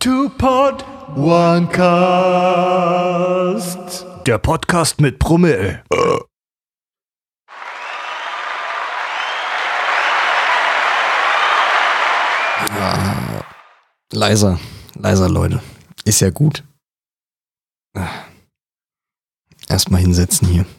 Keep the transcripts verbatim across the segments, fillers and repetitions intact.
Two Pod, One Cast. Der Podcast mit Brummel. Ah, leiser, leiser, Leute. Ist ja gut. Erstmal hinsetzen hier.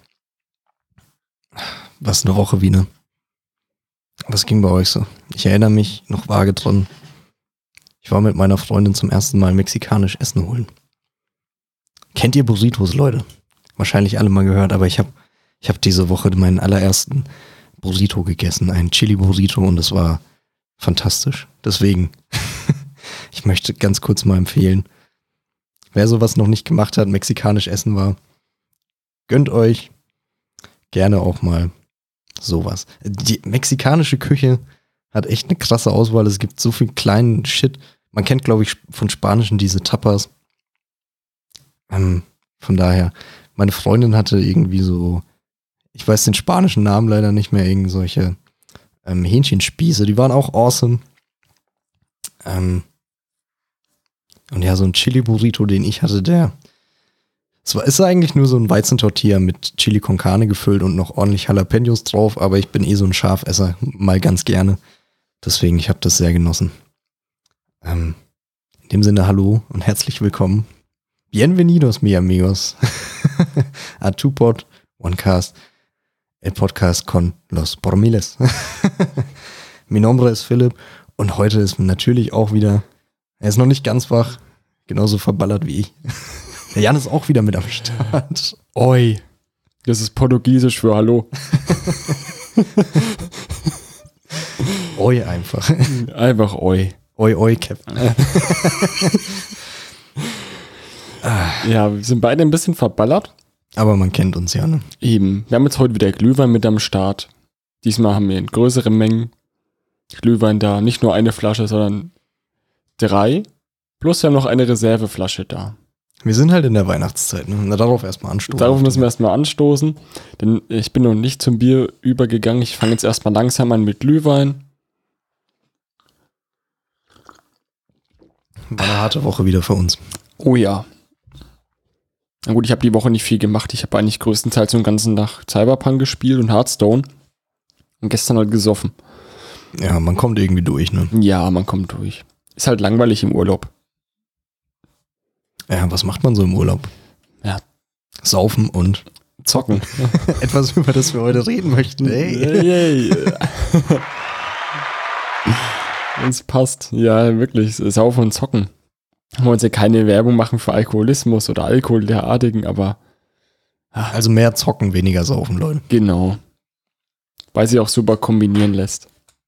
Was eine Woche wieder. Was ging bei euch so? Ich erinnere mich noch vage dran. Ich war mit meiner Freundin zum ersten Mal mexikanisch Essen holen. Kennt ihr Burritos, Leute? Wahrscheinlich alle mal gehört, aber ich habe ich hab diese Woche meinen allerersten Burrito gegessen. Ein Chili-Burrito, und es war fantastisch. Deswegen, ich möchte ganz kurz mal empfehlen, wer sowas noch nicht gemacht hat, mexikanisch essen war, gönnt euch gerne auch mal sowas. Die mexikanische Küche hat echt eine krasse Auswahl. Es gibt so viel kleinen Shit. Man kennt, glaube ich, von Spanischen diese Tapas. Ähm, von daher, meine Freundin hatte irgendwie so, ich weiß den spanischen Namen leider nicht mehr, irgend solche ähm, Hähnchenspieße. Die waren auch awesome. Ähm, und ja, so ein Chili-Burrito, den ich hatte, der es war, ist eigentlich nur so ein Weizentortilla mit Chili con Carne gefüllt und noch ordentlich Jalapenos drauf, aber ich bin eh so ein Schafesser, mal ganz gerne. Deswegen, ich habe das sehr genossen. Ähm, in dem Sinne, hallo und herzlich willkommen. Bienvenidos, mi amigos. A Two Pod, One Cast. El podcast con los Pormiles. Mi nombre es Philipp und heute ist natürlich auch wieder, er ist noch nicht ganz wach, genauso verballert wie ich. Der Jan ist auch wieder mit am Start. Oi. Das ist Portugiesisch für Hallo. Oi einfach. Einfach oi. Oi, oi, Captain. Ja, wir sind beide ein bisschen verballert. Aber man kennt uns ja, ne? Eben. Wir haben jetzt heute wieder Glühwein mit am Start. Diesmal haben wir in größeren Mengen Glühwein da. Nicht nur eine Flasche, sondern drei. Plus wir haben noch eine Reserveflasche da. Wir sind halt in der Weihnachtszeit, ne? Na, darauf erstmal anstoßen. Darauf müssen wir erstmal anstoßen. Denn ich bin noch nicht zum Bier übergegangen. Ich fange jetzt erstmal langsam an mit Glühwein. War eine harte Woche wieder für uns. Oh ja. Na gut, ich habe die Woche nicht viel gemacht. Ich habe eigentlich größtenteils den ganzen Tag Cyberpunk gespielt und Hearthstone. Und gestern halt gesoffen. Ja, man kommt irgendwie durch, ne? Ja, man kommt durch. Ist halt langweilig im Urlaub. Ja, was macht man so im Urlaub? Ja. Saufen und Zocken. etwas, über das wir heute reden möchten. Ey. Hey, hey. Uns passt. Ja, wirklich. Saufen und Zocken. Wir wollen uns ja keine Werbung machen für Alkoholismus oder Alkohol derartigen, aber ach. Also mehr zocken, weniger saufen, Leute. Genau. Weil sie auch super kombinieren lässt.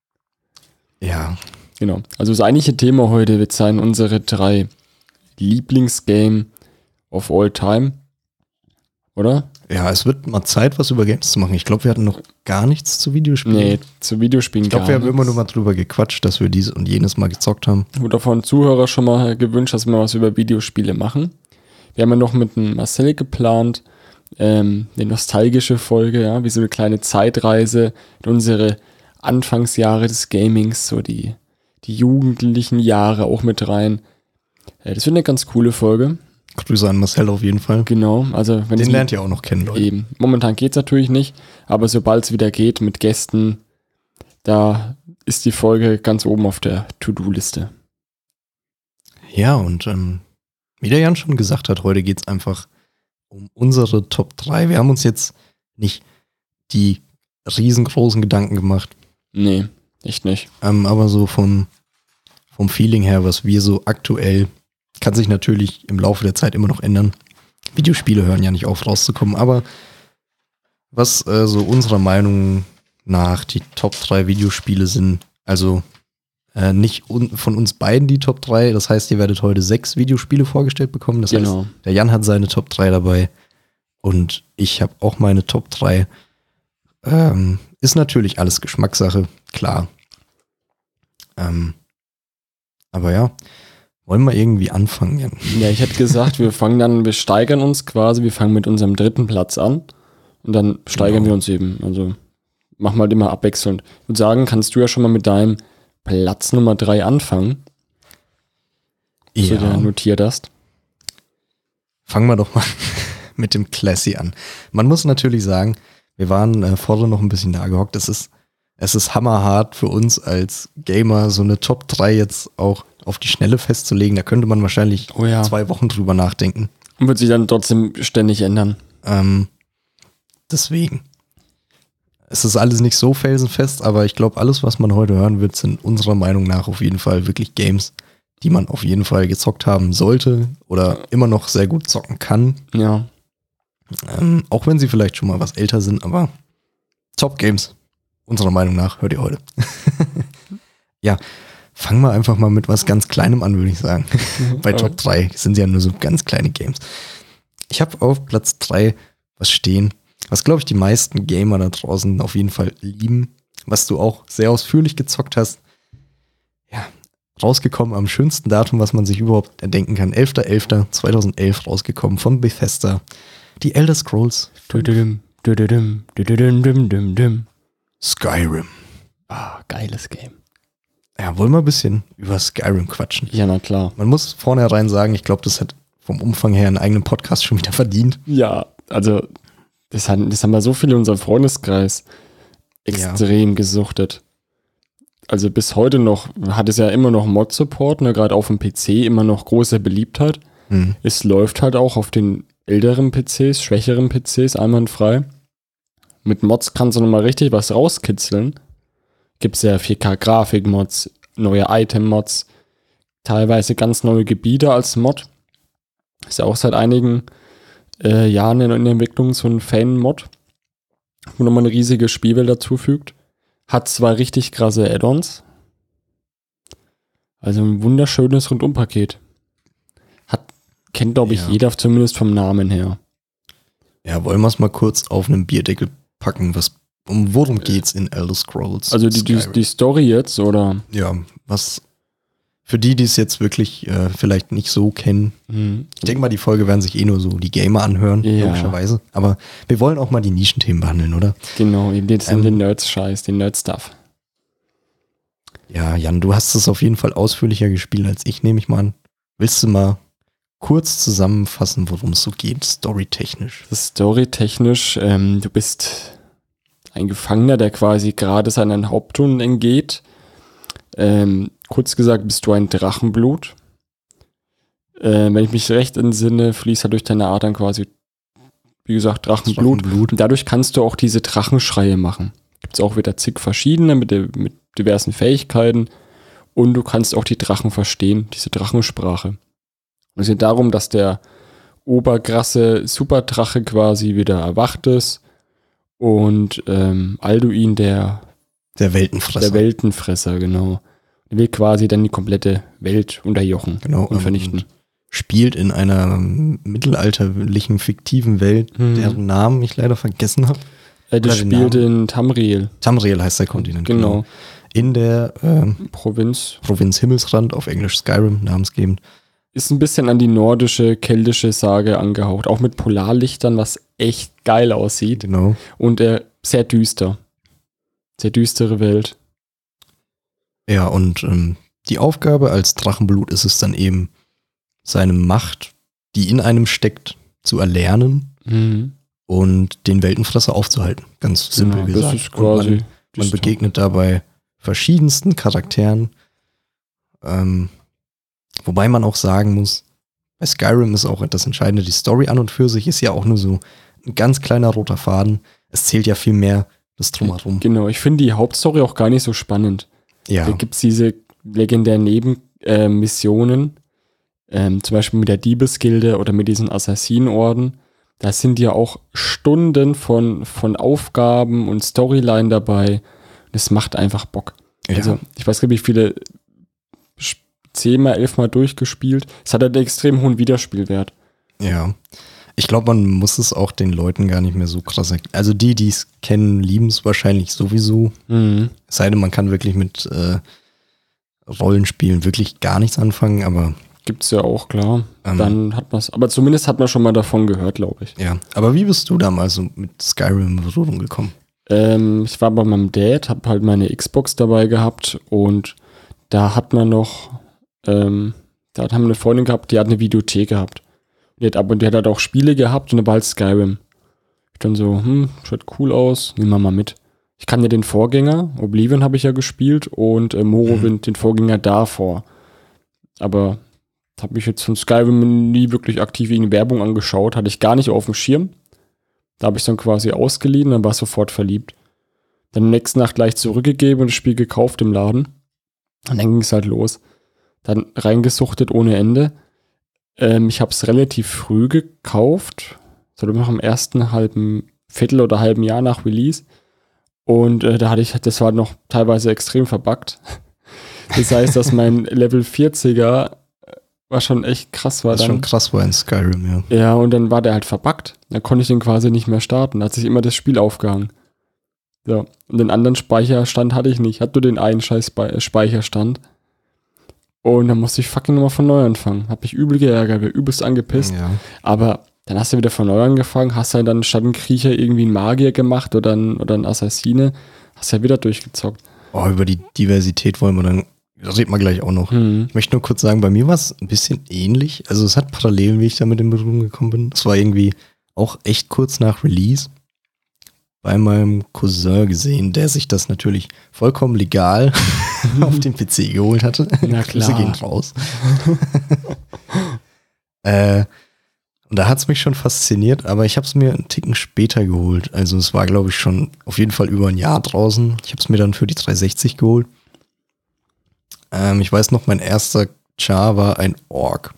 Ja. Genau. Also das eigentliche Thema heute wird sein unsere drei Lieblingsgame of all time. Oder? Ja, es wird mal Zeit, was über Games zu machen. Ich glaube, wir hatten noch gar nichts zu Videospielen. Nee, zu Videospielen Ich glaube, wir haben immer nur mal drüber gequatscht, dass wir dies und jenes mal gezockt haben. Wurde von Zuhörer schon mal gewünscht, dass wir mal was über Videospiele machen. Wir haben ja noch mit dem Marcel geplant, ähm, eine nostalgische Folge, ja, wie so eine kleine Zeitreise in unsere Anfangsjahre des Gamings, so die, die jugendlichen Jahre auch mit rein. Äh, das wird eine ganz coole Folge. Grüße an Marcel auf jeden Fall. Genau, also wenn Den es lernt ihr auch noch kennen, Leute. Eben. Momentan geht es natürlich nicht, aber sobald es wieder geht mit Gästen, da ist die Folge ganz oben auf der To-Do-Liste. Ja, und ähm, wie der Jan schon gesagt hat, heute geht es einfach um unsere Top drei. Wir haben uns jetzt nicht die riesengroßen Gedanken gemacht. Nee, echt nicht. Ähm, aber so vom, vom Feeling her, was wir so aktuell, kann sich natürlich im Laufe der Zeit immer noch ändern. Videospiele hören ja nicht auf rauszukommen, aber was äh, so unserer Meinung nach die Top drei Videospiele sind, also äh, nicht un- von uns beiden die Top drei, das heißt, ihr werdet heute sechs Videospiele vorgestellt bekommen. Das Genau. heißt, der Jan hat seine Top drei dabei und ich habe auch meine Top drei. Ähm, ist natürlich alles Geschmackssache, klar. Ähm, aber ja, wollen wir irgendwie anfangen, Jan? Ja, ich hätte gesagt, wir fangen dann, wir steigern uns quasi, wir fangen mit unserem dritten Platz an und dann steigern Genau. wir uns eben. Also machen wir halt immer abwechselnd. Ich würde sagen, kannst du ja schon mal mit deinem Platz Nummer drei anfangen. was Ja. du dir notiert hast. Fangen wir doch mal mit dem Classy an. Man muss natürlich sagen, wir waren äh, vorher noch ein bisschen da gehockt. Es ist, es ist hammerhart für uns als Gamer, so eine Top drei jetzt auch auf die Schnelle festzulegen. Da könnte man wahrscheinlich Oh ja. zwei Wochen drüber nachdenken. Und wird sich dann trotzdem ständig ändern. Ähm, deswegen. Es ist alles nicht so felsenfest, aber ich glaube, alles, was man heute hören wird, sind unserer Meinung nach auf jeden Fall wirklich Games, die man auf jeden Fall gezockt haben sollte oder immer noch sehr gut zocken kann. Ja. Ähm, auch wenn sie vielleicht schon mal was älter sind, aber Top-Games, unserer Meinung nach, hört ihr heute. Ja, fangen wir einfach mal mit was ganz Kleinem an, würde ich sagen. Bei Top drei sind ja nur so ganz kleine Games. Ich habe auf Platz drei was stehen, was, glaube ich, die meisten Gamer da draußen auf jeden Fall lieben, was du auch sehr ausführlich gezockt hast. Ja, rausgekommen am schönsten Datum, was man sich überhaupt erdenken kann. elfter elfter zweitausendelf rausgekommen von Bethesda. Die Elder Scrolls Düdüdüm, düdüdüm, düdüdüm, düm, düm, düm. Skyrim. Ah, geiles Game. Ja, wollen wir ein bisschen über Skyrim quatschen. Ja, na klar. Man muss vornherein sagen, ich glaube, das hat vom Umfang her einen eigenen Podcast schon wieder verdient. Ja, also das, hat, das haben wir so viele in unserem Freundeskreis extrem gesuchtet. Also bis heute noch hat es ja immer noch Mod-Support, ne, gerade auf dem P C immer noch große Beliebtheit. Hm. Es läuft halt auch auf den älteren P Cs, schwächeren P Cs einwandfrei. Mit Mods kannst du nochmal richtig was rauskitzeln. Gibt es ja vier K-Grafik-Mods, neue Item-Mods, teilweise ganz neue Gebiete als Mod. Ist ja auch seit einigen äh, Jahren in, in der Entwicklung so ein Fan-Mod, wo nochmal eine riesige Spielwelt dazufügt. Hat zwei richtig krasse Add-ons. Also ein wunderschönes Rundumpaket. Hat, kennt glaube ich Ja. jeder, zumindest vom Namen her. Ja, wollen wir es mal kurz auf einen Bierdeckel packen, was, um worum geht's in Elder Scrolls? Also die, die, Skyrim? die Story jetzt, oder? Ja, was für die, die es jetzt wirklich äh, vielleicht nicht so kennen. Hm. Ich denke mal, die Folge werden sich eh nur so die Gamer anhören, Ja. logischerweise. Aber wir wollen auch mal die Nischenthemen behandeln, oder? Genau, das sind Ähm, den Nerds-Scheiß, den Nerd-Stuff. Ja, Jan, du hast es auf jeden Fall ausführlicher gespielt als ich, nehme ich mal an. Willst du mal kurz zusammenfassen, worum es so geht, storytechnisch? Das ist storytechnisch, ähm, du bist ein Gefangener, der quasi gerade seinen Haupttunnel entgeht. Ähm, kurz gesagt bist du ein Drachenblut. Äh, wenn ich mich recht entsinne, fließt halt durch deine Adern quasi, wie gesagt, Drachenblut. Drachenblut. Und dadurch kannst du auch diese Drachenschreie machen. Gibt es auch wieder zig verschiedene mit, de- mit diversen Fähigkeiten. Und du kannst auch die Drachen verstehen, diese Drachensprache. Und es geht darum, dass der oberkrasse Superdrache quasi wieder erwacht ist und ähm, Alduin, der, Der Weltenfresser. der Weltenfresser, genau, der will quasi dann die komplette Welt unterjochen Genau, und ähm, vernichten. Spielt in einer ähm, mittelalterlichen, fiktiven Welt, Mhm. deren Namen ich leider vergessen habe. Äh, das oder den spielt in Tamriel, Tamriel heißt der Kontinent. genau, In der ähm, Provinz. Provinz Himmelsrand, auf Englisch Skyrim, namensgebend. Ist ein bisschen an die nordische, keltische Sage angehaucht, auch mit Polarlichtern, was echt geil aussieht. Genau. Und äh, sehr düster. Sehr düstere Welt. Ja, und ähm, die Aufgabe als Drachenblut ist es dann eben, seine Macht, die in einem steckt, zu erlernen Mhm. und den Weltenfresser aufzuhalten. Ganz simpel Genau, gesagt. das ist quasi und man, man düster. begegnet dabei verschiedensten Charakteren. Ähm, wobei man auch sagen muss, bei Skyrim ist auch das Entscheidende, die Story an und für sich ist ja auch nur so ein ganz kleiner roter Faden. Es zählt ja viel mehr das Drumherum. Genau, ich finde die Hauptstory auch gar nicht so spannend. Ja, Da gibt es diese legendären Nebenmissionen, ähm, zum Beispiel mit der Diebesgilde oder mit diesen Assassinenorden. Da sind ja auch Stunden von, von Aufgaben und Storyline dabei. Das macht einfach Bock. ja. Also, ich weiß gar nicht, wie viele Sch- zehnmal, elfmal durchgespielt. Es hat halt einen extrem hohen Wiederspielwert. Ja. Ich glaube, man muss es auch den Leuten gar nicht mehr so krass erklären. Also die, die es kennen, lieben es wahrscheinlich sowieso. Mhm. Es sei denn, man kann wirklich mit äh, Rollenspielen wirklich gar nichts anfangen, aber Gibt's ja auch, klar. Ähm. Dann hat man es. Aber zumindest hat man schon mal davon gehört, glaube ich. ja. Aber wie bist du damals so mit Skyrim in Berührung gekommen? Ähm, ich war bei meinem Dad, habe halt meine Xbox dabei gehabt und da hat man noch ähm, Da haben wir eine Freundin gehabt, die hat eine Videothek gehabt. Die hat, aber die hat halt auch Spiele gehabt und da war halt Skyrim. Ich dann so, hm, schaut cool aus, nehmen wir mal mit. Ich kann ja den Vorgänger, Oblivion habe ich ja gespielt und äh, Morrowind, mhm. den Vorgänger davor. Aber habe ich jetzt von Skyrim nie wirklich aktiv in Werbung angeschaut, hatte ich gar nicht auf dem Schirm. Da habe ich dann quasi ausgeliehen, dann war ich sofort verliebt. Dann nächste Nacht gleich zurückgegeben und das Spiel gekauft im Laden. Und dann ging es halt los. Dann reingesuchtet ohne Ende. Ähm, ich habe es relativ früh gekauft, so noch im ersten halben Viertel oder halben Jahr nach Release. Und äh, da hatte ich, das war noch teilweise extrem verbuggt. Das heißt, dass mein Level vierziger war schon echt krass war. Was dann. schon krass war in Skyrim, ja. Ja, und dann war der halt verbuggt. Dann konnte ich den quasi nicht mehr starten. Da hat sich immer das Spiel aufgehangen. So. Und den anderen Speicherstand hatte ich nicht. Ich hatte nur den einen scheiß Spe- Speicherstand. Und dann musste ich fucking nochmal von neu anfangen. Hab mich übel geärgert, war übelst angepisst. Ja. Aber dann hast du wieder von neu angefangen, hast halt dann statt einen Kriecher irgendwie einen Magier gemacht oder einen, oder einen Assassine. Hast ja wieder durchgezockt. Oh, über die Diversität wollen wir dann, da reden wir gleich auch noch. Mhm. Ich möchte nur kurz sagen, bei mir war es ein bisschen ähnlich. Also es hat Parallelen, wie ich damit in Berührung gekommen bin. Es war irgendwie auch echt kurz nach Release bei meinem Cousin gesehen, der sich das natürlich vollkommen legal auf den P C geholt hatte. Na Grüße klar. gehen raus. äh, und da hat es mich schon fasziniert, aber ich habe es mir einen Ticken später geholt. Also es war, glaube ich, schon auf jeden Fall über ein Jahr draußen. Ich habe es mir dann für die dreihundertsechzig geholt. Ähm, ich weiß noch, mein erster Char war ein Ork.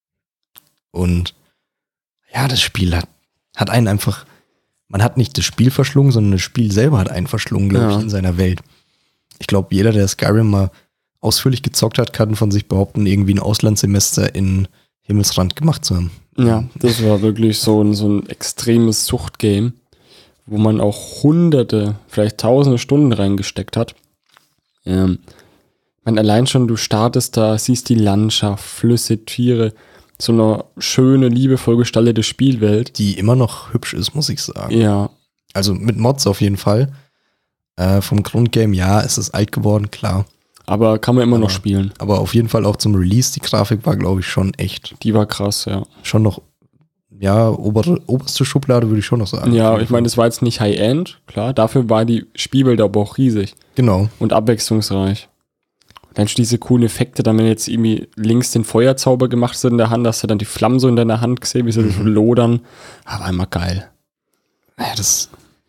Und ja, das Spiel hat, hat einen einfach, man hat nicht das Spiel verschlungen, sondern das Spiel selber hat einen verschlungen, glaube Ja. ich, in seiner Welt. Ich glaube, jeder, der Skyrim mal ausführlich gezockt hat, kann von sich behaupten, irgendwie ein Auslandssemester in Himmelsrand gemacht zu haben. Ja, das war wirklich so ein, so ein extremes Suchtgame, wo man auch hunderte, vielleicht tausende Stunden reingesteckt hat. Ähm, man allein schon, du startest da, siehst die Landschaft, Flüsse, Tiere, so eine schöne, liebevoll gestaltete Spielwelt. Die immer noch hübsch ist, muss ich sagen. Ja, Also mit Mods auf jeden Fall. Äh, vom Grundgame, ja, es ist alt geworden, klar. aber kann man immer Aber- noch spielen. Aber auf jeden Fall auch zum Release, die Grafik war, glaube ich, schon echt, Die war krass, ja. schon noch, ja, obere, oberste Schublade würde ich schon noch sagen. Ja, ich meine, das war jetzt nicht High-End, klar. Dafür war die Spielwelt aber auch riesig Genau. und abwechslungsreich. Dann diese coolen Effekte, dann wenn jetzt irgendwie links den Feuerzauber gemacht hast in der Hand, hast du dann die Flammen so in deiner Hand gesehen, wie sie so lodern. Aber immer geil. Ja, das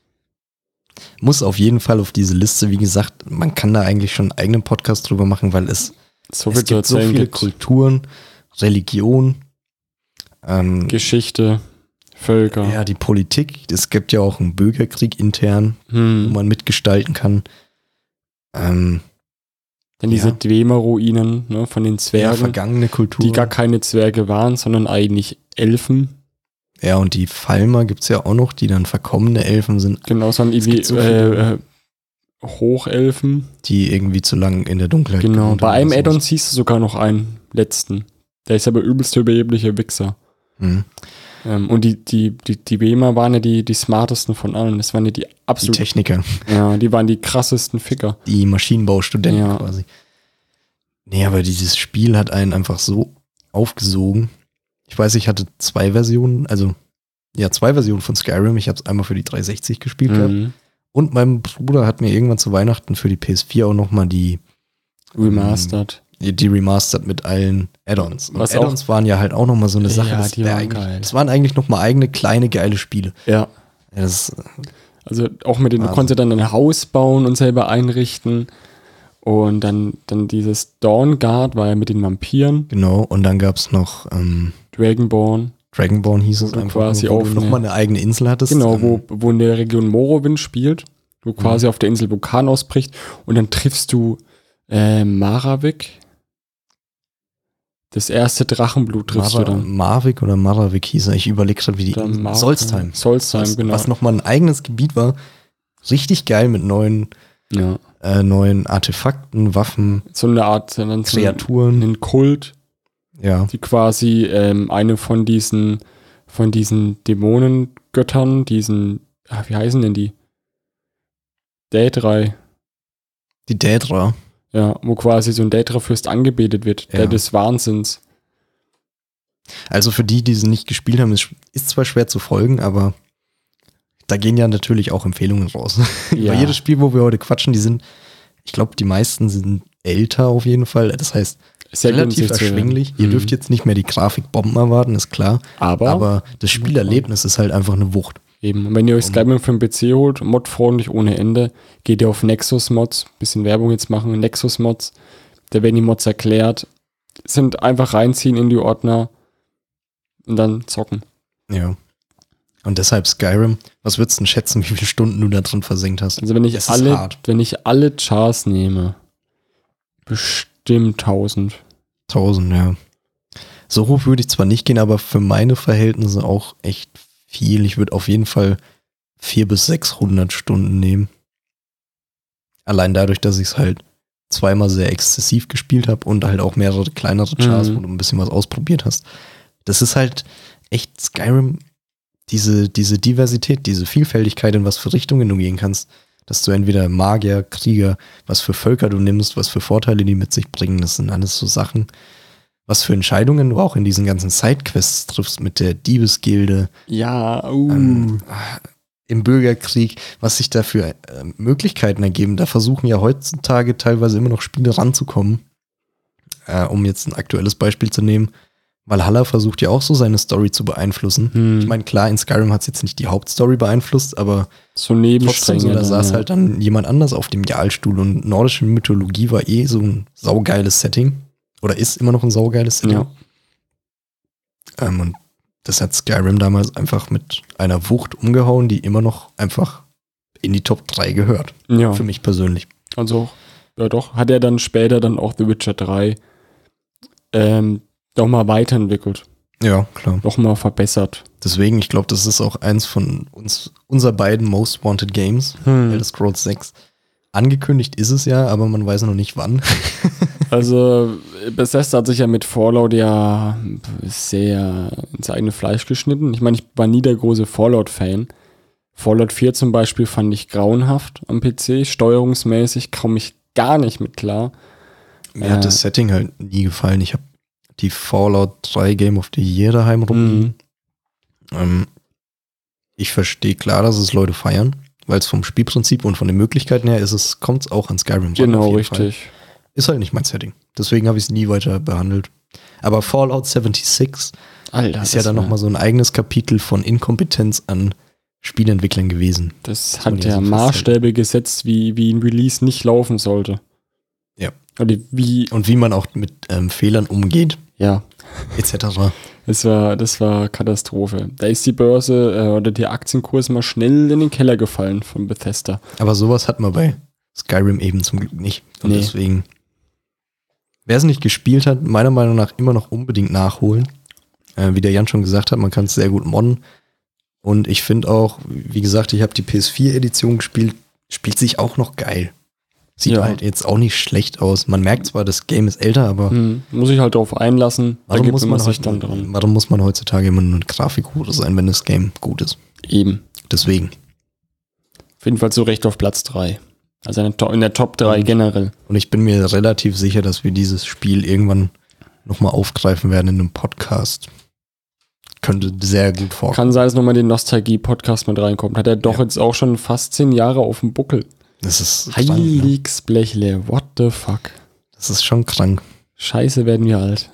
muss auf jeden Fall auf diese Liste. Wie gesagt, man kann da eigentlich schon einen eigenen Podcast drüber machen, weil es, So es viel zu gibt so erzählen viele gibt. Kulturen, Religion, ähm, Geschichte, Völker. ja, die Politik. Es gibt ja auch einen Bürgerkrieg intern, wo Hm. man mitgestalten kann. Ähm, Dann diese ja. Dwemer-Ruinen, ne, von den ja, Zwergen, vergangene Kultur. die gar keine Zwerge waren, sondern eigentlich Elfen. Ja, und die Falmer gibt's ja auch noch, die dann verkommene Elfen sind, Genau, sondern irgendwie gibt so äh, äh, Hochelfen. die irgendwie zu lang in der Dunkelheit Genau. gewohnt Bei haben einem oder Addon sowas. siehst du sogar noch einen letzten. Der ist aber übelst überhebliche Wichser. Mhm. Ähm, und die, die, die, die Wemer waren ja die, die smartesten von allen. Das waren ja die Die absolut, Techniker, ja, die waren die krassesten Ficker. die Maschinenbaustudenten Ja. quasi. Nee, aber dieses Spiel hat einen einfach so aufgesogen. Ich weiß, ich hatte zwei Versionen, also ja, zwei Versionen von Skyrim. Ich habe es einmal für die dreihundertsechzig gespielt gehabt. Mhm. Und mein Bruder hat mir irgendwann zu Weihnachten für die P S vier auch nochmal die, Remastered. die, die Remastered mit allen Add-ons. Und Was auch- Add-ons waren ja halt auch nochmal so eine Sache. Ja, das, die wär waren eigentlich, geil. das waren eigentlich nochmal eigene, kleine, geile Spiele. Ja. Ja, das, Also auch mit den, du Wahnsinn. konntest dann ein Haus bauen und selber einrichten. Und dann, dann dieses Dawnguard war ja mit den Vampiren, genau. Und dann gab's noch ähm, Dragonborn. Dragonborn hieß es Wo du einfach, quasi nur, wo auf du nochmal eine eigene Insel hattest. Genau, Ähm, wo, wo in der Region Morrowind spielt, wo quasi auf der Insel Vulkan ausbricht und dann triffst du äh, Maravik. Das erste Drachenblut triffst Mara, du dann. Marvik oder Maravik hieß er. Ich überlege gerade, wie die Oder Insel. Mar- Solstheim. Solstheim, was, genau. was nochmal ein eigenes Gebiet war. Richtig geil mit neuen, Ja. äh, neuen Artefakten, Waffen, So eine Art, dann so Kreaturen. einen Kult, Ja. die quasi ähm, eine von diesen, von diesen Dämonengöttern, diesen, ah, wie heißen denn die? Daedra. Die Daedra. Ja, wo quasi so ein Daedra-Fürst angebetet wird, der Ja. des Wahnsinns. Also für die, die sie nicht gespielt haben, ist, ist zwar schwer zu folgen, aber da gehen ja natürlich auch Empfehlungen raus. Ja. Bei jedes Spiel, wo wir heute quatschen, die sind, ich glaube, die meisten sind älter auf jeden Fall. Das heißt, Sehr relativ günstig zu erschwinglich. werden. Ihr Mhm. dürft jetzt nicht mehr die Grafikbomben erwarten, ist klar. Aber, Aber das Spielerlebnis ist halt einfach eine Wucht. eben, und wenn ihr euch Skyrim für den P C holt, modfreundlich ohne Ende, geht ihr auf Nexus Mods, bisschen Werbung jetzt machen, Nexus Mods, da werden die Mods erklärt, sind einfach reinziehen in die Ordner und dann zocken. Ja. Und deshalb Skyrim, was würdest du denn schätzen, wie viele Stunden du da drin versenkt hast? Also wenn ich Das ist alle, hart. wenn ich alle Chars nehme, bestimmt tausend. Tausend, ja. So hoch würde ich zwar nicht gehen, aber für meine Verhältnisse auch echt viel. Ich würde auf jeden Fall vierhundert bis sechshundert Stunden nehmen. Allein dadurch, dass ich es halt zweimal sehr exzessiv gespielt habe und halt auch mehrere kleinere Chars, Mhm. wo du ein bisschen was ausprobiert hast. Das ist halt echt Skyrim, diese, diese Diversität, diese Vielfältigkeit, in was für Richtungen du gehen kannst, dass du entweder Magier, Krieger, was für Völker du nimmst, was für Vorteile die mit sich bringen, das sind alles so Sachen, was für Entscheidungen du auch in diesen ganzen Sidequests triffst mit der Diebesgilde, Ja, uh. ähm, im Bürgerkrieg, was sich da für äh, Möglichkeiten ergeben. Da versuchen ja heutzutage teilweise immer noch Spiele ranzukommen. Äh, um jetzt ein aktuelles Beispiel zu nehmen, Valhalla versucht ja auch so seine Story zu beeinflussen. Hm. Ich meine, klar, in Skyrim hat es jetzt nicht die Hauptstory beeinflusst, aber so trotzdem Nebenstränge. so, da dann, saß ja. halt dann jemand anders auf dem Jarlstuhl und nordische Mythologie war eh so ein saugeiles Setting. Oder ist immer noch ein saugeiles Setting. Ja. Ähm, und das hat Skyrim damals einfach mit einer Wucht umgehauen, die immer noch einfach in die Top drei gehört. Ja, Für mich persönlich. also, ja doch, hat er dann später dann auch The Witcher drei ähm, nochmal weiterentwickelt, Ja, klar. nochmal verbessert. Deswegen, ich glaube, das ist auch eins von uns, unser beiden Most Wanted Games, Hm. Elder Scrolls sechs. Angekündigt ist es ja, aber man weiß noch nicht wann. Also, Bethesda hat sich ja mit Fallout ja sehr ins eigene Fleisch geschnitten. Ich meine, ich war nie der große Fallout-Fan. Fallout vier zum Beispiel fand ich grauenhaft am P C. Steuerungsmäßig kam ich gar nicht mit klar. Mir Äh. hat das Setting halt nie gefallen. Ich habe die Fallout drei Game of the Year daheim rumliegen. Mhm. Ähm, ich verstehe klar, dass es Leute feiern, weil es vom Spielprinzip und von den Möglichkeiten her ist es, kommt es auch an Skyrim ran, Genau, auf jeden Fall. richtig. Ist halt nicht mein Setting. Deswegen habe ich es nie weiter behandelt. Aber Fallout sechsundsiebzig Alter, ist ja das dann war- nochmal so ein eigenes Kapitel von Inkompetenz an Spielentwicklern gewesen. Das man hat ja ja so Maßstäbe gesetzt, wie, wie ein Release nicht laufen sollte. Ja. Oder wie, Und wie man auch mit ähm, Fehlern umgeht, ja, et cetera. das war, das war Katastrophe. Da ist die Börse äh, oder der Aktienkurs mal schnell in den Keller gefallen von Bethesda. Aber sowas hat man bei Skyrim eben zum Glück nicht. Und Nee. deswegen, wer es nicht gespielt hat, meiner Meinung nach immer noch unbedingt nachholen. Äh, wie der Jan schon gesagt hat, man kann es sehr gut modden. Und ich finde auch, wie gesagt, ich habe die P S vier Edition gespielt, spielt sich auch noch geil. Sieht Ja. halt jetzt auch nicht schlecht aus. Man merkt zwar, das Game ist älter, aber Hm, muss ich halt darauf einlassen. Da warum, gibt muss man man sich heut- dann dran. warum muss man heutzutage immer nur eine Grafikhure sein, wenn das Game gut ist? Eben. Deswegen. Auf jeden Fall zu Recht auf Platz drei. Also in der, To- in der Top drei Mhm. generell. Und ich bin mir relativ sicher, dass wir dieses Spiel irgendwann nochmal aufgreifen werden in einem Podcast. Könnte sehr gut vorkommen. Kann sein, dass nochmal den Nostalgie-Podcast mit reinkommt. Hat er doch Ja. jetzt auch schon fast zehn Jahre auf dem Buckel. Das ist krank, ne? Heiligsblechle, what the fuck. Das ist schon krank. Scheiße, werden wir alt.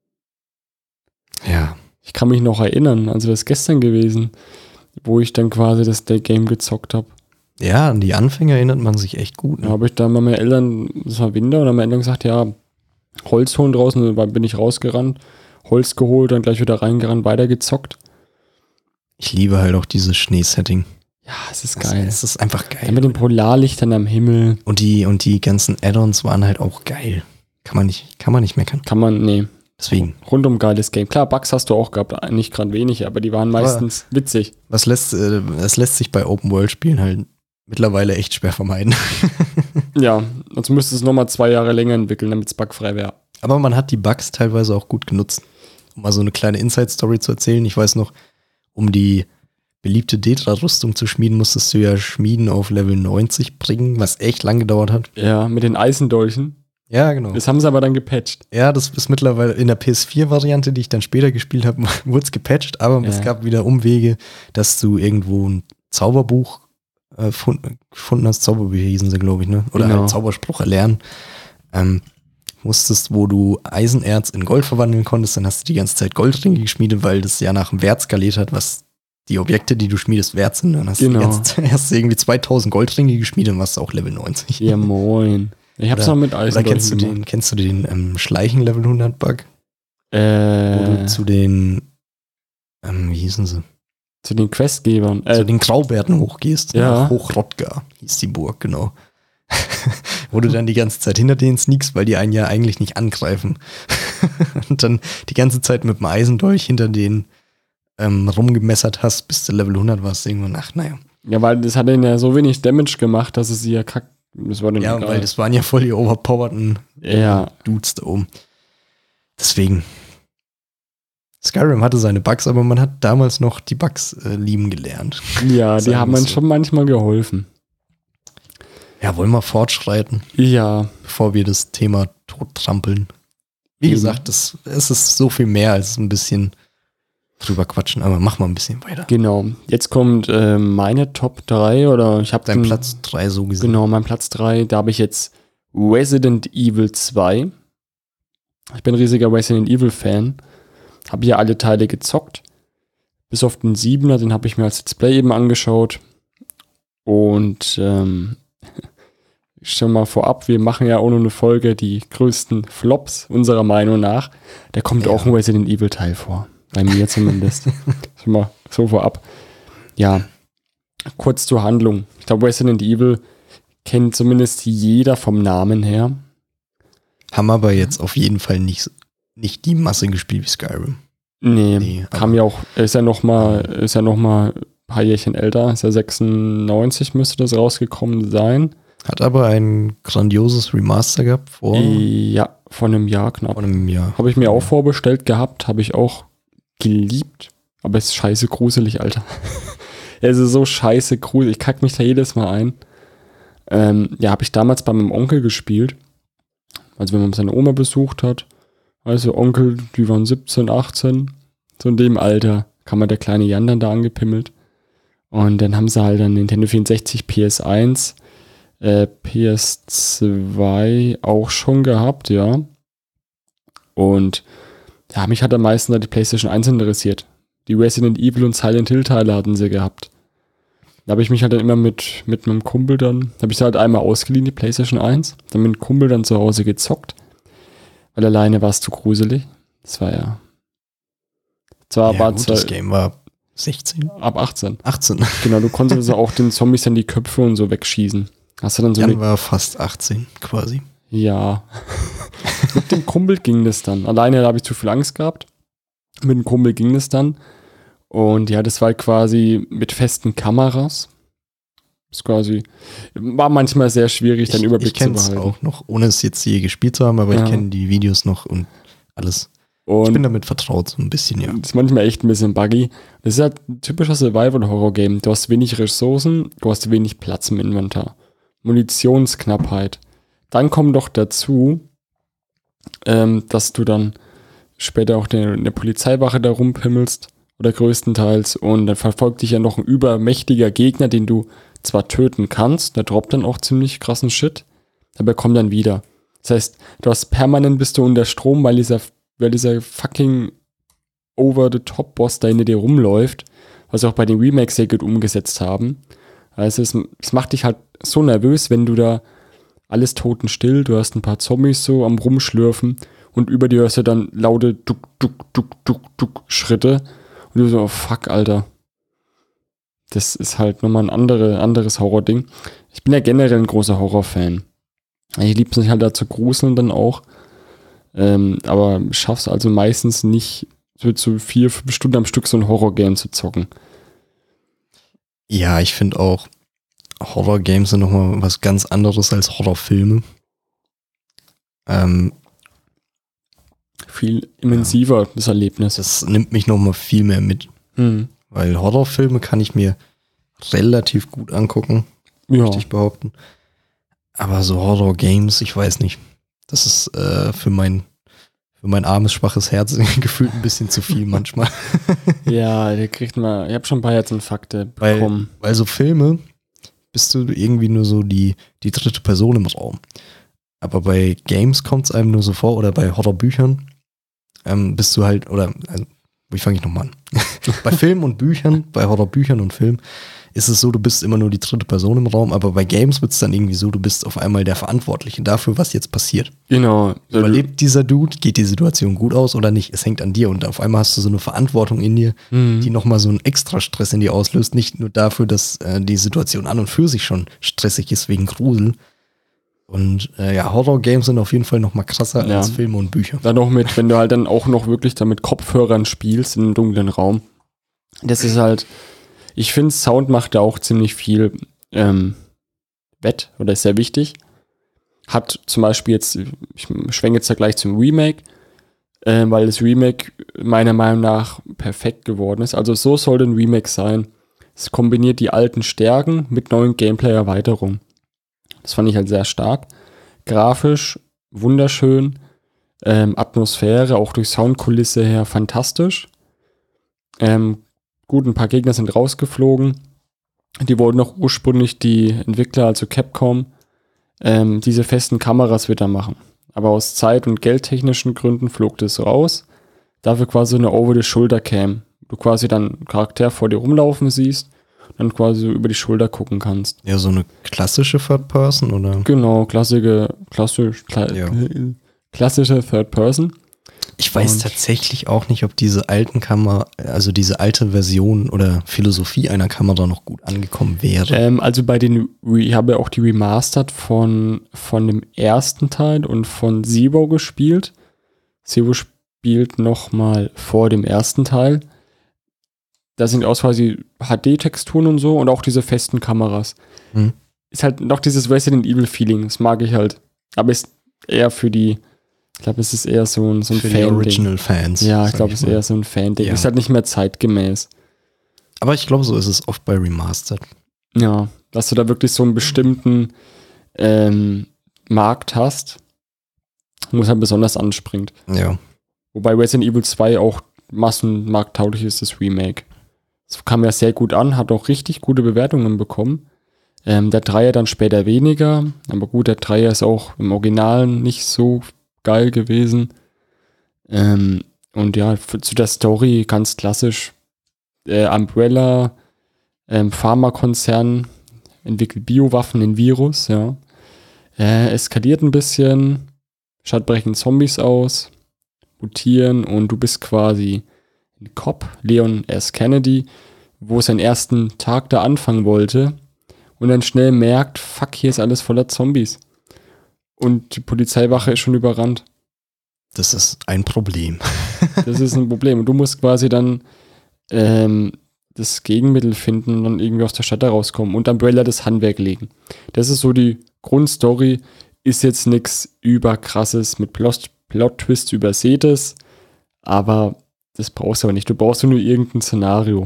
Ja. Ich kann mich noch erinnern, also das ist gestern gewesen, wo ich dann quasi das Day Game gezockt habe. Ja, an die Anfänge erinnert man sich echt gut. Da Ne? habe ich dann bei meinen Eltern, das war Winter, und haben meine Eltern gesagt, ja, Holz holen draußen, dann bin ich rausgerannt, Holz geholt, dann gleich wieder reingerannt, weitergezockt. Ich liebe halt auch dieses Schneesetting. Ja, es ist Das- geil. Es ist einfach Ja, geil. mit den Polarlichtern am Himmel Und die, und die ganzen Add-ons waren halt auch geil. Kann man nicht, kann man nicht meckern. kann man, nee, Deswegen. rundum geiles Game. Klar, Bugs hast du auch gehabt, nicht gerade wenig, aber die waren meistens witzig. Was lässt, äh, es lässt sich bei Open-World-Spielen halt mittlerweile echt schwer vermeiden. Ja, sonst müsste es nochmal zwei Jahre länger entwickeln, damit es bugfrei wäre. Aber man hat die Bugs teilweise auch gut genutzt. Um mal so eine kleine Inside-Story zu erzählen. Ich weiß noch, um die beliebte Detra-Rüstung zu schmieden, musstest du ja Schmieden auf Level neunzig bringen, was echt lang gedauert hat. Ja, mit den Eisendolchen. Ja, genau. Das haben sie aber dann gepatcht. Ja, das ist mittlerweile in der P S vier Variante, die ich dann später gespielt habe, wurde es gepatcht, aber Ja. es gab wieder Umwege, dass du irgendwo ein Zauberbuch äh, gefunden, gefunden hast. Zauberbücher hießen sie, glaube ich, ne? Oder Genau. einen Zauberspruch erlernen. Ähm, musstest, wo du Eisenerz in Gold verwandeln konntest, dann hast du die ganze Zeit Goldringe geschmiedet, weil das ja nach dem Wert skaliert hat, was die Objekte, die du schmiedest, wert sind. Dann hast Genau. du die ganze Zeit, hast du irgendwie zweitausend Goldringe geschmiedet und warst auch Level neunzig. Ja, moin. Ich hab's Oder- noch mit Eisen. Oder kennst du den, kennst du den ähm, Schleichen Level hundert Bug? Wo Äh, du zu den, ähm, wie hießen sie? zu den Questgebern. Äh, zu den Graubärten hochgehst. ja. Nach Hochrodgar hieß die Burg, genau. Wo du dann die ganze Zeit hinter denen sneakst, weil die einen ja eigentlich nicht angreifen. Und dann die ganze Zeit mit dem Eisendolch hinter denen ähm, rumgemessert hast, bis du Level hundert warst. Irgendwann, ach, naja. ja, weil das hat denen ja so wenig Damage gemacht, dass es sie ja kack. Das war dann Ja, egal. weil das waren ja voll die overpowerten Ja. Dudes da oben. Deswegen. Skyrim hatte seine Bugs, aber man hat damals noch die Bugs äh, lieben gelernt. Ja, die Sagen haben wir uns so. schon manchmal geholfen. Ja, wollen wir fortschreiten, Ja, bevor wir das Thema tottrampeln. Wie Eben. gesagt, es, es ist so viel mehr als ein bisschen drüber quatschen, aber mach mal ein bisschen weiter. genau. Jetzt kommt äh, meine Top drei oder ich habe Dein Platz drei so gesehen. Genau, mein Platz drei. Da habe ich jetzt Resident Evil zwei. Ich bin ein riesiger Resident Evil Fan. Habe ja alle Teile gezockt. Bis auf den Siebener, den habe ich mir als Let's Play eben angeschaut. Und ähm, schon mal vorab, wir machen ja auch noch eine Folge, die größten Flops unserer Meinung nach. Da kommt Ja. auch ein Resident Evil Teil vor. Bei mir zumindest. Schon mal so vorab. Ja, kurz zur Handlung. Ich glaube, Resident Evil kennt zumindest jeder vom Namen her. Haben aber jetzt auf jeden Fall nicht, nicht die Masse gespielt wie Skyrim. Nee, Nee, kam aber- ja auch, er ist ja noch mal, ist ja noch mal ein paar Jährchen älter, ist ja sechsundneunzig müsste das rausgekommen sein. Hat aber ein grandioses Remaster gehabt vor, Ja, von einem Jahr knapp. vor einem Jahr. Habe ich mir auch vorbestellt gehabt, habe ich auch geliebt, aber es ist scheiße gruselig, Alter. Es ist so scheiße gruselig, ich kack mich da jedes Mal ein. Ähm, ja, habe ich damals bei meinem Onkel gespielt, also wenn man seine Oma besucht hat. Also Onkel, die waren siebzehn, achtzehn, so in dem Alter kam halt der kleine Jan dann da angepimmelt. Und dann haben sie halt dann Nintendo vierundsechzig, P S eins, äh, P S zwei auch schon gehabt, ja. Und ja, mich hat am meisten da die PlayStation eins interessiert. Die Resident Evil und Silent Hill Teile hatten sie gehabt. Da habe ich mich halt dann immer mit, mit meinem Kumpel dann, habe ich sie halt einmal ausgeliehen, die PlayStation eins, dann mit dem Kumpel dann zu Hause gezockt. Weil alleine war es zu gruselig. Das war ja. Zwar Ja, war gut, zwar das Game war sechzehn, ab achtzehn. achtzehn. Genau, du konntest also auch den Zombies dann die Köpfe und so wegschießen. Hast du dann so Jan eine. war fast achtzehn quasi. Ja. Mit dem Kumpel ging das dann. Alleine habe ich zu viel Angst gehabt. Mit dem Kumpel ging das dann. Und ja, das war quasi mit festen Kameras. Das quasi. War manchmal sehr schwierig, den Ich, Überblick ich kenne zu es behalten. auch noch, ohne es jetzt je gespielt zu haben, aber Ja. ich kenne die Videos noch und alles. Ich Und bin damit vertraut, so ein bisschen, ja. das ist manchmal echt ein bisschen buggy. Das ist halt ein typischer Survival-Horror-Game. Du hast wenig Ressourcen, du hast wenig Platz im Inventar. Munitionsknappheit. Dann kommt doch dazu, ähm, dass du dann später auch in der, in der Polizeiwache da rumpimmelst oder größtenteils und dann verfolgt dich ja noch ein übermächtiger Gegner, den du zwar töten kannst, der droppt dann auch ziemlich krassen Shit, aber er kommt dann wieder. Das heißt, du hast permanent bist du unter Strom, weil dieser, weil dieser fucking Over-the-Top-Boss da hinter dir rumläuft, was sie auch bei den Remakes sehr gut umgesetzt haben. Also es, es macht dich halt so nervös, wenn du da alles totenstill, du hast ein paar Zombies so am Rumschlürfen und über dir hörst du dann laute Duck, Duck, Duck, Duck, Duck Schritte und du so, oh fuck, Alter. Das ist halt nochmal ein andere, anderes Horror-Ding. Ich bin ja generell ein großer Horror-Fan. Ich liebe es nicht halt da zu gruseln dann auch. Ähm, aber schaff's also meistens nicht, so zu vier, fünf Stunden am Stück so ein Horror-Game zu zocken. Ja, ich finde auch, Horror-Games sind nochmal was ganz anderes als Horrorfilme. Ähm, Viel immensiver, das Erlebnis. das nimmt mich nochmal viel mehr mit, Hm. weil Horrorfilme kann ich mir relativ gut angucken, Ja. möchte ich behaupten. Aber so Horror-Games, ich weiß nicht. Das ist äh, für mein für mein armes, schwaches Herz gefühlt ein bisschen zu viel manchmal. Ja, der kriegt mal, ich habe schon ein paar Herzinfarkte bekommen. Weil, weil so Filme bist du irgendwie nur so die, die dritte Person im Raum. Aber bei Games kommt es einem nur so vor, oder bei Horrorbüchern ähm, bist du halt, oder, also, wie fange ich nochmal an? Bei Filmen und Büchern, bei Horrorbüchern und Filmen ist es so, du bist immer nur die dritte Person im Raum, aber bei Games wird es dann irgendwie so, du bist auf einmal der Verantwortliche dafür, was jetzt passiert. Genau. Überlebt dieser Dude, geht die Situation gut aus oder nicht? Es hängt an dir und auf einmal hast du so eine Verantwortung in dir, mhm. die nochmal so einen extra Stress in dir auslöst. Nicht nur dafür, dass äh, die Situation an und für sich schon stressig ist wegen Grusel. Und äh, ja, Horror-Games sind auf jeden Fall nochmal krasser ja. als Filme und Bücher. Dann noch mit, wenn du halt dann auch noch wirklich da mit Kopfhörern spielst in einem dunklen Raum. Das ist halt, ich finde, Sound macht da auch ziemlich viel ähm, wett oder ist sehr wichtig. Hat zum Beispiel jetzt, ich schwenke jetzt da gleich zum Remake, äh, weil das Remake meiner Meinung nach perfekt geworden ist. Also so soll ein Remake sein. Es kombiniert die alten Stärken mit neuen Gameplay-Erweiterungen. Das fand ich halt sehr stark. Grafisch wunderschön. Ähm, Atmosphäre, auch durch Soundkulisse her fantastisch. Ähm, gut, ein paar Gegner sind rausgeflogen. Die wollten auch ursprünglich die Entwickler, also Capcom, ähm, diese festen Kameras wieder machen. Aber aus zeit- und geldtechnischen Gründen flog das raus. Dafür quasi eine Over-the-Shoulder-Cam. Du quasi dann einen Charakter vor dir rumlaufen siehst, dann quasi über die Schulter gucken kannst. Ja, so eine klassische Third Person, oder? Genau, klassische, klassisch, kla- ja. klassische Third Person. Ich weiß und tatsächlich auch nicht, ob diese alten Kamera, also diese alte Version oder Philosophie einer Kamera noch gut angekommen wäre. Ähm, also bei den, ich habe ja auch die Remastered von, von dem ersten Teil und von Zero gespielt. Zero spielt nochmal vor dem ersten Teil. Da sind auch quasi H D-Texturen und so und auch diese festen Kameras. Hm. Ist halt noch dieses Resident Evil-Feeling, das mag ich halt. Aber ist eher für die, ich glaube, es ist eher so ein, so ein für Fan-Ding. Die Original-Fans. Ja, ich glaube, es ist eher so ein Fan-Ding. Ja. Ist halt nicht mehr zeitgemäß. Aber ich glaube, so ist es oft bei Remastered. Ja, dass du da wirklich so einen bestimmten ähm, Markt hast, wo es halt besonders anspringt. Ja. Wobei Resident Evil zwei auch massenmarkttauglich ist, das Remake. Es kam ja sehr gut an, hat auch richtig gute Bewertungen bekommen. Ähm, der Dreier dann später weniger, aber gut, der Dreier ist auch im Originalen nicht so geil gewesen. Ähm, und ja, für, zu der Story ganz klassisch. Äh, Umbrella, ähm, Pharmakonzern, entwickelt Biowaffen, den Virus, ja. Äh, eskaliert ein bisschen, statt brechen Zombies aus, mutieren und du bist quasi ein Cop, Leon S. Kennedy, wo seinen ersten Tag da anfangen wollte und dann schnell merkt, fuck, hier ist alles voller Zombies. Und die Polizeiwache ist schon überrannt. Das ist ein Problem. Das ist ein Problem. Und du musst quasi dann ähm, das Gegenmittel finden und dann irgendwie aus der Stadt da rauskommen und Umbrella das Handwerk legen. Das ist so die Grundstory. Ist jetzt nichts überkrasses mit Plot, Plot-Twist übersätes, aber das brauchst du aber nicht. Du brauchst nur irgendein Szenario.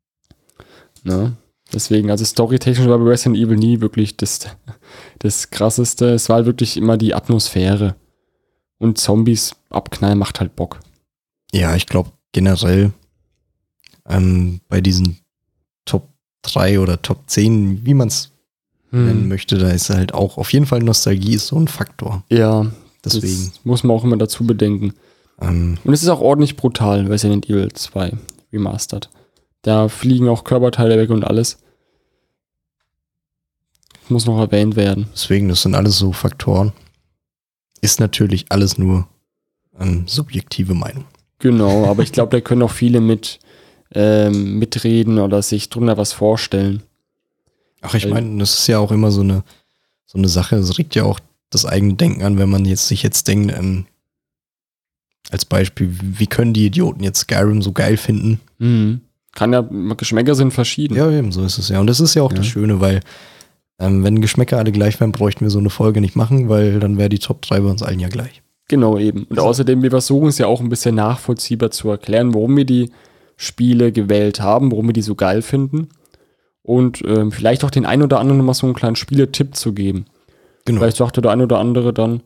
Ne? Deswegen, also storytechnisch war bei Resident Evil nie wirklich das, das Krasseste. Es war halt wirklich immer die Atmosphäre. Und Zombies abknallen macht halt Bock. Ja, ich glaube generell ähm, bei diesen Top drei oder Top zehn, wie man es hm. nennen möchte, da ist halt auch auf jeden Fall Nostalgie ist so ein Faktor. Ja, deswegen das muss man auch immer dazu bedenken. Ähm, Und es ist auch ordentlich brutal, Resident Evil zwei Remastered. Da fliegen auch Körperteile weg und alles. Muss noch erwähnt werden. Deswegen, das sind alles so Faktoren. Ist natürlich alles nur ähm, subjektive Meinung. Genau, aber ich glaube, da können auch viele mit ähm, mitreden oder sich drunter was vorstellen. Ach, ich meine, das ist ja auch immer so eine so eine Sache. Es regt ja auch das eigene Denken an, wenn man jetzt sich jetzt denkt, ähm, als Beispiel, wie können die Idioten jetzt Skyrim so geil finden? Mhm. Kann ja, Geschmäcker sind verschieden. Ja, eben, so ist es ja. Und das ist ja auch ja. das Schöne, weil ähm, wenn Geschmäcker alle gleich wären, bräuchten wir so eine Folge nicht machen, weil dann wäre die Top drei bei uns allen ja gleich. Genau, eben. Und also. außerdem, wir versuchen es ja auch ein bisschen nachvollziehbar zu erklären, warum wir die Spiele gewählt haben, warum wir die so geil finden. Und ähm, vielleicht auch den einen oder anderen nochmal so einen kleinen Spieletipp zu geben. Genau. Vielleicht sagt der ein oder andere dann,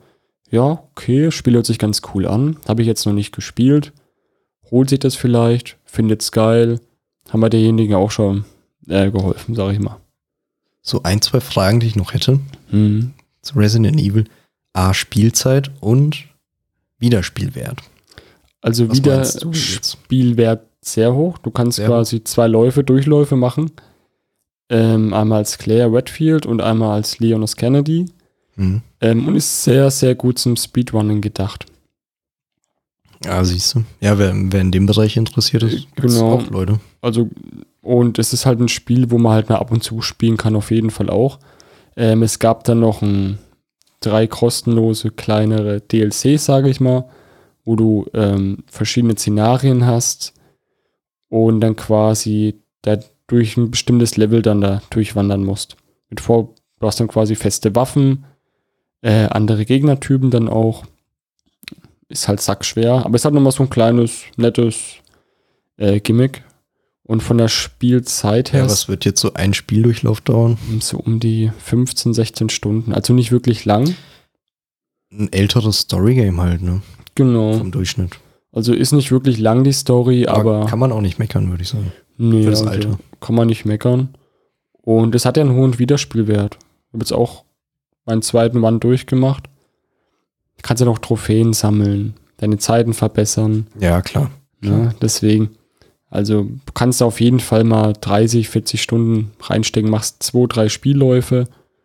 ja, okay, das Spiel hört sich ganz cool an. Habe ich jetzt noch nicht gespielt. Holt sich das vielleicht, findet's geil. Haben wir derjenigen auch schon äh, geholfen, sag ich mal. So ein, zwei Fragen, die ich noch hätte Mhm. zu Resident Evil. A, Spielzeit und Wiederspielwert. Also Was wieder meinst du jetzt? Spielwert sehr hoch. Du kannst Sehr quasi zwei Läufe, Durchläufe machen. Ähm, einmal als Claire Redfield und einmal als Leon S. Kennedy. Hm. Ähm, und ist sehr, sehr gut zum Speedrunning gedacht. Ja, siehst du. Ja, wer, wer in dem Bereich interessiert ist, gibt's Genau. auch Leute. Also, und es ist halt ein Spiel, wo man halt mal ab und zu spielen kann, auf jeden Fall auch. Ähm, es gab dann noch ein, drei kostenlose, kleinere D L Cs, sage ich mal, wo du ähm, verschiedene Szenarien hast und dann quasi da durch ein bestimmtes Level dann da durchwandern musst. Mit vor, du hast dann quasi feste Waffen, äh, andere Gegnertypen dann auch. Ist halt sackschwer, aber es hat nochmal so ein kleines, nettes äh, Gimmick. Und von der Spielzeit her Ja, was wird jetzt so ein Spieldurchlauf dauern? so um die fünfzehn, sechzehn Stunden. Also nicht wirklich lang. Ein älteres Storygame halt, ne? Genau. Vom Durchschnitt. Also ist nicht wirklich lang die Story, aber, kann man auch nicht meckern, würde ich sagen. nee, für das also Alter. kann man nicht meckern. Und es hat ja einen hohen Wiederspielwert. Ich habe jetzt auch meinen zweiten Run durchgemacht. Du kannst ja noch Trophäen sammeln, deine Zeiten verbessern. Ja, klar. Ne? Deswegen, also du kannst auf jeden Fall mal dreißig, vierzig Stunden reinstecken, machst zwei, drei Spielläufe.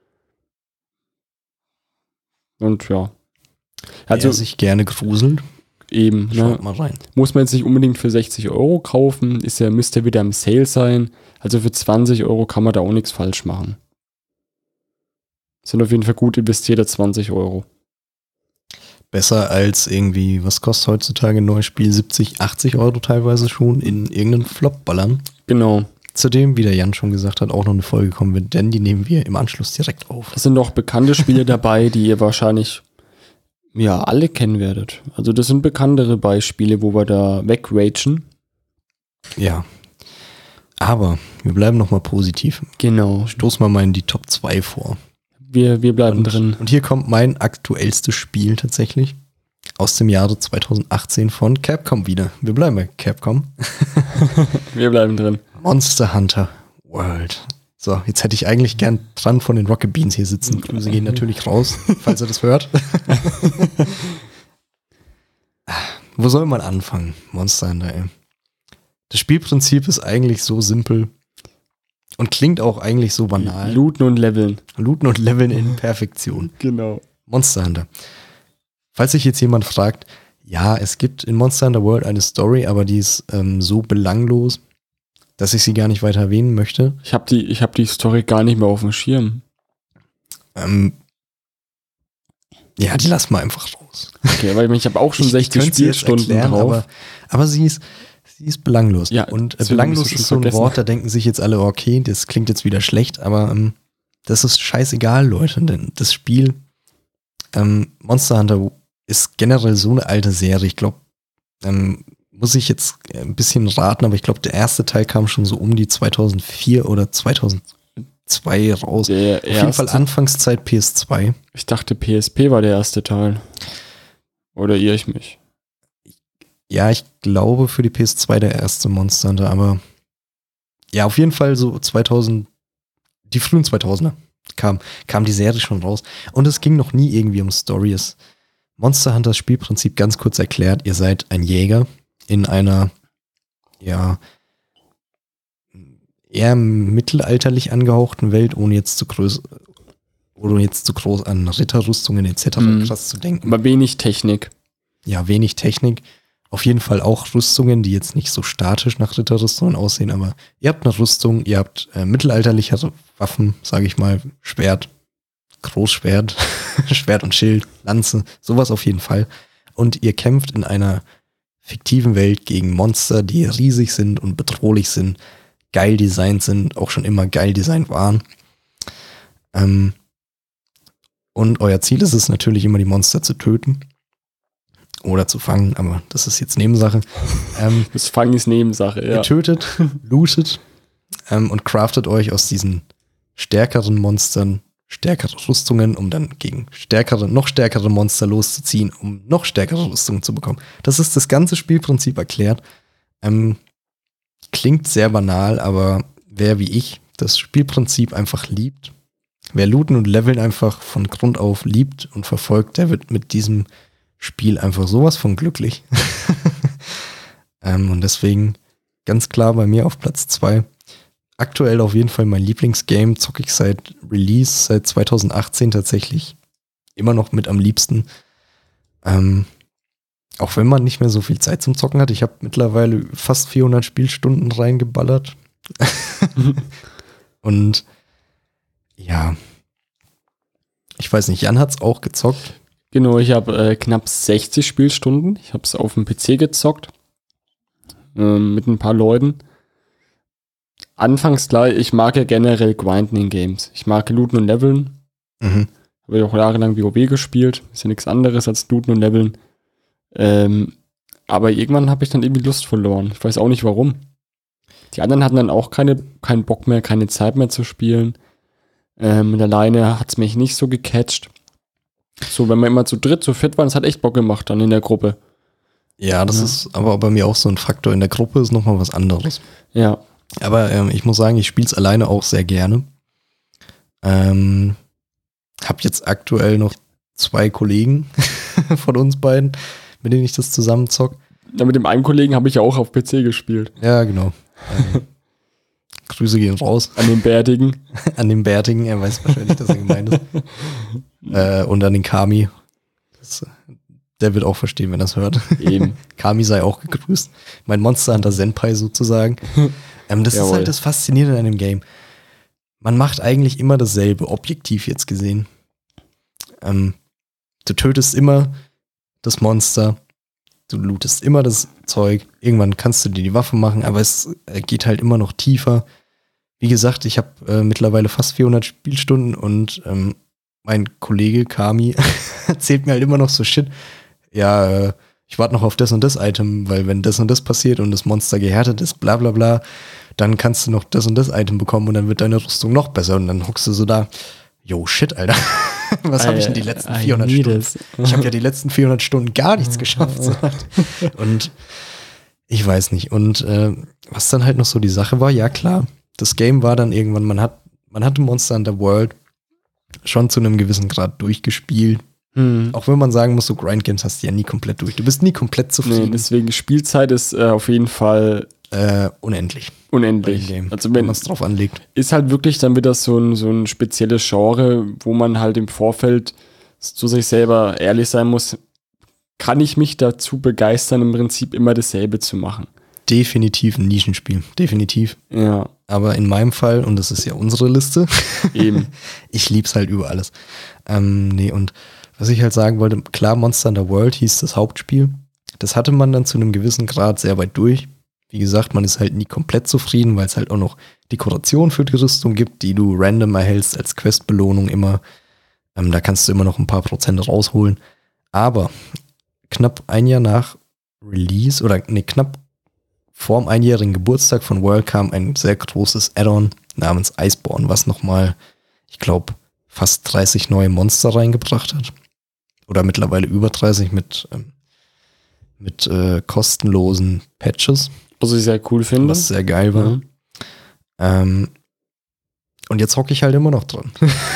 Und ja. Also Wer sich gerne gruselt, eben, schaut ne? mal rein. Muss man jetzt nicht unbedingt für sechzig Euro kaufen, ist ja, müsste wieder im Sale sein. Also für zwanzig Euro kann man da auch nichts falsch machen. Sind auf jeden Fall gut investierte zwanzig Euro. Besser als irgendwie, was kostet heutzutage ein neues Spiel? siebzig, achtzig Euro teilweise schon in irgendeinen Flop ballern. Genau. Zudem, wie der Jan schon gesagt hat, auch noch eine Folge kommen wird, denn die nehmen wir im Anschluss direkt auf. Es sind noch bekannte Spiele dabei, die ihr wahrscheinlich ja alle kennen werdet. Also das sind bekanntere Beispiele, wo wir da wegragen. Ja. Aber wir bleiben nochmal positiv. Genau. Stoßen wir mal in die Top zwei vor. Wir, wir bleiben Und, drin. und hier kommt mein aktuellstes Spiel tatsächlich. Aus dem Jahre zweitausendachtzehn von Capcom wieder. Wir bleiben bei Capcom. Wir bleiben drin. Monster Hunter World. So, jetzt hätte ich eigentlich gern dran von den Rocket Beans hier sitzen. Grüße gehen natürlich raus, falls ihr das hört. Wo soll man anfangen? Monster Hunter, ey. Das Spielprinzip ist eigentlich so simpel und klingt auch eigentlich so banal. Looten und Leveln. Looten und Leveln in Perfektion. Genau. Monster Hunter. Falls sich jetzt jemand fragt, ja, es gibt in Monster Hunter World eine Story, aber die ist ähm, so belanglos, dass ich sie gar nicht weiter erwähnen möchte. Ich habe die, ich hab die Story gar nicht mehr auf dem Schirm. Ähm, ja, die lassen wir einfach raus. Okay, weil ich habe auch schon Ich- ich sechzig könnte sie jetzt Spielstunden erklären, drauf. Aber, aber sie ist, sie ist belanglos. Ja, und äh, deswegen hab ich's belanglos schon ist so ein vergessen. Wort, da denken sich jetzt alle, okay, das klingt jetzt wieder schlecht, aber ähm, das ist scheißegal, Leute. Denn das Spiel ähm, Monster Hunter ist generell so eine alte Serie. Ich glaube, ähm, muss ich jetzt ein bisschen raten, aber ich glaube, der erste Teil kam schon so um die zweitausendvier oder zweitausendzwei raus. Der Auf jeden Fall erste, Anfangszeit P S zwei. ich dachte P S P war der erste Teil. Oder irre ich mich? Ja, ich glaube für die P S zwei der erste Monster Hunter, aber ja, auf jeden Fall so zweitausend, die frühen zweitausender kam, kam die Serie schon raus. Und es ging noch nie irgendwie um Stories. Monster Hunters Spielprinzip ganz kurz erklärt, ihr seid ein Jäger in einer, ja, eher mittelalterlich angehauchten Welt, ohne jetzt zu groß, ohne jetzt zu groß an Ritterrüstungen et cetera Mhm. krass zu denken. Aber wenig Technik. Ja, wenig Technik. Auf jeden Fall auch Rüstungen, die jetzt nicht so statisch nach Ritterrüstungen aussehen, aber ihr habt eine Rüstung, ihr habt äh, mittelalterliche Waffen, sage ich mal, Schwert, Großschwert, Schwert und Schild, Lanze, sowas auf jeden Fall. Und ihr kämpft in einer fiktiven Welt gegen Monster, die riesig sind und bedrohlich sind, geil designt sind, auch schon immer geil designt waren. Ähm, und euer Ziel ist es natürlich immer, die Monster zu töten. Oder zu fangen, aber das ist jetzt Nebensache. Ähm, Das Fangen ist Nebensache, ja. Ihr tötet, lootet ähm, und craftet euch aus diesen stärkeren Monstern stärkere Rüstungen, um dann gegen stärkere, noch stärkere Monster loszuziehen, um noch stärkere Rüstungen zu bekommen. Das ist das ganze Spielprinzip erklärt. Ähm, klingt sehr banal, aber wer wie ich das Spielprinzip einfach liebt, wer Looten und Leveln einfach von Grund auf liebt und verfolgt, der wird mit diesem Spiel einfach sowas von glücklich. ähm, und deswegen ganz klar bei mir auf Platz zwei. Aktuell auf jeden Fall mein Lieblingsgame, zocke ich seit Release, seit zwanzig achtzehn tatsächlich immer noch mit am liebsten. Ähm, auch wenn man nicht mehr so viel Zeit zum Zocken hat. Ich habe mittlerweile fast vierhundert Spielstunden reingeballert. Und ja, ich weiß nicht, Jan hat's auch gezockt. Genau, ich habe äh, knapp sechzig Spielstunden. Ich habe es auf dem P C gezockt. Äh, mit ein paar Leuten. Anfangs klar, ich mag ja generell Grinden in Games. Ich mag Looten und Leveln. Mhm. Habe ja auch jahrelang WoW gespielt. Ist ja nichts anderes als Looten und Leveln. Ähm, aber irgendwann habe ich dann irgendwie Lust verloren. Ich weiß auch nicht warum. Die anderen hatten dann auch keine, keinen Bock mehr, keine Zeit mehr zu spielen. Ähm, und alleine hat es mich nicht so gecatcht. So, wenn man immer zu dritt, zu viert war, das hat echt Bock gemacht dann in der Gruppe. Ja, das Ja. ist aber bei mir auch so ein Faktor. In der Gruppe ist nochmal was anderes. Ja. Aber ähm, ich muss sagen, ich spiele es alleine auch sehr gerne. Ähm, hab jetzt aktuell noch zwei Kollegen von uns beiden, mit denen ich das zusammen zock. Ja, mit dem einen Kollegen habe ich ja auch auf P C gespielt. Ja, genau. Ähm, Grüße gehen raus An den Bärtigen. an den Bärtigen. Er weiß wahrscheinlich, dass er gemeint ist. äh, und an den Kami. Das, der wird auch verstehen, wenn er es hört. Eben. Kami sei auch gegrüßt. Mein Monster Hunter Senpai sozusagen. Ähm, das Jawohl. ist halt das Faszinierende an einem Game. Man macht eigentlich immer dasselbe, objektiv jetzt gesehen. Ähm, du tötest immer das Monster, du lootest immer das Zeug, irgendwann kannst du dir die Waffe machen, aber es äh, geht halt immer noch tiefer. Wie gesagt, ich habe äh, mittlerweile fast vierhundert Spielstunden und ähm, mein Kollege Kami erzählt mir halt immer noch so Shit. Ja, äh, ich warte noch auf das und das Item, weil wenn das und das passiert und das Monster gehärtet ist, bla bla bla, dann kannst du noch das und das Item bekommen und dann wird deine Rüstung noch besser und dann hockst du so da, yo, shit, Alter. Was habe ich denn die letzten I vierhundert need Stunden? it. Ich habe ja die letzten vierhundert Stunden gar nichts geschafft. So. Und ich weiß nicht. Und äh, was dann halt noch so die Sache war, ja klar, das Game war dann irgendwann, man hat, man hatte Monster Hunter World schon zu einem gewissen Grad durchgespielt. Hm. Auch wenn man sagen muss, so Grind-Games hast du ja nie komplett durch. Du bist nie komplett Nee, zufrieden. deswegen Spielzeit ist äh, auf jeden Fall äh, unendlich. Bei unendlich. dem Game, Also wenn wenn man es drauf anlegt. ist halt wirklich dann wieder so ein, so ein spezielles Genre, wo man halt im Vorfeld zu sich selber ehrlich sein muss, kann ich mich dazu begeistern, im Prinzip immer dasselbe zu machen. Definitiv ein Nischenspiel. Definitiv. Ja, Aber in meinem Fall, und das ist ja unsere Liste, eben. ich lieb's halt über alles. Ähm, nee, und was ich halt sagen wollte, klar, Monster Hunter World hieß das Hauptspiel. Das hatte man dann zu einem gewissen Grad sehr weit durch. Wie gesagt, man ist halt nie komplett zufrieden, weil es halt auch noch Dekoration für die Rüstung gibt, die du random erhältst als Questbelohnung immer. Ähm, da kannst du immer noch ein paar Prozent rausholen. Aber knapp ein Jahr nach Release, oder nee, knapp vor dem einjährigen Geburtstag von World kam ein sehr großes Add-on namens Iceborne, was nochmal, ich glaube, fast dreißig neue Monster reingebracht hat. Oder mittlerweile über dreißig mit, ähm, mit äh, kostenlosen Patches. Was ich sehr cool finde. Was sehr geil war. Ja. Ähm, und jetzt hocke ich halt immer noch dran.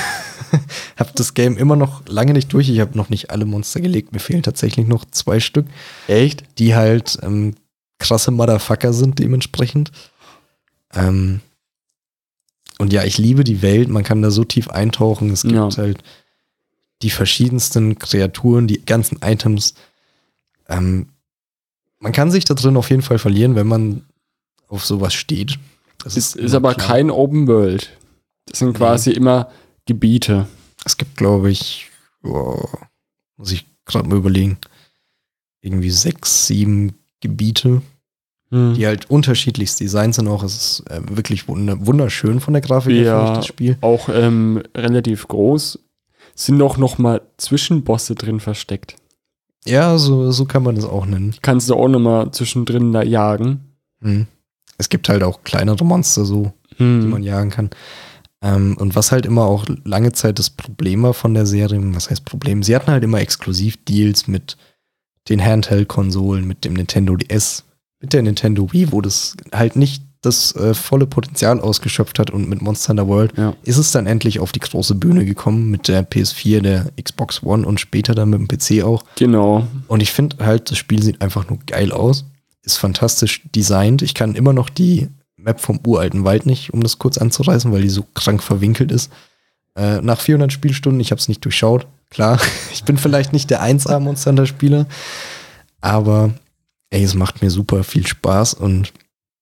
Hab das Game immer noch lange nicht durch. Ich habe noch nicht alle Monster gelegt. Mir fehlen tatsächlich noch zwei Stück. Echt? Die halt ähm, krasse Motherfucker sind dementsprechend. Ähm, und ja, ich liebe die Welt. Man kann da so tief eintauchen. Es gibt Ja. halt die verschiedensten Kreaturen, die ganzen Items. Ähm, man kann sich da drin auf jeden Fall verlieren, wenn man auf sowas steht. Das Ist, ist immer aber klar. kein Open World. Das sind quasi immer Gebiete. Es gibt, glaube ich, oh, muss ich gerade mal überlegen, irgendwie sechs, sieben Gebiete, Hm. die halt unterschiedlichst designt sind auch. Es ist äh, wirklich wund- wunderschön von der Grafik her, Ja. finde ich, das Spiel. Auch ähm, relativ groß. Sind auch noch mal Zwischenbosse drin versteckt. Ja, so, so kann man das auch nennen. Kannst du auch noch mal zwischendrin da jagen. Hm. Es gibt halt auch kleinere Monster so, die man jagen kann. Ähm, und was halt immer auch lange Zeit das Problem war von der Serie, was heißt Problem? Sie hatten halt immer Exklusiv-Deals mit den Handheld-Konsolen, mit dem Nintendo D S, mit der Nintendo Wii, wo das halt nicht das äh, volle Potenzial ausgeschöpft hat, und mit Monster Hunter World Ja. ist es dann endlich auf die große Bühne gekommen mit der P S vier, der Xbox One und später dann mit dem P C auch. Genau. Und ich finde halt, das Spiel sieht einfach nur geil aus, ist fantastisch designt. Ich kann immer noch die Map vom uralten Wald nicht, um das kurz anzureißen, weil die so krank verwinkelt ist. Äh, nach vierhundert Spielstunden, ich habe es nicht durchschaut. Klar, ich bin vielleicht nicht der eins A Monster Hunter Spieler, aber ey, es macht mir super viel Spaß und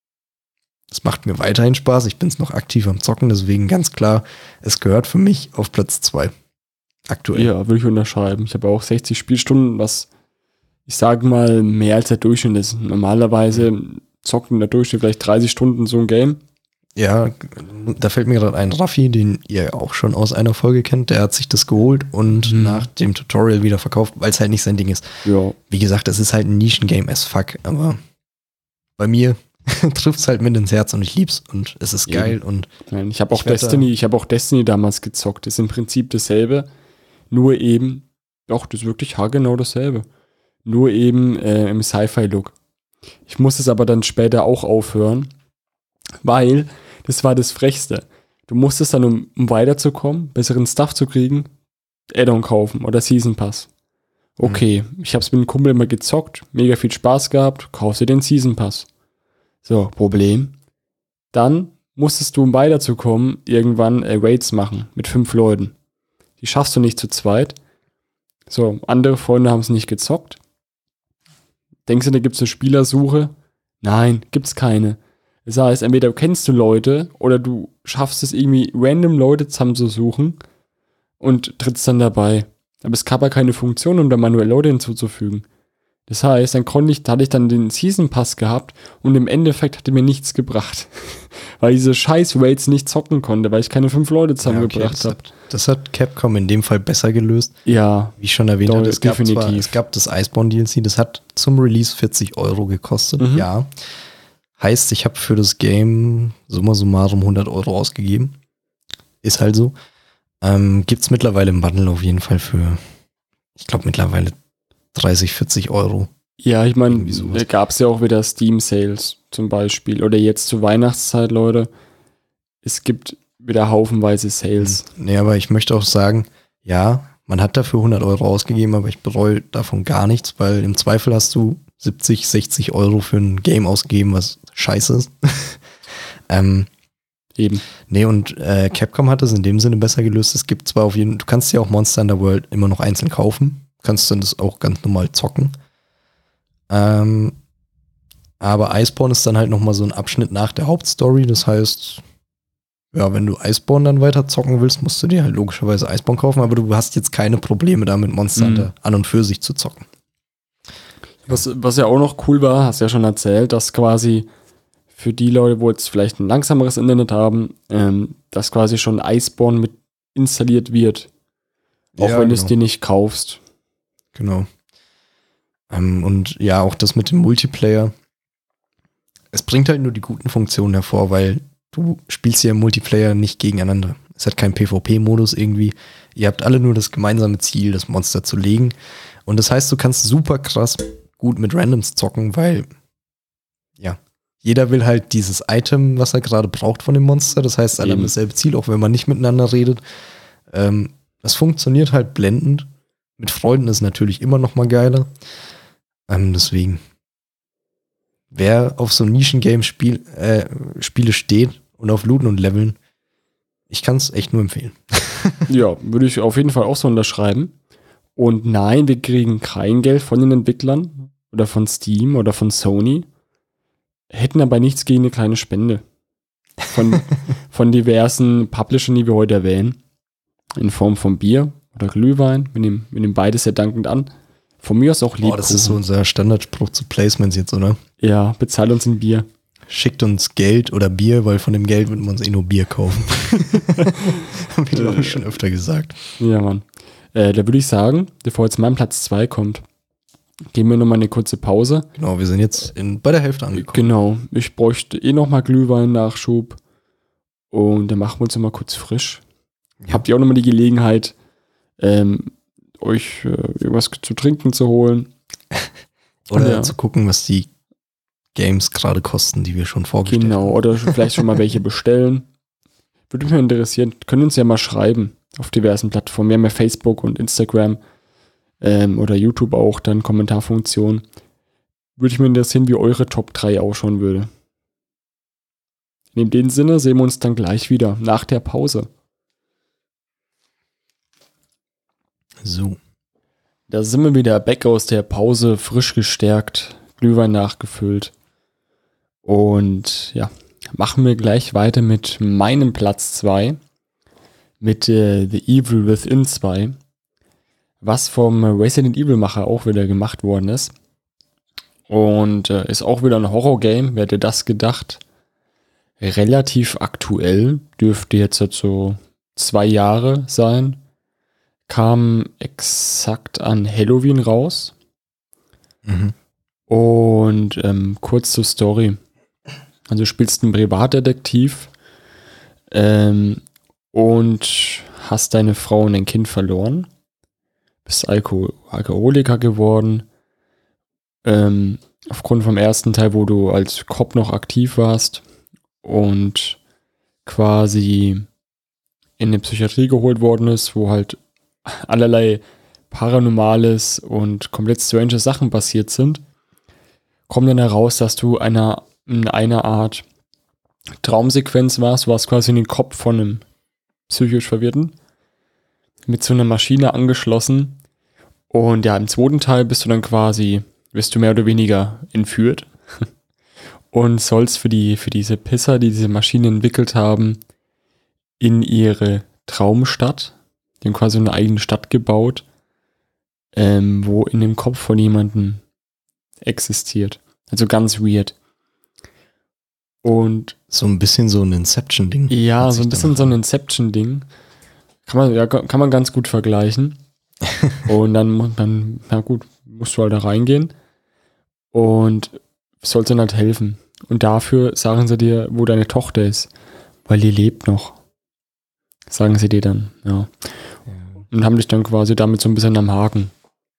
es macht mir weiterhin Spaß. Ich bin es noch aktiv am Zocken, deswegen ganz klar, es gehört für mich auf Platz zwei. Aktuell. Ja, würde ich unterschreiben. Ich habe auch sechzig Spielstunden, was ich sage mal mehr als der Durchschnitt ist. Normalerweise zockt in der Durchschnitt vielleicht dreißig Stunden so ein Game. Ja, da fällt mir gerade ein, Raffi, den ihr auch schon aus einer Folge kennt, der hat sich das geholt und Mhm. nach dem Tutorial wieder verkauft, weil es halt nicht sein Ding ist. Ja, Wie gesagt, das ist halt ein Nischen-Game as fuck, aber bei mir trifft es halt mit ins Herz und ich lieb's und es ist Eben. geil und nein, ich habe auch Ich werd Destiny, ich habe auch Destiny damals gezockt. Das ist im Prinzip dasselbe, nur eben, doch, das ist wirklich haargenau dasselbe. Nur eben äh, im Sci-Fi-Look. Ich muss es aber dann später auch aufhören, weil das war das Frechste. Du musstest dann, um, um weiterzukommen, besseren Stuff zu kriegen, Add-on kaufen oder Season Pass. Okay, ich habe es mit einem Kumpel immer gezockt, mega viel Spaß gehabt, kaufst dir den Season Pass. So, Problem. Dann musstest du, um weiterzukommen, irgendwann äh, Raids machen mit fünf Leuten. Die schaffst du nicht zu zweit. So, andere Freunde haben es nicht gezockt. Denkst du, da gibt es eine Spielersuche? Nein, gibt's keine. Das heißt, entweder kennst du Leute oder du schaffst es irgendwie, random Leute zusammenzusuchen und trittst dann dabei. Aber es gab ja keine Funktion, um da manuell Leute hinzuzufügen. Das heißt, dann konnte ich, da hatte ich dann den Season Pass gehabt und im Endeffekt hat er mir nichts gebracht. Weil ich diese scheiß Raids nicht zocken konnte, weil ich keine fünf Leute zusammengebracht das, habe. hat, das hat Capcom in dem Fall besser gelöst. Ja, Wie ich schon erwähnt Doch, hatte, es gab, zwar, definitiv. es gab das Iceborne D L C, das hat zum Release vierzig Euro gekostet, Mhm. ja. Heißt, ich habe für das Game summa summarum hundert Euro ausgegeben. Ist halt so. Ähm, gibt's mittlerweile im Bundle auf jeden Fall für, ich glaube mittlerweile dreißig, vierzig Euro. ja, ich meine, Irgendwie sowas. da gab es ja auch wieder Steam Sales zum Beispiel. Oder jetzt zur Weihnachtszeit, Leute. Es gibt wieder haufenweise Sales. Nee, aber ich möchte auch sagen, ja, man hat dafür hundert Euro ausgegeben, aber ich bereue davon gar nichts, weil im Zweifel hast du siebzig, sechzig Euro für ein Game ausgegeben, was scheiße ist. ähm, Eben. nee, und äh, Capcom hat es in dem Sinne besser gelöst. Es gibt zwar auf jeden, du kannst ja auch Monster Hunter World immer noch einzeln kaufen, kannst dann das auch ganz normal zocken. Ähm, aber Iceborne ist dann halt nochmal so ein Abschnitt nach der Hauptstory, das heißt, ja, wenn du Iceborne dann weiter zocken willst, musst du dir halt logischerweise Iceborne kaufen, aber du hast jetzt keine Probleme damit, Monster Mhm. Hunter an und für sich zu zocken. Was, was ja auch noch cool war, hast du ja schon erzählt, dass quasi für die Leute, wo jetzt vielleicht ein langsameres Internet haben, ähm, dass quasi schon Iceborne mit installiert wird. Auch Ja, wenn du es genau. dir nicht kaufst. Genau. Ähm, und ja, auch das mit dem Multiplayer. Es bringt halt nur die guten Funktionen hervor, weil du spielst ja im Multiplayer nicht gegeneinander. Es hat keinen PvP-Modus irgendwie. Ihr habt alle nur das gemeinsame Ziel, das Monster zu legen. Und das heißt, du kannst super krass gut mit Randoms zocken, weil ja, jeder will halt dieses Item, was er gerade braucht von dem Monster. Das heißt, alle haben Eben. dasselbe Ziel, auch wenn man nicht miteinander redet. Ähm, das funktioniert halt blendend. Mit Freunden ist natürlich immer noch mal geiler. Ähm, deswegen, wer auf so Nischen-Game Spiel, äh, Spiele steht und auf Looten und Leveln, ich kann es echt nur empfehlen. Ja, würde ich auf jeden Fall auch so unterschreiben. Und nein, wir kriegen kein Geld von den Entwicklern oder von Steam oder von Sony. Hätten aber nichts gegen eine kleine Spende. Von, von diversen Publishern, die wir heute erwähnen. In Form von Bier oder Glühwein. Wir nehmen, wir nehmen beides sehr dankend an. Von mir aus auch Lebkuchen. Boah, das ist so unser Standardspruch zu Placements jetzt, oder? Ja, bezahl uns ein Bier. Schickt uns Geld oder Bier, weil von dem Geld wird man uns eh nur Bier kaufen. Haben wir, glaube ich, schon öfter gesagt. Ja, Mann. Äh, da würde ich sagen, bevor jetzt mein Platz zwei kommt, geben wir nochmal eine kurze Pause. Genau, wir sind jetzt in, bei der Hälfte angekommen. Genau, ich bräuchte eh nochmal Glühwein-Nachschub. Und dann machen wir uns mal kurz frisch. Ja. Habt ihr auch nochmal die Gelegenheit, ähm, euch äh, irgendwas zu trinken zu holen? Oder ja. zu gucken, was die Games gerade kosten, die wir schon vorgestellt genau, haben. Genau, oder vielleicht schon mal welche bestellen. Würde mich mal interessieren. Können uns ja mal schreiben auf diversen Plattformen. Wir haben ja Facebook und Instagram ähm, oder YouTube auch, dann Kommentarfunktion. Würde ich mir interessieren, wie eure Top drei ausschauen würde. In dem Sinne sehen wir uns dann gleich wieder nach der Pause. So. Da sind wir wieder back aus der Pause, frisch gestärkt, Glühwein nachgefüllt. Und ja, machen wir gleich weiter mit meinem Platz zwei. Mit äh, The Evil Within zwei. Was vom Resident Evil Macher auch wieder gemacht worden ist. Und äh, ist auch wieder ein Horror-Game. Wer hätte das gedacht? Relativ aktuell. Dürfte jetzt so zwei Jahre sein. Kam exakt an Halloween raus. Mhm. Und ähm, kurz zur Story. Also du spielst einen Privatdetektiv ähm, und hast deine Frau und dein Kind verloren. Bist Alko- Alkoholiker geworden. Ähm, aufgrund vom ersten Teil, wo du als Cop noch aktiv warst und quasi in eine Psychiatrie geholt worden ist, wo halt allerlei Paranormales und komplett strange Sachen passiert sind, kommt dann heraus, dass du einer, in einer Art Traumsequenz warst. Du warst quasi in den Kopf von einem psychisch Verwirrten mit so einer Maschine angeschlossen. Und ja, im zweiten Teil bist du dann quasi, wirst du mehr oder weniger entführt und sollst für die, für diese Pisser, die diese Maschine entwickelt haben, in ihre Traumstadt, die haben quasi eine eigene Stadt gebaut, ähm, wo in dem Kopf von jemandem existiert. Also ganz weird. Und so ein bisschen so ein Inception-Ding. ja, so ein bisschen so ein Inception-Ding. Kann man, ja, kann man ganz gut vergleichen. Und dann, dann, na gut, musst du halt da reingehen und sollst dann halt helfen. Und dafür sagen sie dir, wo deine Tochter ist, weil die lebt noch. Sagen sie dir dann, ja. Und haben dich dann quasi damit so ein bisschen am Haken.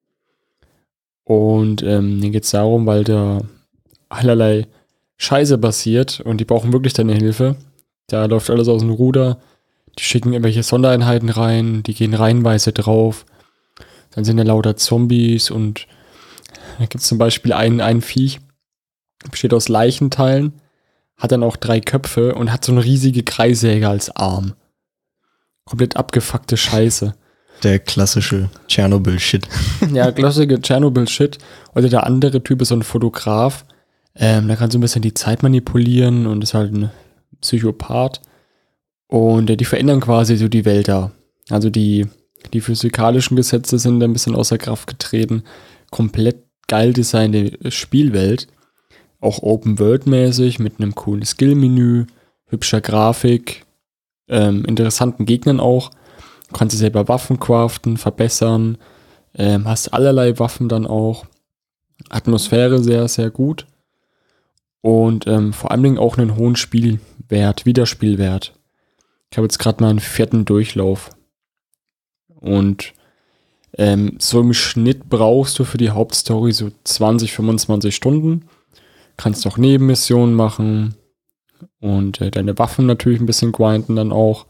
Und ähm, dann geht es darum, weil da allerlei Scheiße passiert und die brauchen wirklich deine Hilfe. Da läuft alles aus dem Ruder. Die schicken irgendwelche Sondereinheiten rein, die gehen reihenweise drauf. Dann sind da lauter Zombies und da gibt es zum Beispiel einen, einen Viech, besteht aus Leichenteilen, hat dann auch drei Köpfe und hat so eine riesige Kreissäge als Arm. Komplett abgefuckte Scheiße. Der klassische Tschernobyl-Shit. Ja, klassische Tschernobyl-Shit. Oder der andere Typ ist so ein Fotograf. Ähm, der kann so ein bisschen die Zeit manipulieren und ist halt ein Psychopath. Und äh, die verändern quasi so die Welt da. Also die, die physikalischen Gesetze sind ein bisschen außer Kraft getreten. Komplett geil designte Spielwelt. Auch Open-World-mäßig mit einem coolen Skill-Menü, hübscher Grafik, ähm, interessanten Gegnern auch. Du kannst dir selber Waffen craften, verbessern, ähm, hast allerlei Waffen dann auch. Atmosphäre sehr, sehr gut. Und ähm, vor allen Dingen auch einen hohen Spielwert, Wiederspielwert. Ich habe jetzt gerade mal einen vierten Durchlauf. Und ähm, so im Schnitt brauchst du für die Hauptstory so zwanzig, fünfundzwanzig Stunden. Kannst auch Nebenmissionen machen. Und äh, deine Waffen natürlich ein bisschen grinden dann auch.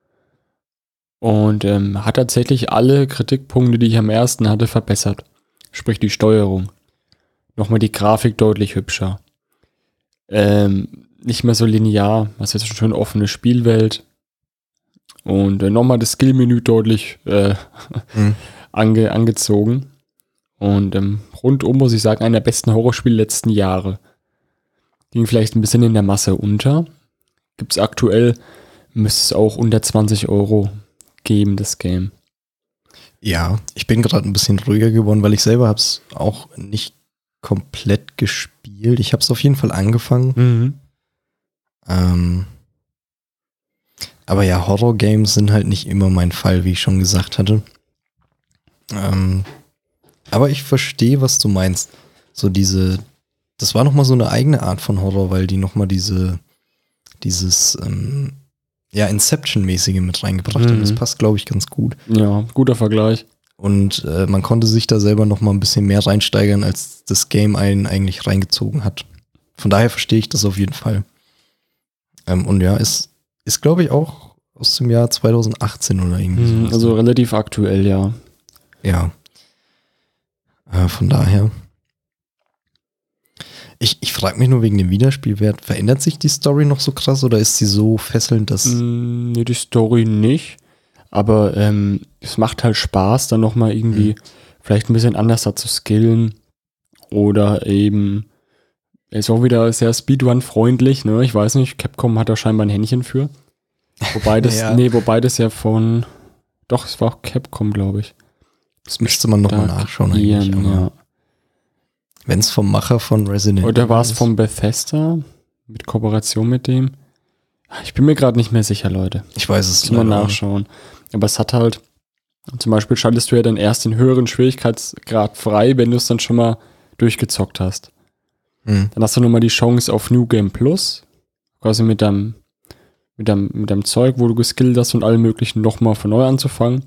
Und ähm, hat tatsächlich alle Kritikpunkte, die ich am ersten hatte, verbessert. Sprich die Steuerung. Nochmal die Grafik deutlich hübscher. Ähm, nicht mehr so linear, was jetzt eine schön offene Spielwelt. Und äh, nochmal das Skill-Menü deutlich äh, mhm. ange, angezogen. Und ähm, rundum muss ich sagen, einer der besten Horrorspiele der letzten Jahre. Ging vielleicht ein bisschen in der Masse unter. Gibt es aktuell, müsste es auch unter zwanzig Euro geben, das Game. Ja, ich bin gerade ein bisschen ruhiger geworden, weil ich selber habe es auch nicht komplett gespielt. Ich habe es auf jeden Fall angefangen. Mhm. Ähm, aber ja, Horror-Games sind halt nicht immer mein Fall, wie ich schon gesagt hatte. Ähm, aber ich verstehe, was du meinst. So diese, das war nochmal so eine eigene Art von Horror, weil die nochmal diese, dieses, ähm, ja, Inception-mäßige mit reingebracht hat. Mhm. Das passt, glaube ich, ganz gut. Ja, guter Vergleich. Und äh, man konnte sich da selber noch mal ein bisschen mehr reinsteigern, als das Game einen eigentlich reingezogen hat. Von daher verstehe ich das auf jeden Fall. Ähm, und ja, ist, ist glaube ich, auch aus dem Jahr zwanzig achtzehn oder irgendwie Mhm, sowas. also relativ aktuell, ja. Ja. Äh, von daher. Ich, ich frage mich nur wegen dem Wiederspielwert, verändert sich die Story noch so krass oder ist sie so fesselnd, dass... Mm, nee, die Story nicht. Aber ähm, es macht halt Spaß, dann nochmal irgendwie Mhm. vielleicht ein bisschen anders da zu skillen. Oder eben, er ist auch wieder sehr Speedrun-freundlich, ne? Ich weiß nicht, Capcom hat da scheinbar ein Händchen für. Wobei das, Ja. nee, wobei das ja von, doch, es war auch Capcom, glaube ich. Das Müsste man noch mal nachschauen eigentlich, aber- ja. Wenn es vom Macher von Resident Oder war es ist. vom Bethesda? Mit Kooperation mit dem? Ich bin mir gerade nicht mehr sicher, Leute. Ich weiß es Muss mal leider nicht. nachschauen. Aber es hat halt, zum Beispiel schaltest du ja dann erst den höheren Schwierigkeitsgrad frei, wenn du es dann schon mal durchgezockt hast. Hm. Dann hast du nochmal die Chance auf New Game Plus, quasi mit deinem, mit deinem, mit deinem Zeug, wo du geskillt hast und allem möglichen nochmal von neu anzufangen.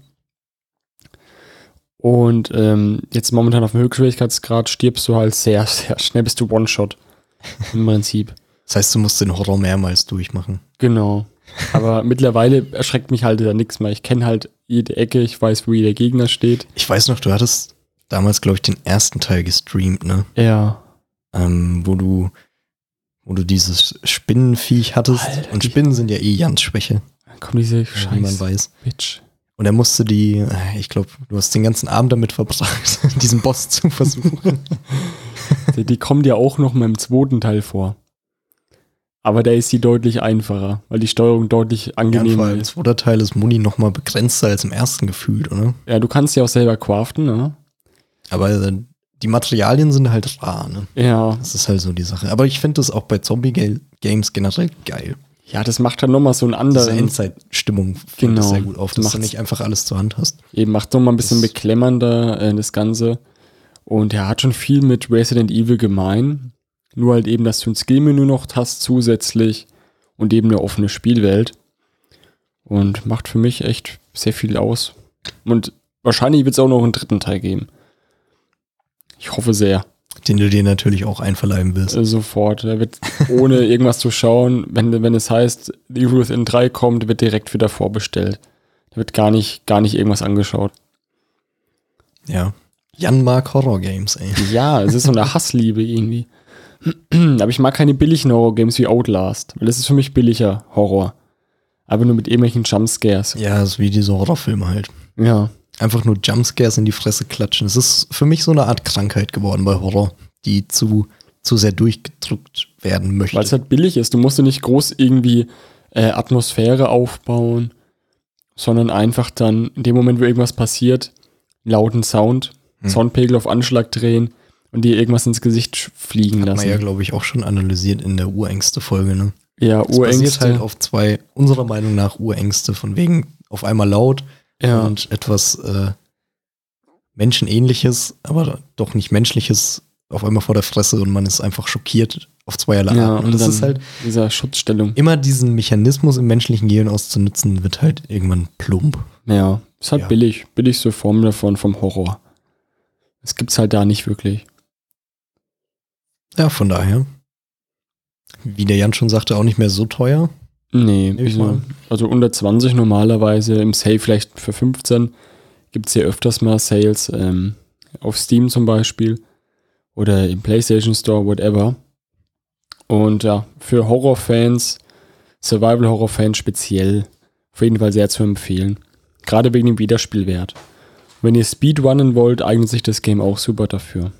Und ähm, jetzt momentan auf dem Höchstschwierigkeitsgrad stirbst du halt sehr, sehr schnell, bist du One-Shot. Im Prinzip. Das heißt, du musst den Horror mehrmals durchmachen. Genau. Aber mittlerweile erschreckt mich halt da nichts mehr. Ich kenne halt jede Ecke, ich weiß, wo jeder Gegner steht. Ich weiß noch, du hattest damals, glaube ich, den ersten Teil gestreamt, ne? Ja. Ähm, wo du wo du dieses Spinnenviech hattest. Alter, und die- Spinnen sind ja eh Jans Schwäche, Dann kommt diese wie man scheiß weiß. Bitch. Und er musste die, äh, ich glaube, du hast den ganzen Abend damit verbracht, diesen Boss zu versuchen. Die, die kommt ja auch noch mal im zweiten Teil vor. Aber da ist sie deutlich einfacher, weil die Steuerung deutlich Ja, und vor angenehmer allem im ist. zweiten Teil ist Muni noch mal begrenzter als im ersten gefühlt, oder? Ja, du kannst ja auch selber craften, ne? Aber äh, die Materialien sind halt rar, ne? Ja. Das ist halt so die Sache. Aber ich finde das auch bei Zombie-Games generell geil. Ja, das macht dann nochmal so einen Diese anderen. Endzeitstimmung fällt Genau. das sehr gut auf, dass du Macht's- nicht einfach alles zur Hand hast. Eben macht nochmal ein bisschen Das- beklemmender äh, das Ganze. Und er hat schon viel mit Resident Evil gemein. Nur halt eben, dass du ein Skillmenü noch hast zusätzlich und eben eine offene Spielwelt. Und macht für mich echt sehr viel aus. Und wahrscheinlich wird es auch noch einen dritten Teil geben. Ich hoffe sehr. Den du dir natürlich auch einverleiben willst. Äh, sofort. Er wird ohne irgendwas zu schauen, wenn, wenn es heißt, Evil Within drei kommt, wird direkt wieder vorbestellt. Da wird gar nicht, gar nicht irgendwas angeschaut. Ja. Jan mag Horror-Games, ey. Ja, es ist so eine Hassliebe irgendwie. Aber ich mag keine billigen Horror-Games wie Outlast, weil das ist für mich billiger Horror. Aber nur mit irgendwelchen Jumpscares. Ja, ist wie diese Horrorfilme halt. Ja. Einfach nur Jumpscares in die Fresse klatschen. Es ist für mich so eine Art Krankheit geworden bei Horror, die zu, zu sehr durchgedrückt werden möchte. Weil es halt billig ist. Du musst ja nicht groß irgendwie äh, Atmosphäre aufbauen, sondern einfach dann in dem Moment, wo irgendwas passiert, lauten Sound, Hm. Soundpegel auf Anschlag drehen und dir irgendwas ins Gesicht sch- fliegen Hat man lassen. ja, glaube ich, auch schon analysiert in der Urängste-Folge, ne? Ja, Es basiert Urängste. halt auf zwei, unserer Meinung nach, Urängste, von wegen auf einmal laut ja. und etwas äh, Menschenähnliches, aber doch nicht Menschliches auf einmal vor der Fresse und man ist einfach schockiert auf zweierlei ja, Arten. und das dann ist halt dieser Schutzstellung. immer diesen Mechanismus im menschlichen Gehirn auszunutzen, wird halt irgendwann plump. Ja, ist halt Ja. billig. Billigste Form davon vom Horror. Das gibt's halt da nicht wirklich. Ja, von daher, wie der Jan schon sagte, auch nicht mehr so teuer. Nee, Nehm ich also, mal. also unter zwanzig normalerweise, im Sale vielleicht für fünfzehn. Gibt's ja öfters mal Sales, ähm, auf Steam zum Beispiel oder im PlayStation Store, whatever. Und ja, für Horrorfans, Survival-Horror-Fans speziell, auf jeden Fall sehr zu empfehlen. Gerade wegen dem Wiederspielwert. Wenn ihr Speedrunnen wollt, eignet sich das Game auch super dafür.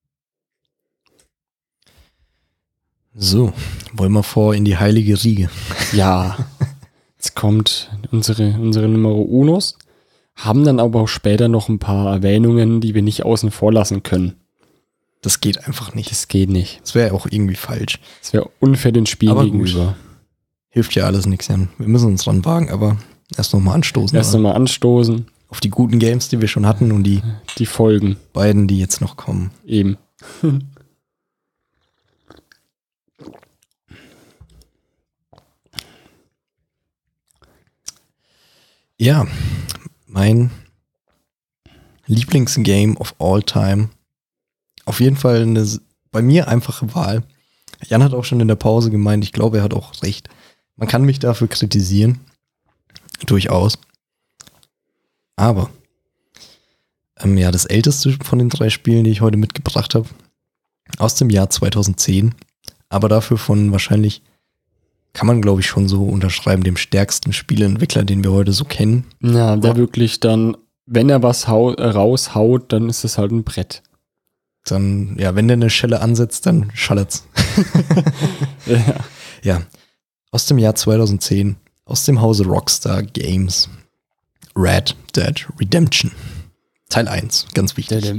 So, wollen wir vor in die heilige Riege. Ja, jetzt kommt unsere, unsere Nummer Unos, haben dann aber auch später noch ein paar Erwähnungen, die wir nicht außen vor lassen können. Das geht einfach nicht. Das geht nicht. Das wäre auch irgendwie falsch. Das wäre unfair den Spielen Aber gut. gegenüber. Hilft ja alles nichts, Jan. Wir müssen uns dran wagen, aber erst nochmal anstoßen. Erst oder? einmal anstoßen, Auf die guten Games, die wir schon hatten und die die Folgen beiden, die jetzt noch kommen. eben. Ja, mein Lieblingsgame of all time. Auf jeden Fall eine bei mir einfache Wahl. Jan hat auch schon in der Pause gemeint, ich glaube, er hat auch recht. Man kann mich dafür kritisieren. Durchaus. Aber ähm, ja, das älteste von den drei Spielen, die ich heute mitgebracht habe, aus dem Jahr zweitausendzehn, aber dafür von wahrscheinlich, kann man glaube ich schon so unterschreiben, dem stärksten Spieleentwickler, den wir heute so kennen. Ja, der wirklich dann, wenn er was hau- äh, raushaut, dann ist es halt ein Brett. Dann, ja, wenn der eine Schelle ansetzt, dann schallert's. Ja. Ja, aus dem Jahr zweitausendzehn, aus dem Hause Rockstar Games, Red Dead Redemption. Teil eins, ganz wichtig.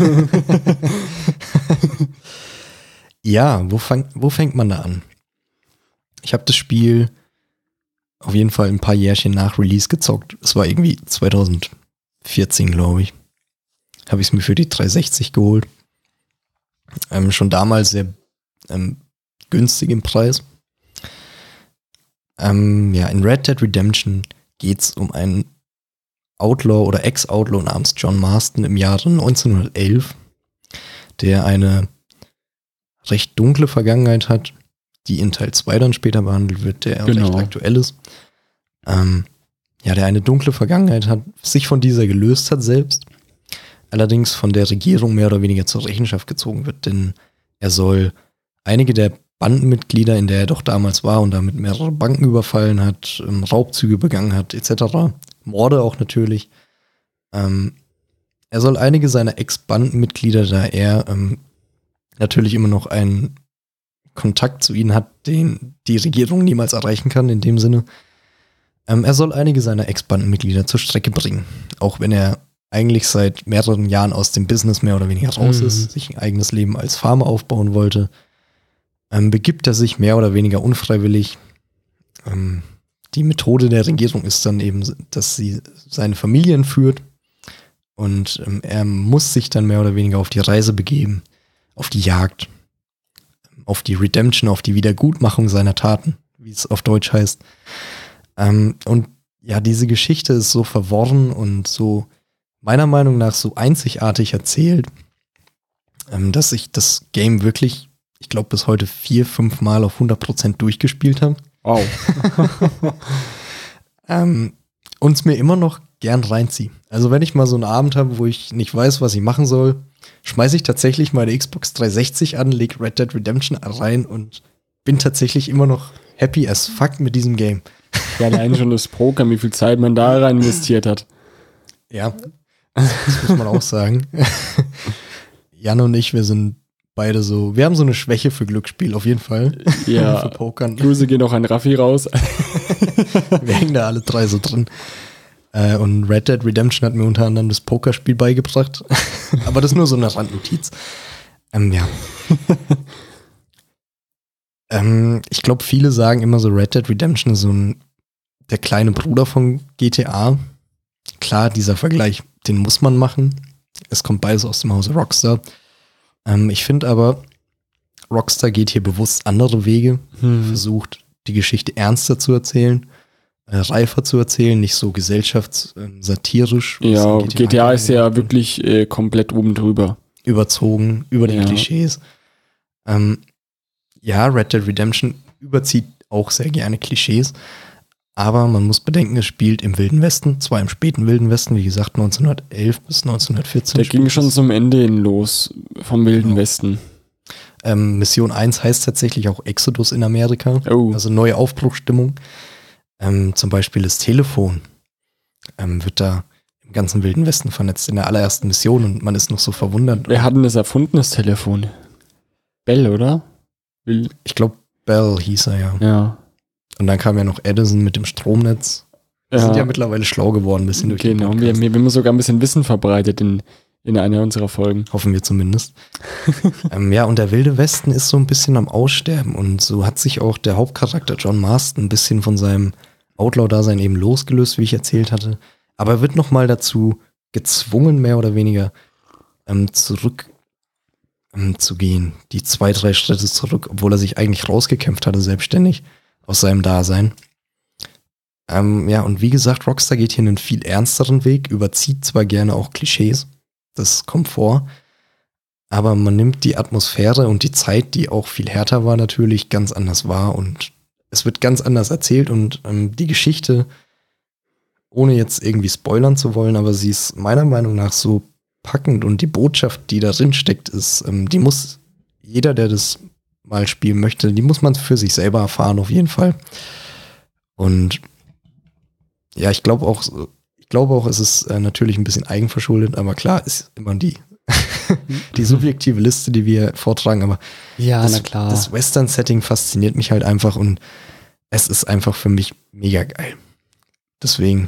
Ja, wo, fang, wo fängt man da an? Ich habe das Spiel auf jeden Fall ein paar Jährchen nach Release gezockt. Es war irgendwie zweitausendvierzehn, glaube ich. Habe ich es mir für die dreihundertsechzig geholt. Ähm, schon damals sehr ähm, günstig im Preis. Ähm, ja, in Red Dead Redemption geht es um einen Outlaw oder Ex-Outlaw namens John Marston im Jahre neunzehnhundertelf, der eine recht dunkle Vergangenheit hat, die in Teil zwei dann später behandelt wird, der Genau. recht aktuell ist. Ähm, ja, der eine dunkle Vergangenheit hat, sich von dieser gelöst hat selbst, allerdings von der Regierung mehr oder weniger zur Rechenschaft gezogen wird, denn er soll einige der Bandenmitglieder, in der er doch damals war und damit mehrere Banken überfallen hat, ähm, Raubzüge begangen hat, et cetera, Morde auch natürlich. Ähm, er soll einige seiner Ex-Bandenmitglieder, da er ähm, natürlich immer noch einen Kontakt zu ihnen hat, den die Regierung niemals erreichen kann, in dem Sinne. Ähm, er soll einige seiner Ex-Bandenmitglieder zur Strecke bringen. Auch wenn er eigentlich seit mehreren Jahren aus dem Business mehr oder weniger raus Mhm. ist, sich ein eigenes Leben als Farmer aufbauen wollte, ähm, begibt er sich mehr oder weniger unfreiwillig. Ähm, die Methode der Regierung ist dann eben, dass sie seine Familie entführt und ähm, er muss sich dann mehr oder weniger auf die Reise begeben, auf die Jagd, auf die Redemption, auf die Wiedergutmachung seiner Taten, wie es auf Deutsch heißt. Ähm, und ja, diese Geschichte ist so verworren und so meiner Meinung nach so einzigartig erzählt, ähm, dass ich das Game wirklich, ich glaube, bis heute vier, fünf Mal auf hundert Prozent durchgespielt habe. Wow. ähm, und es mir immer noch gern reinziehe. Also wenn ich mal so einen Abend habe, wo ich nicht weiß, was ich machen soll, schmeiße ich tatsächlich meine Xbox dreihundertsechzig an, leg Red Dead Redemption rein und bin tatsächlich immer noch happy as fuck mit diesem Game. Ja, allein schon das Poker, wie viel Zeit man da rein investiert hat. Ja, das muss man auch sagen. Jan und ich, wir sind beide so, wir haben so eine Schwäche für Glücksspiel, auf jeden Fall. Ja. Für Pokern. Grüße gehen noch an Raffi raus. Wir hängen da alle drei so drin. Äh, und Red Dead Redemption hat mir unter anderem das Pokerspiel beigebracht. Aber das ist nur so eine Randnotiz. Ähm, ja. ähm, ich glaube, viele sagen immer so, Red Dead Redemption ist so ein, der kleine Bruder von G T A. Klar, dieser Vergleich, den muss man machen. Es kommt beides aus dem Hause Rockstar. Ähm, ich finde aber, Rockstar geht hier bewusst andere Wege, Hm. versucht, die Geschichte ernster zu erzählen, äh, reifer zu erzählen, nicht so gesellschaftssatirisch. wie es Ja, in G T A ist ja gemacht wird. wirklich äh, komplett oben drüber. Überzogen, über die Ja. Klischees. Ähm, ja, Red Dead Redemption überzieht auch sehr gerne Klischees, aber man muss bedenken, es spielt im Wilden Westen, zwar im späten Wilden Westen, wie gesagt neunzehnhundertelf bis neunzehnhundertvierzehn. Der ging spielt schon es. zum Ende hin los vom Wilden Genau. Westen. Ähm, Mission eins heißt tatsächlich auch Exodus in Amerika, Oh. also neue Aufbruchstimmung. Ähm, zum Beispiel das Telefon ähm, wird da im ganzen Wilden Westen vernetzt in der allerersten Mission und man ist noch so verwundert. Wer hat denn das erfunden, das Telefon? Bell, oder? Will- Ich glaube, Bell hieß er ja. Ja. Und dann kam ja noch Edison mit dem Stromnetz. Wir sind ja mittlerweile schlau geworden, ein bisschen durch den Genau, wir, Podcast. wir, wir haben sogar ein bisschen Wissen verbreitet in, in einer unserer Folgen. Hoffen wir zumindest. ähm, ja, und der Wilde Westen ist so ein bisschen am Aussterben. Und so hat sich auch der Hauptcharakter John Marston ein bisschen von seinem Outlaw-Dasein eben losgelöst, wie ich erzählt hatte. Aber er wird nochmal dazu gezwungen, mehr oder weniger ähm, zurück ähm, zu gehen. Die zwei, drei Schritte zurück, obwohl er sich eigentlich rausgekämpft hatte, selbstständig aus seinem Dasein. Ähm, ja, und wie gesagt, Rockstar geht hier einen viel ernsteren Weg, überzieht zwar gerne auch Klischees, das kommt vor, aber man nimmt die Atmosphäre und die Zeit, die auch viel härter war natürlich, ganz anders wahr und es wird ganz anders erzählt und ähm, die Geschichte, ohne jetzt irgendwie spoilern zu wollen, aber sie ist meiner Meinung nach so packend und die Botschaft, die da drin steckt, ist, ähm, die muss jeder, der das mal spielen möchte, die muss man für sich selber erfahren auf jeden Fall. Und ja, ich glaube auch, ich glaube auch, es ist äh, natürlich ein bisschen eigenverschuldet, aber klar, ist immer die, die subjektive Liste, die wir vortragen, aber Ja, das, na klar. das Western-Setting fasziniert mich halt einfach und es ist einfach für mich mega geil. Deswegen.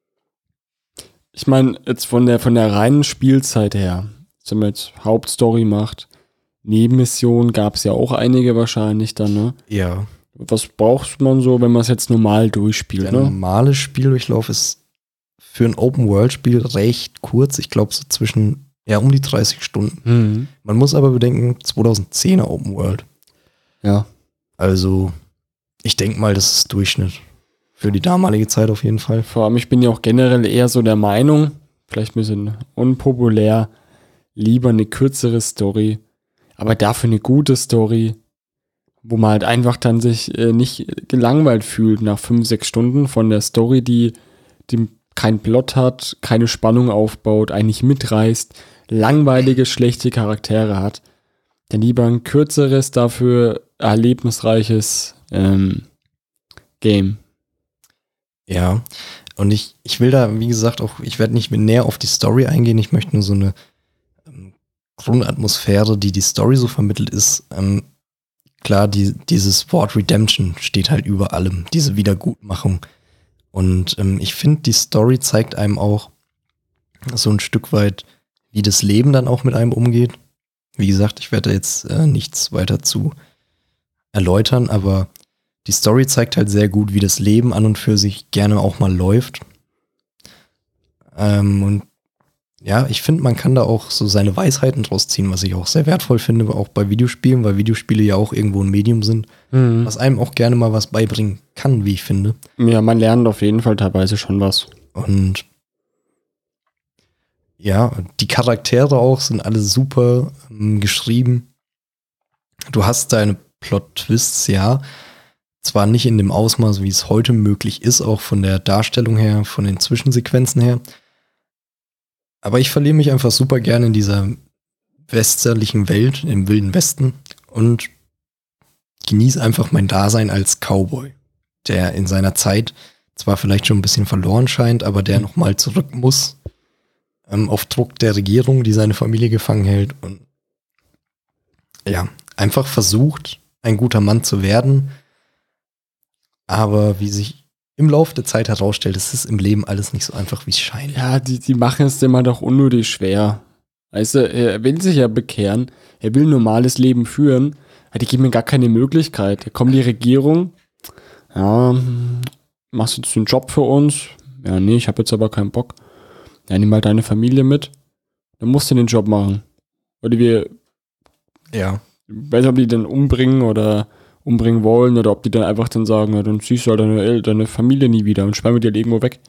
Ich meine, jetzt von der, von der reinen Spielzeit her, wenn man jetzt Hauptstory macht, Nebenmissionen gab es ja auch einige wahrscheinlich dann, ne? Ja. Was braucht man so, wenn man es jetzt normal durchspielt, Der ne? normale Spieldurchlauf ist für ein Open-World-Spiel recht kurz. Ich glaube so zwischen, ja, um die dreißig Stunden. Mhm. Man muss aber bedenken, zweitausendzehner Open-World. Ja. Also, ich denke mal, das ist Durchschnitt. Für die damalige Zeit auf jeden Fall. Vor allem, ich bin ja auch generell eher so der Meinung, vielleicht ein bisschen unpopulär, lieber eine kürzere Story, aber dafür eine gute Story, wo man halt einfach dann sich äh, nicht gelangweilt fühlt nach fünf, sechs Stunden von der Story, die, die keinen Plot hat, keine Spannung aufbaut, eigentlich mitreißt, langweilige, schlechte Charaktere hat. Dann lieber ein kürzeres, dafür erlebnisreiches ähm, Game. Ja, und ich, ich will da, wie gesagt, auch, ich werde nicht näher auf die Story eingehen. Ich möchte nur so eine ähm, Grundatmosphäre, die die Story so vermittelt ist. Ähm, klar, die, dieses Wort Redemption steht halt über allem, diese Wiedergutmachung. Und ähm, ich finde, die Story zeigt einem auch so ein Stück weit, wie das Leben dann auch mit einem umgeht. Wie gesagt, ich werde da jetzt äh, nichts weiter zu erläutern, aber die Story zeigt halt sehr gut, wie das Leben an und für sich gerne auch mal läuft. Ähm, und ja, ich finde, man kann da auch so seine Weisheiten draus ziehen, was ich auch sehr wertvoll finde, auch bei Videospielen, weil Videospiele ja auch irgendwo ein Medium sind, Mhm. was einem auch gerne mal was beibringen kann, wie ich finde. Ja, man lernt auf jeden Fall teilweise schon was. Und ja, die Charaktere auch sind alle super ähm, geschrieben. Du hast deine Plot-Twists, ja. Zwar nicht in dem Ausmaß, wie es heute möglich ist, auch von der Darstellung her, von den Zwischensequenzen her. Aber ich verliere mich einfach super gerne in dieser westerlichen Welt, im Wilden Westen und genieße einfach mein Dasein als Cowboy, der in seiner Zeit zwar vielleicht schon ein bisschen verloren scheint, aber der nochmal zurück muss, ähm, auf Druck der Regierung, die seine Familie gefangen hält und ja, einfach versucht, ein guter Mann zu werden. Aber wie sich im Laufe der Zeit herausstellt, ist es im Leben alles nicht so einfach, wie es scheint. Ja, die, die machen es dem halt auch unnötig schwer. Weißt du, er will sich ja bekehren, er will ein normales Leben führen, aber die geben ihm gar keine Möglichkeit. Da kommt die Regierung, ja, machst du jetzt den Job für uns? Ja, nee, ich habe jetzt aber keinen Bock. Ja, nimm mal deine Familie mit, dann musst du den Job machen. Oder wir, Ja. ich weiß nicht, ob die den umbringen oder umbringen wollen oder ob die dann einfach dann sagen, ja, dann siehst du halt deine, El- deine Familie nie wieder und sperren wir die halt irgendwo weg.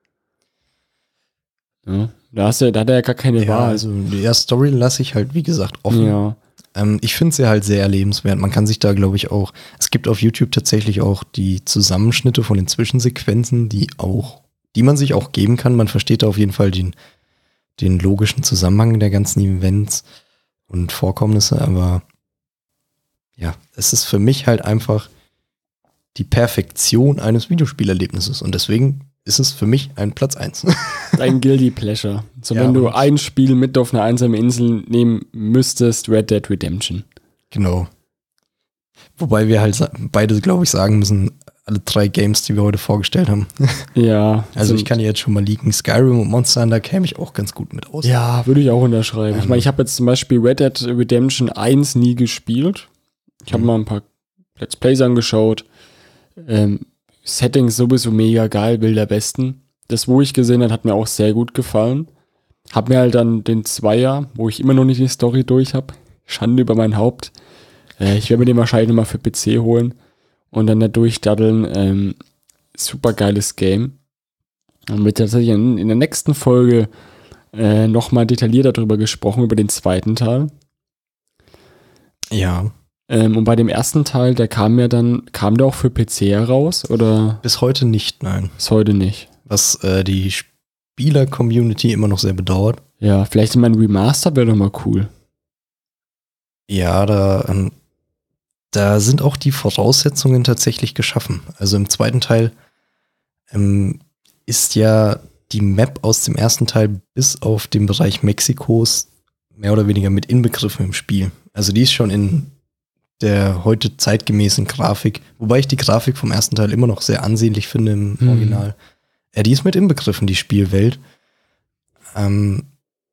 Ja, da, hast du, da hat er ja gar keine Ja, Wahl. also die erste Story lasse ich halt, wie gesagt, offen. Ja. Ähm, ich finde sie halt sehr erlebenswert. Man kann sich da, glaube ich, auch, es gibt auf YouTube tatsächlich auch die Zusammenschnitte von den Zwischensequenzen, die auch, die man sich auch geben kann. Man versteht da auf jeden Fall den, den logischen Zusammenhang der ganzen Events und Vorkommnisse, aber ja, es ist für mich halt einfach die Perfektion eines Videospielerlebnisses und deswegen ist es für mich ein Platz eins. Dein Guilty Pleasure. So, Ja, wenn du und- ein Spiel mit auf eine einsame Insel nehmen müsstest, Red Dead Redemption. Genau. Wobei wir halt sa- beide, glaube ich, sagen müssen, alle drei Games, die wir heute vorgestellt haben. Ja. Also sind- ich kann jetzt schon mal liegen. Skyrim und Monster Hunter käme ich auch ganz gut mit aus. Ja, würde ich auch unterschreiben. Ich Ähm. meine, ich habe jetzt zum Beispiel Red Dead Redemption eins nie gespielt. Ich habe Mhm. mal ein paar Let's Plays angeschaut. Ähm, Settings sowieso mega geil, Bilder besten. Das, wo ich gesehen habe, hat mir auch sehr gut gefallen. Hab mir halt dann den Zweier, wo ich immer noch nicht die Story durch habe. Schande über mein Haupt. Äh, ich werde mir den wahrscheinlich nochmal für P C holen und dann da durchdaddeln. Ähm, super geiles Game. Und wird tatsächlich in, in der nächsten Folge äh, nochmal detaillierter darüber gesprochen, über den zweiten Teil. Ja. Ähm, und bei dem ersten Teil, der kam ja dann, kam der auch für P C heraus, oder? Bis heute nicht, nein. Bis heute nicht. Was äh, die Spieler-Community immer noch sehr bedauert. Ja, vielleicht in meinem Remaster wäre doch mal cool. Ja, da, ähm, da sind auch die Voraussetzungen tatsächlich geschaffen. Also im zweiten Teil ähm, ist ja die Map aus dem ersten Teil bis auf den Bereich Mexikos mehr oder weniger mit inbegriffen im Spiel. Also die ist schon in der heute zeitgemäßen Grafik, wobei ich die Grafik vom ersten Teil immer noch sehr ansehnlich finde im Hm. Original. Ja, die ist mit inbegriffen, die Spielwelt. Ähm,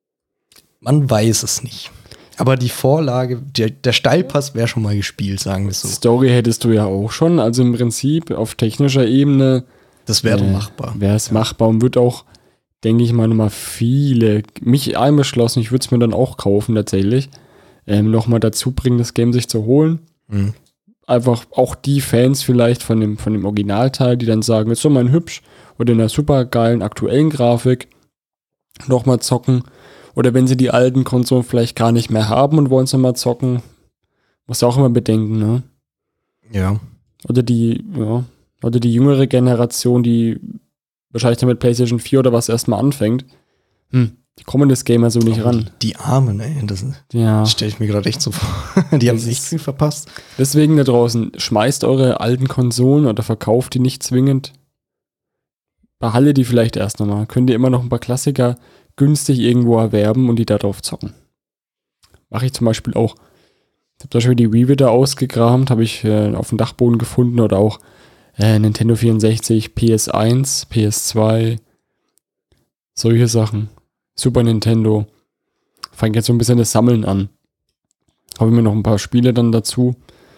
man weiß es nicht. Aber die Vorlage, der, der Steilpass wäre schon mal gespielt, sagen wir so. Story hättest du ja auch schon, also im Prinzip auf technischer Ebene Das wäre äh, machbar. wäre es machbar und wird auch, denke ich mal, nochmal viele, mich einbeschlossen, ich würde es mir dann auch kaufen tatsächlich, ähm, nochmal dazu bringen, das Game sich zu holen. Mhm. Einfach auch die Fans vielleicht von dem, von dem Originalteil, die dann sagen, ist so mal hübsch oder in einer super geilen aktuellen Grafik nochmal zocken. Oder wenn sie die alten Konsolen vielleicht gar nicht mehr haben und wollen es nochmal zocken, muss auch immer bedenken, ne? Ja. Oder die, ja, oder die jüngere Generation, die wahrscheinlich dann mit PlayStation vier oder was erstmal anfängt, hm, die kommen das Gamer so nicht Aber ran. Die, die Armen, ey, das Ja. stelle ich mir gerade echt so vor. Die haben Das echt ist- viel verpasst. Deswegen da draußen, schmeißt eure alten Konsolen oder verkauft die nicht zwingend. Behalte die vielleicht erst nochmal. Könnt ihr immer noch ein paar Klassiker günstig irgendwo erwerben und die da drauf zocken. Mache ich zum Beispiel auch. Ich habe zum Beispiel die Wii wieder ausgekramt, habe ich äh, auf dem Dachboden gefunden oder auch äh, Nintendo vierundsechzig, P S eins, P S zwei, solche Sachen. Super Nintendo. Fange jetzt so ein bisschen das Sammeln an. Habe mir noch ein paar Spiele dann dazu.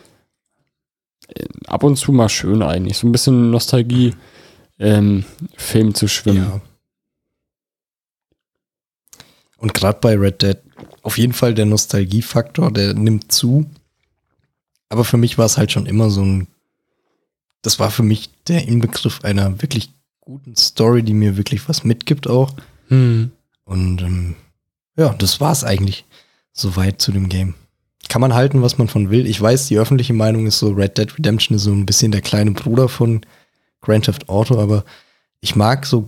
Äh, ab und zu mal schön eigentlich. So ein bisschen Nostalgie ähm, Film zu schwimmen. Ja. Und gerade bei Red Dead, auf jeden Fall der Nostalgiefaktor, der nimmt zu. Aber für mich war es halt schon immer so ein, das war für mich der Inbegriff einer wirklich guten Story, die mir wirklich was mitgibt auch. Hm. Und ähm, ja, das war's eigentlich soweit zu dem Game. Kann man halten, was man von will. Ich weiß, die öffentliche Meinung ist so, Red Dead Redemption ist so ein bisschen der kleine Bruder von Grand Theft Auto, aber ich mag so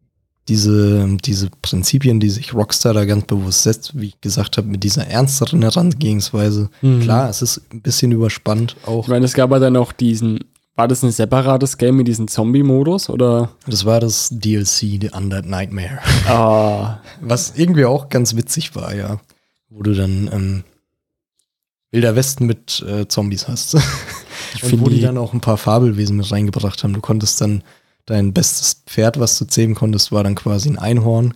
diese, diese Prinzipien, die sich Rockstar da ganz bewusst setzt, wie ich gesagt habe, mit dieser ernsteren Herangehensweise. Mhm. Klar, es ist ein bisschen überspannt auch. Ich meine, es gab ja dann auch diesen, war das ein separates Game mit diesem Zombie-Modus oder? Das war das D L C, The Undead Nightmare. Ah, Was irgendwie auch ganz witzig war, ja. Wo du dann ähm, Wilder Westen mit äh, Zombies hast. ich Und wo finde die die, dann auch ein paar Fabelwesen mit reingebracht haben. Du konntest dann, dein bestes Pferd, was du zähmen konntest, war dann quasi ein Einhorn.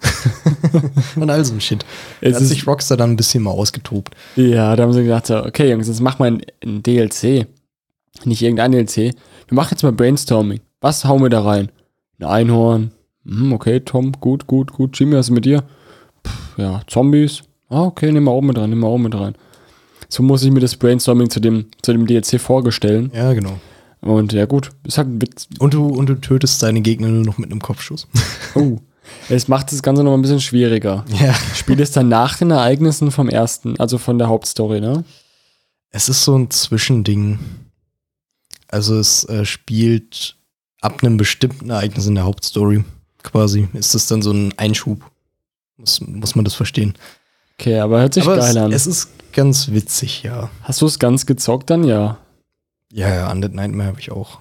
Und all so ein Shit. Da es hat ist, sich Rockstar dann ein bisschen mal ausgetobt. ja, da haben sie gedacht, so, okay Jungs, jetzt machen wir ein, ein D L C. Nicht irgendein D L C. Wir machen jetzt mal Brainstorming. Was hauen wir da rein? Ein Einhorn. Hm, okay, Tom, gut, gut, gut. Jimmy, was ist mit dir? Pff, ja, Zombies. Ah, okay, nehmen wir auch mit rein, nehmen wir auch mit rein. So muss ich mir das Brainstorming zu dem, zu dem D L C vorstellen. Ja, genau. Und ja gut, ist halt ein Witz. Und du, und du tötest deine Gegner nur noch mit einem Kopfschuss. Oh, es macht das Ganze noch mal ein bisschen schwieriger. Ja. Spielt es dann nach den Ereignissen vom ersten, also von der Hauptstory, ne? Es ist so ein Zwischending. Also es äh, spielt ab einem bestimmten Ereignis in der Hauptstory quasi. Ist es dann so ein Einschub. Muss, muss man das verstehen. Okay, aber hört sich Aber geil es, an. es ist ganz witzig, ja. Hast du es ganz gezockt dann? Ja. Ja, ja, Undead Nightmare habe ich auch.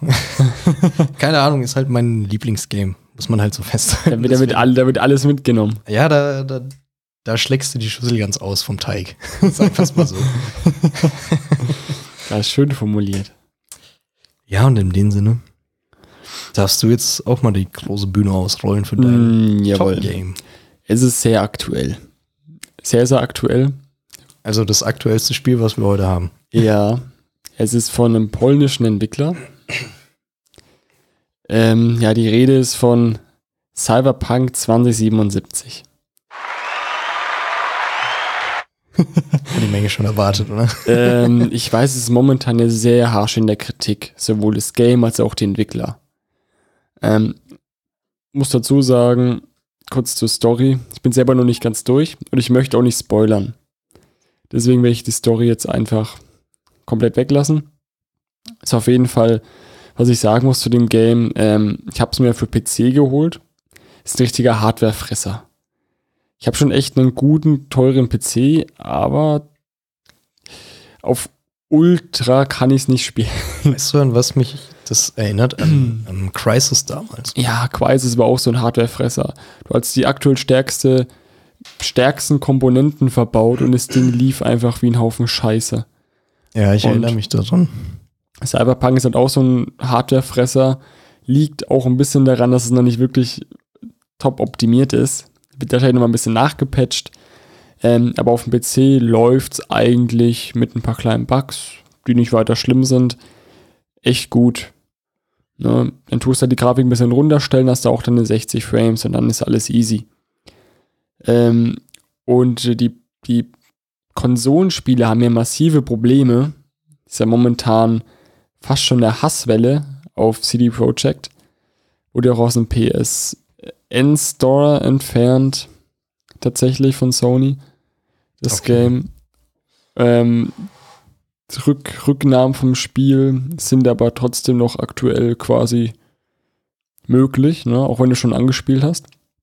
Keine Ahnung, ist halt mein Lieblingsgame. Muss man halt so festhalten. Da wird, da wird, all, da wird alles mitgenommen. Ja, da, da, da schlägst du die Schüssel ganz aus vom Teig. Sag das mal so. Das ist schön formuliert. Ja, und in dem Sinne darfst du jetzt auch mal die große Bühne ausrollen für dein Mm, jawohl. Top-Game. Es ist sehr aktuell. Sehr, sehr aktuell. Also das aktuellste Spiel, was wir heute haben. Ja. Es ist von einem polnischen Entwickler. Ähm, ja, die Rede ist von Cyberpunk zwanzig siebenundsiebzig. Hat die Menge schon erwartet, oder? ähm, ich weiß, es ist momentan sehr harsch in der Kritik, sowohl das Game als auch die Entwickler. Ähm, muss dazu sagen, kurz zur Story, ich bin selber noch nicht ganz durch und ich möchte auch nicht spoilern. Deswegen werde ich die Story jetzt einfach komplett weglassen. Ist auf jeden Fall, was ich sagen muss zu dem Game, ähm, ich habe es mir für P C geholt. Ist ein richtiger Hardwarefresser. Ich habe schon echt einen guten, teuren P C, aber auf Ultra kann ich es nicht spielen. Weißt du, an was mich das erinnert? An, an Crysis damals. Ja, Crysis war auch so ein Hardwarefresser. Du hast die aktuell stärkste, stärksten Komponenten verbaut und das Ding lief einfach wie ein Haufen Scheiße. Ja, ich Und erinnere mich daran. Cyberpunk ist halt auch so ein Hardwarefresser. Liegt auch ein bisschen daran, dass es noch nicht wirklich top optimiert ist. Wird wahrscheinlich noch mal ein bisschen nachgepatcht. Ähm, aber auf dem P C läuft es eigentlich mit ein paar kleinen Bugs, die nicht weiter schlimm sind, echt gut. Ne? Dann tust du halt die Grafik ein bisschen runterstellen, hast du auch dann eine sechzig Frames und dann ist alles easy. Ähm, und die, die Konsolenspiele haben ja massive Probleme. Ist ja momentan fast schon eine Hasswelle auf C D Projekt. Wurde auch aus dem P S N Store entfernt, tatsächlich von Sony. Das Okay. Game. Ähm, Rück, Rücknahmen vom Spiel sind aber trotzdem noch aktuell quasi möglich, ne? Auch wenn du schon angespielt hast.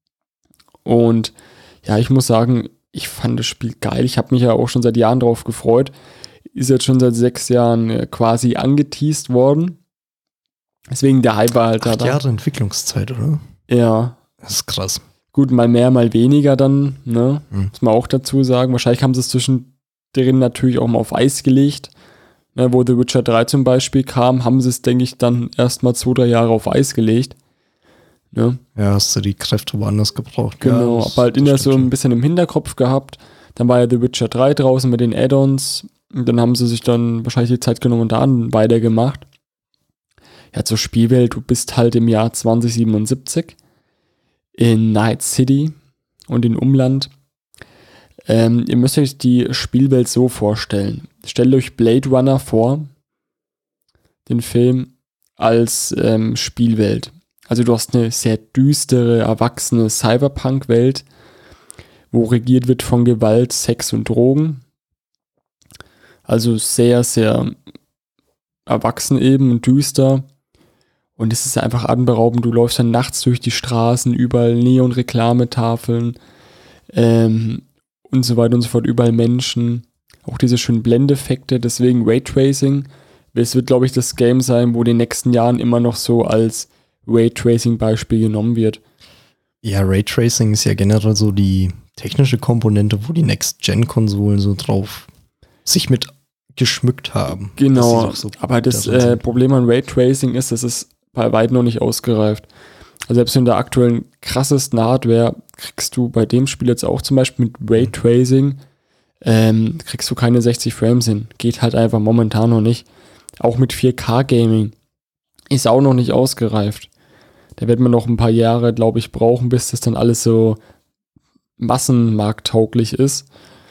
Und ja, ich muss sagen, ich fand das Spiel geil. Ich habe mich ja auch schon seit Jahren drauf gefreut. Ist jetzt schon seit sechs Jahren äh, quasi angeteased worden. Deswegen der Hype war halt da. Acht Jahre Entwicklungszeit, oder? Ja. Das ist krass. Gut, mal mehr, mal weniger dann, ne? Hm. Muss man auch dazu sagen. Wahrscheinlich haben sie es zwischendrin natürlich auch mal auf Eis gelegt. Ne, wo The Witcher drei zum Beispiel kam, haben sie es, denke ich, dann erst mal zwei, drei Jahre auf Eis gelegt. Ne? Ja, hast du die Kräfte woanders gebraucht. Genau, ja, das, aber halt das immer stimmt so ein schon. bisschen im Hinterkopf gehabt. Dann war ja The Witcher drei draußen mit den Add-ons. Und dann haben sie sich dann wahrscheinlich die Zeit genommen und da weitergemacht. Ja, zur Spielwelt, du bist halt im Jahr zwanzig siebenundsiebzig in Night City und in Umland. Ähm, ihr müsst euch die Spielwelt so vorstellen. Stellt euch Blade Runner vor, den Film, als ähm, Spielwelt. Also du hast eine sehr düstere, erwachsene Cyberpunk-Welt, wo regiert wird von Gewalt, Sex und Drogen. Also sehr, sehr erwachsen eben und düster. Und es ist einfach atemberaubend. Du läufst dann nachts durch die Straßen, überall Neon-Reklametafeln ähm, und so weiter und so fort, überall Menschen. Auch diese schönen Blendeffekte, deswegen Raytracing. Es wird, glaube ich, das Game sein, wo in den nächsten Jahren immer noch so als Raytracing-Beispiel genommen wird. Ja, Raytracing ist ja generell so die technische Komponente, wo die Next-Gen-Konsolen so drauf sich mit geschmückt haben. Genau, Dass sie doch so aber das darin äh, sind. Problem an Raytracing ist, dass es bei weitem noch nicht ausgereift. Also selbst in der aktuellen krassesten Hardware kriegst du bei dem Spiel jetzt auch zum Beispiel mit Raytracing ähm, kriegst du keine sechzig Frames hin. Geht halt einfach momentan noch nicht. Auch mit vier K Gaming ist auch noch nicht ausgereift. Da wird man noch ein paar Jahre, glaube ich, brauchen, bis das dann alles so massenmarkttauglich ist.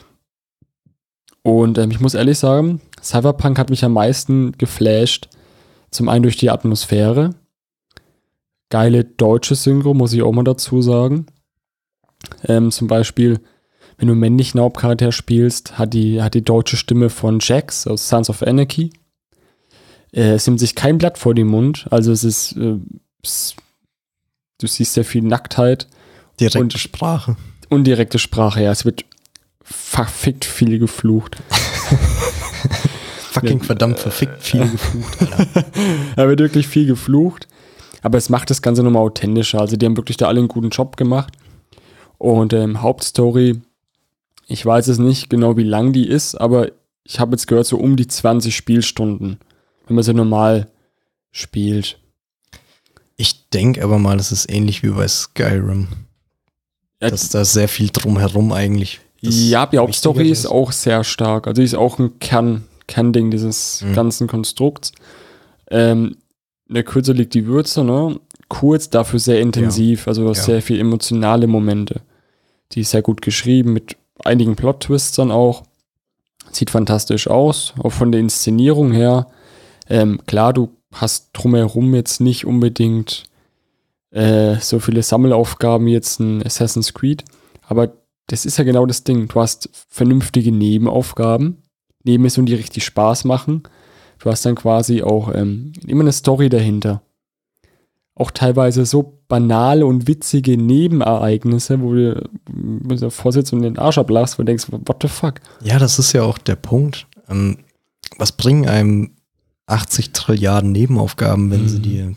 Und ähm, ich muss ehrlich sagen, Cyberpunk hat mich am meisten geflasht. Zum einen durch die Atmosphäre. Geile deutsche Synchro, muss ich auch mal dazu sagen. Ähm, zum Beispiel, wenn du einen männlichen Hauptcharakter spielst, hat die, hat die deutsche Stimme von Jax aus Sons of Anarchy. Äh, es nimmt sich kein Blatt vor den Mund. Also es ist, äh, es, du siehst sehr viel Nacktheit. Direkte und- Sprache. Und direkte Sprache, ja. Es wird verfickt viel geflucht. Fucking verdammt verfickt viel geflucht, Alter. Da wird wirklich viel geflucht. Aber es macht das Ganze nochmal authentischer. Also die haben wirklich da alle einen guten Job gemacht. Und ähm, Hauptstory, ich weiß es nicht genau, wie lang die ist, aber ich habe jetzt gehört, so um die zwanzig Spielstunden, wenn man sie normal spielt. Ich denke aber mal, es ist ähnlich wie bei Skyrim. Ja, Dass da sehr viel drumherum eigentlich. das ja, die Hauptstory Wichtigere ist auch sehr stark. Also die ist auch ein Kern, Kernding dieses Mhm. ganzen Konstrukts. Ähm, in der Kürze liegt die Würze, ne? Kurz, dafür sehr intensiv, also Ja. sehr viel emotionale Momente. Die ist sehr gut geschrieben, mit einigen Plot-Twists dann auch. Sieht fantastisch aus, auch von der Inszenierung her. Ähm, klar, du hast drumherum jetzt nicht unbedingt äh, so viele Sammelaufgaben wie jetzt ein Assassin's Creed. Aber das ist ja genau das Ding. Du hast vernünftige Nebenaufgaben, Nebenmissionen, die richtig Spaß machen. Du hast dann quasi auch ähm, immer eine Story dahinter. Auch teilweise so banale und witzige Nebenereignisse, wo du davor sitzt und den Arsch ablachst, wo du denkst, what the fuck? Ja, das ist ja auch der Punkt. Ähm, was bringen einem achtzig Trilliarden Nebenaufgaben, wenn mhm. sie dir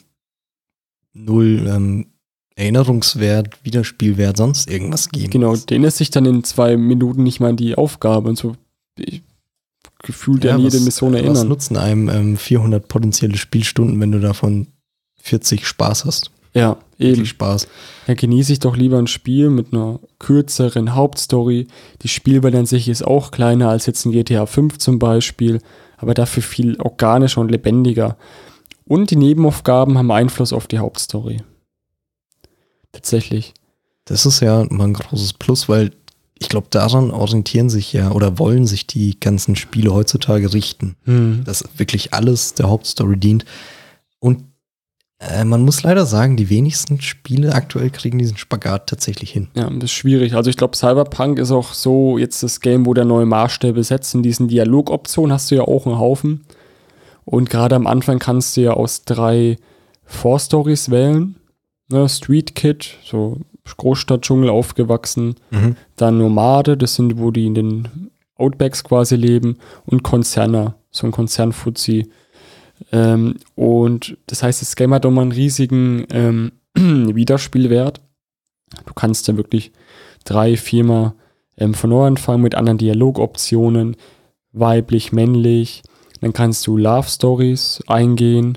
null ähm, Erinnerungswert, Wiederspielwert, sonst irgendwas geben? Genau, denen ist sich dann in zwei Minuten nicht mal an die Aufgabe und so ich, gefühlt ja, an jede was, Mission erinnern. Was nutzen einem ähm, vierhundert potenzielle Spielstunden, wenn du davon vierzig Spaß hast? Ja, eben. Spaß. Dann genieße ich doch lieber ein Spiel mit einer kürzeren Hauptstory. Die Spielwelt an sich ist auch kleiner als jetzt ein G T A fünf zum Beispiel, aber dafür viel organischer und lebendiger. Und die Nebenaufgaben haben Einfluss auf die Hauptstory. Tatsächlich. Das ist ja mal ein großes Plus, weil ich glaube, daran orientieren sich ja oder wollen sich die ganzen Spiele heutzutage richten, hm. dass wirklich alles der Hauptstory dient. Und äh, man muss leider sagen, die wenigsten Spiele aktuell kriegen diesen Spagat tatsächlich hin. Ja, das ist schwierig. Also ich glaube, Cyberpunk ist auch so jetzt das Game, wo der neue Maßstäbe setzt. In diesen Dialogoptionen hast du ja auch einen Haufen. Und gerade am Anfang kannst du ja aus drei Vorstories wählen. Ne, Street Kid, so Großstadtdschungel aufgewachsen. Mhm. Dann Nomade, das sind, wo die in den Outbacks quasi leben. Und Konzerner, so ein Konzernfuzzi. Ähm, und das heißt, das Game hat auch mal einen riesigen ähm, Wiederspielwert. Du kannst ja wirklich drei, viermal ähm, von neu anfangen mit anderen Dialogoptionen. Weiblich, männlich. Dann kannst du Love Stories eingehen,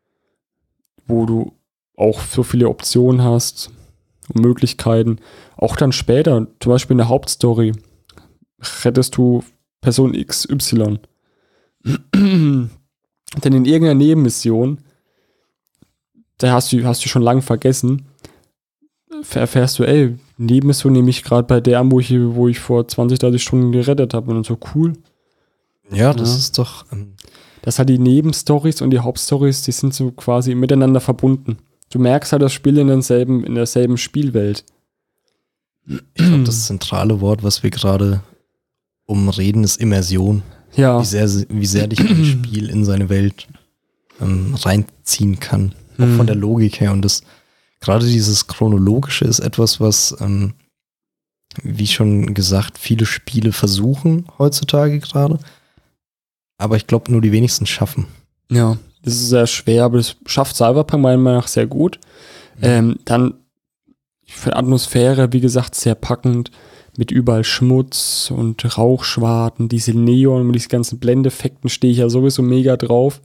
wo du auch so viele Optionen hast und Möglichkeiten. Auch dann später, zum Beispiel in der Hauptstory, rettest du Person X Y. Denn in irgendeiner Nebenmission, da hast du, hast du schon lange vergessen, erfährst du, ey, Nebenmission nehme ich gerade bei der, wo ich, wo ich vor zwanzig, dreißig Stunden gerettet habe. Und dann so, cool. Ja, das ja. ist doch... Ähm Das hat die Nebenstories und die Hauptstories, die sind so quasi miteinander verbunden. Du merkst halt das Spiel in derselben, in derselben Spielwelt. Ich glaube, das zentrale Wort, was wir gerade umreden, ist Immersion. Ja. Wie sehr, wie sehr dich ein Spiel in seine Welt ähm, reinziehen kann. Auch mhm. von der Logik her. Und das gerade dieses Chronologische ist etwas, was, ähm, wie schon gesagt, viele Spiele versuchen heutzutage gerade. Aber ich glaube, nur die wenigsten schaffen. Ja, das ist sehr schwer, aber das schafft Cyberpunk meiner Meinung nach sehr gut. Mhm. Ähm, dann für Atmosphäre, wie gesagt, sehr packend, mit überall Schmutz und Rauchschwaden, diese Neon und diese ganzen Blendeffekten stehe ich ja sowieso mega drauf.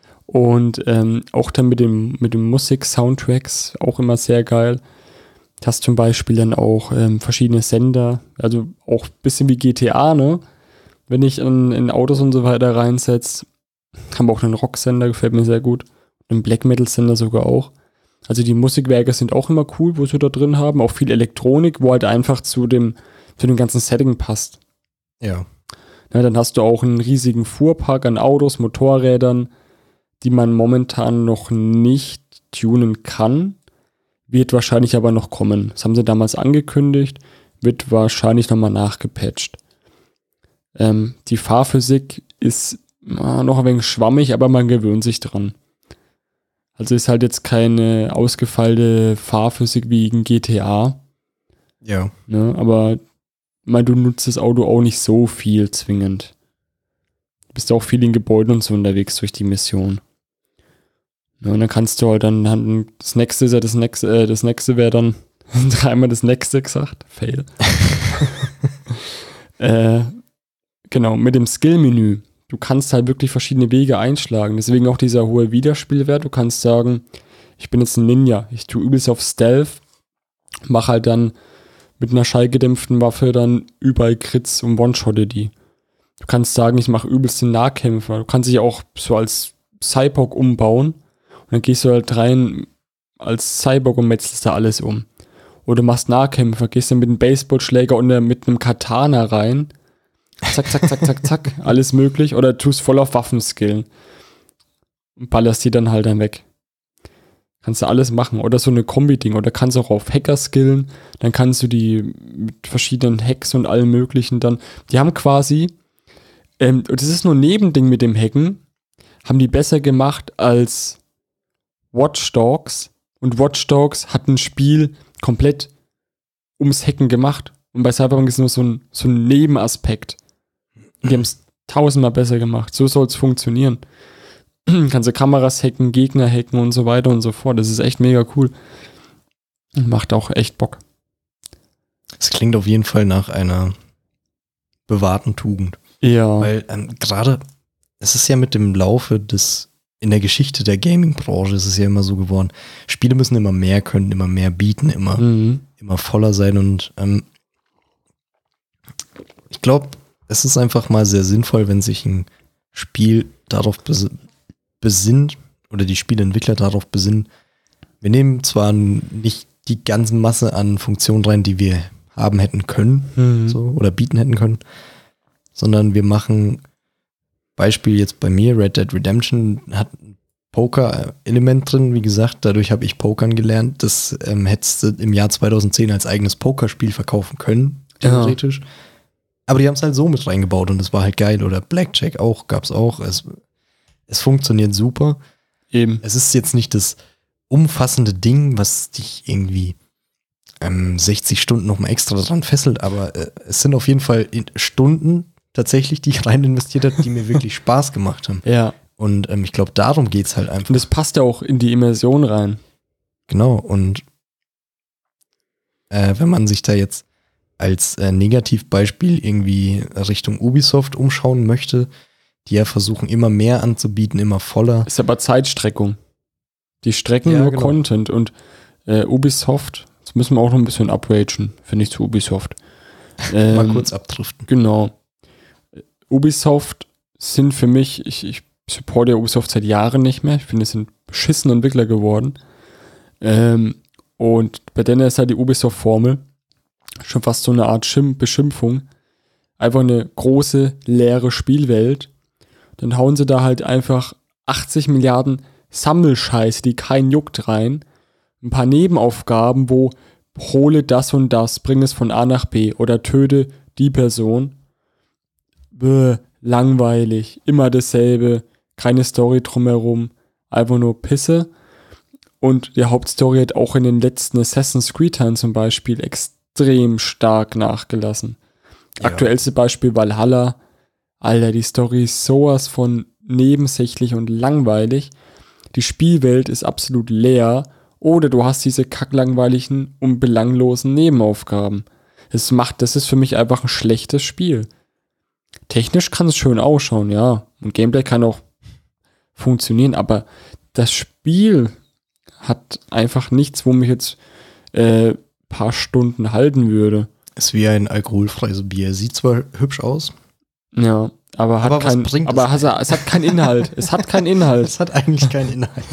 Und ähm, auch dann mit dem, mit dem Musik-Soundtracks auch immer sehr geil. Du hast zum Beispiel dann auch ähm, verschiedene Sender, also auch ein bisschen wie G T A, ne? Wenn ich in, in Autos und so weiter reinsetze, haben wir auch einen Rocksender, gefällt mir sehr gut. Einen Black Metal-Sender sogar auch. Also die Musikwerke sind auch immer cool, wo sie da drin haben. Auch viel Elektronik, wo halt einfach zu dem, zu dem ganzen Setting passt. Ja. Ja, dann hast du auch einen riesigen Fuhrpark an Autos, Motorrädern, die man momentan noch nicht tunen kann. Wird wahrscheinlich aber noch kommen. Das haben sie damals angekündigt. Wird wahrscheinlich nochmal nachgepatcht. Ähm, die Fahrphysik ist äh, noch ein wenig schwammig, aber man gewöhnt sich dran. Also ist halt jetzt keine ausgefeilte Fahrphysik wie in G T A. Ja. Ne, aber mein, du nutzt das Auto auch nicht so viel zwingend. Du bist auch viel in Gebäuden und so unterwegs durch die Mission. Ja, und dann kannst du halt dann, dann das nächste ist ja das nächste, äh, das nächste wäre dann dreimal das nächste gesagt. Fail. äh, Genau, mit dem Skill-Menü. Du kannst halt wirklich verschiedene Wege einschlagen. Deswegen auch dieser hohe Wiederspielwert. Du kannst sagen, ich bin jetzt ein Ninja. Ich tue übelst auf Stealth. Mach halt dann mit einer schallgedämpften Waffe dann überall Crits und One-Shotte die. Du kannst sagen, ich mache übelst den Nahkämpfer. Du kannst dich auch so als Cyborg umbauen. Und dann gehst du halt rein als Cyborg und metzelst da alles um. Oder du machst Nahkämpfer. Gehst dann mit einem Baseballschläger und mit einem Katana rein. Zack, zack, zack, zack, zack, alles möglich. Oder tust voll auf Waffenskill und ballerst die dann halt dann weg. Kannst du alles machen. Oder so eine Kombi-Ding. Oder kannst du auch auf Hacker skillen. Dann kannst du die mit verschiedenen Hacks und allem möglichen dann. Die haben quasi, ähm, das ist nur ein Nebending mit dem Hacken, haben die besser gemacht als Watch Dogs. Und Watch Dogs hat ein Spiel komplett ums Hacken gemacht. Und bei Cyberpunk ist nur so ein, so ein Nebenaspekt. Und die haben es tausendmal besser gemacht. So soll es funktionieren. Kannst du Kameras hacken, Gegner hacken und so weiter und so fort. Das ist echt mega cool. Und macht auch echt Bock. Es klingt auf jeden Fall nach einer bewahrten Tugend. Ja. Weil ähm, gerade, es ist ja mit dem Laufe des, in der Geschichte der Gaming-Branche ist es ja immer so geworden, Spiele müssen immer mehr können, immer mehr bieten, immer, Mhm. immer voller sein und ähm, ich glaube, es ist einfach mal sehr sinnvoll, wenn sich ein Spiel darauf bes- besinnt oder die Spieleentwickler darauf besinnen, wir nehmen zwar nicht die ganze Masse an Funktionen rein, die wir haben hätten können, Mhm. so, oder bieten hätten können, sondern wir machen, Beispiel jetzt bei mir, Red Dead Redemption hat ein Poker-Element drin, wie gesagt, dadurch habe ich Pokern gelernt, das ähm, hättest du im Jahr zweitausendzehn als eigenes Pokerspiel verkaufen können, theoretisch. Ja. Aber die haben es halt so mit reingebaut und es war halt geil. Oder Blackjack auch, gab's auch. Es, es funktioniert super. Eben. Es ist jetzt nicht das umfassende Ding, was dich irgendwie ähm, sechzig Stunden nochmal extra dran fesselt, aber äh, es sind auf jeden Fall in Stunden tatsächlich, die ich rein investiert habe, die mir wirklich Spaß gemacht haben. Ja. Und ähm, ich glaube, darum geht's halt einfach. Und das passt ja auch in die Immersion rein. Genau, und äh, wenn man sich da jetzt als äh, Negativbeispiel irgendwie Richtung Ubisoft umschauen möchte, die ja versuchen, immer mehr anzubieten, immer voller. Ist aber Zeitstreckung. Die strecken Ja, nur genau. Content und äh, Ubisoft, das müssen wir auch noch ein bisschen upragen, finde ich, zu Ubisoft. Ähm, Mal kurz abdriften. Genau. Ubisoft sind für mich, ich, ich supporte ja Ubisoft seit Jahren nicht mehr. Ich finde, es sind beschissene Entwickler geworden. Ähm, und bei denen ist halt die Ubisoft-Formel schon fast so eine Art Schim- Beschimpfung. Einfach eine große, leere Spielwelt. Dann hauen sie da halt einfach achtzig Milliarden Sammelscheiße, die keinen juckt, rein. Ein paar Nebenaufgaben, wo hole das und das, bring es von A nach B oder töte die Person. Bäh, langweilig, immer dasselbe, keine Story drumherum, einfach nur Pisse. Und die Hauptstory hat auch in den letzten Assassin's Creed-Teilen zum Beispiel extrem stark nachgelassen. Ja. Aktuellste Beispiel Valhalla. Alter, die Story ist sowas von nebensächlich und langweilig. Die Spielwelt ist absolut leer. Oder du hast diese kacklangweiligen und belanglosen Nebenaufgaben. Das macht, das ist für mich einfach ein schlechtes Spiel. Technisch kann es schön ausschauen, ja. Und Gameplay kann auch funktionieren, aber das Spiel hat einfach nichts, wo mich jetzt äh, paar Stunden halten würde. Ist wie ein alkoholfreies Bier. Sieht zwar hübsch aus. Ja, aber hat Aber was kein, bringt aber es? es, es hat keinen Inhalt. Es hat keinen Inhalt. Es hat eigentlich keinen Inhalt.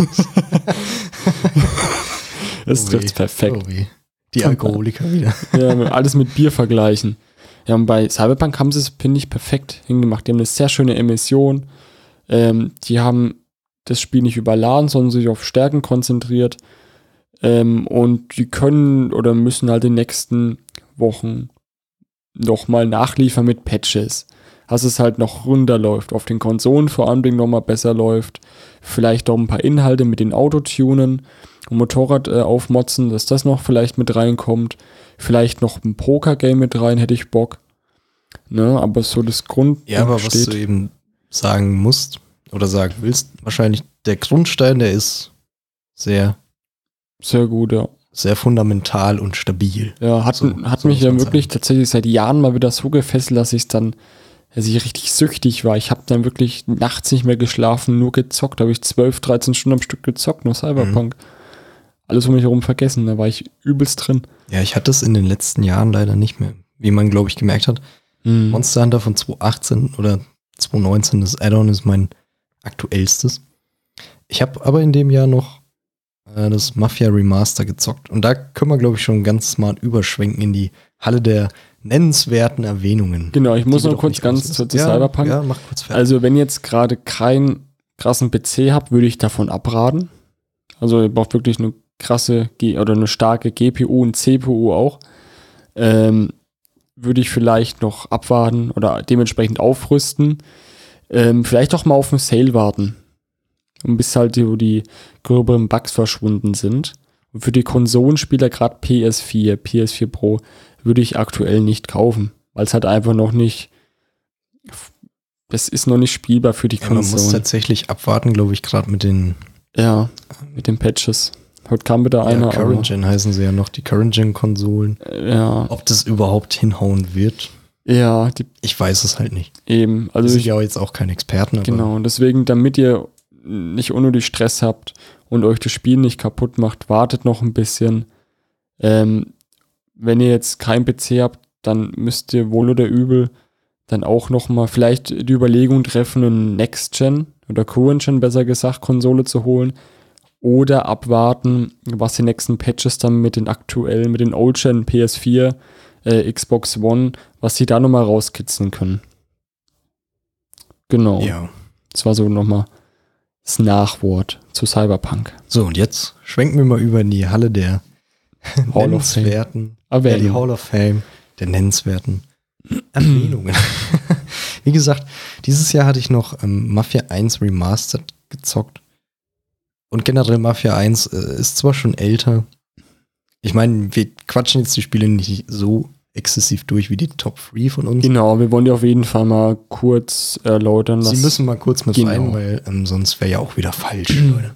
Das Oh trifft weh. perfekt. Oh weh. Die Alkoholiker wieder. Ja, alles mit Bier vergleichen. Ja, und bei Cyberpunk haben sie es, finde ich, perfekt hingemacht. Die haben eine sehr schöne Emission. Ähm, die haben das Spiel nicht überladen, sondern sich auf Stärken konzentriert. Ähm, und die können oder müssen halt in den nächsten Wochen nochmal nachliefern mit Patches. Dass es halt noch runterläuft. Auf den Konsolen vor allem nochmal besser läuft. Vielleicht auch ein paar Inhalte mit den Autotunen und Motorrad äh, aufmotzen, dass das noch vielleicht mit reinkommt. Vielleicht noch ein Poker-Game mit rein, hätte ich Bock. Ne, aber so das Grund. Ja, aber was steht. du eben sagen musst oder sagen willst, wahrscheinlich der Grundstein, der ist sehr, Sehr gut, ja. sehr fundamental und stabil. Ja, hat, So- hat so mich muss ja man wirklich sagen. tatsächlich seit Jahren mal wieder so gefesselt, dass ich es dann, dass ich richtig süchtig war. Ich habe dann wirklich nachts nicht mehr geschlafen, nur gezockt. Da habe ich zwölf, dreizehn Stunden am Stück gezockt, nur Cyberpunk. Mhm. Alles um mich herum vergessen, da war ich übelst drin. Ja, ich hatte es in den letzten Jahren leider nicht mehr. Wie man, glaube ich, gemerkt hat. Mhm. Monster Hunter von zwanzig achtzehn oder zwanzig neunzehn, das Add-on ist mein aktuellstes. Ich habe aber in dem Jahr noch äh, das Mafia Remaster gezockt. Und da können wir, glaube ich, schon ganz smart überschwenken in die Halle der nennenswerten Erwähnungen. Genau, ich muss Die wir noch doch kurz nicht ganz auslösen. zu, zu ja, Cyberpunk. Ja, mach kurz fertig. Also wenn ihr jetzt gerade keinen krassen P C habt, würde ich davon abraten. Also ihr braucht wirklich eine krasse G- oder eine starke G P U und C P U auch. Ähm, würde ich vielleicht noch abwarten oder dementsprechend aufrüsten. Ähm, vielleicht auch mal auf den Sale warten. Und bis halt die, die gröberen Bugs verschwunden sind. Und für die Konsolenspieler, gerade P S vier, P S vier Pro, würde ich aktuell nicht kaufen. Weil es halt einfach noch nicht, das ist noch nicht spielbar für die Ja, man muss Konsolen. tatsächlich abwarten, glaube ich, gerade mit den Ja, mit den Patches. Heute kam wieder ja, einer. Current Gen heißen sie ja noch, die Current Gen Konsolen. aber, ja, Ob das überhaupt hinhauen wird, ja, die ich weiß es halt nicht. eben. Wir Also sind ich, ja jetzt auch kein Experten, aber genau, und deswegen, damit ihr nicht unnötig Stress habt und euch das Spiel nicht kaputt macht, wartet noch ein bisschen. Ähm, wenn ihr jetzt kein P C habt, dann müsst ihr wohl oder übel dann auch nochmal vielleicht die Überlegung treffen, eine Next-Gen oder Current-Gen, besser gesagt, Konsole zu holen oder abwarten, was die nächsten Patches dann mit den aktuellen, mit den Old-Gen P S vier, äh, Xbox One, was sie da nochmal rauskitzeln können. Genau. ja. Das war so nochmal das Nachwort zu Cyberpunk. So, und jetzt schwenken wir mal über in die Halle der Hall of Fame. nennenswerten, ja, Erwähnung. die Hall of Fame der nennenswerten Erwähnungen. Wie gesagt, dieses Jahr hatte ich noch ähm, Mafia eins Remastered gezockt. Und generell Mafia eins äh, ist zwar schon älter. Ich meine, wir quatschen jetzt die Spiele nicht so exzessiv durch wie die Top drei von uns. Genau, wir wollen die auf jeden Fall mal kurz erläutern. Sie was- müssen mal kurz mit Genau. rein, weil ähm, sonst wäre ja auch wieder falsch, Leute.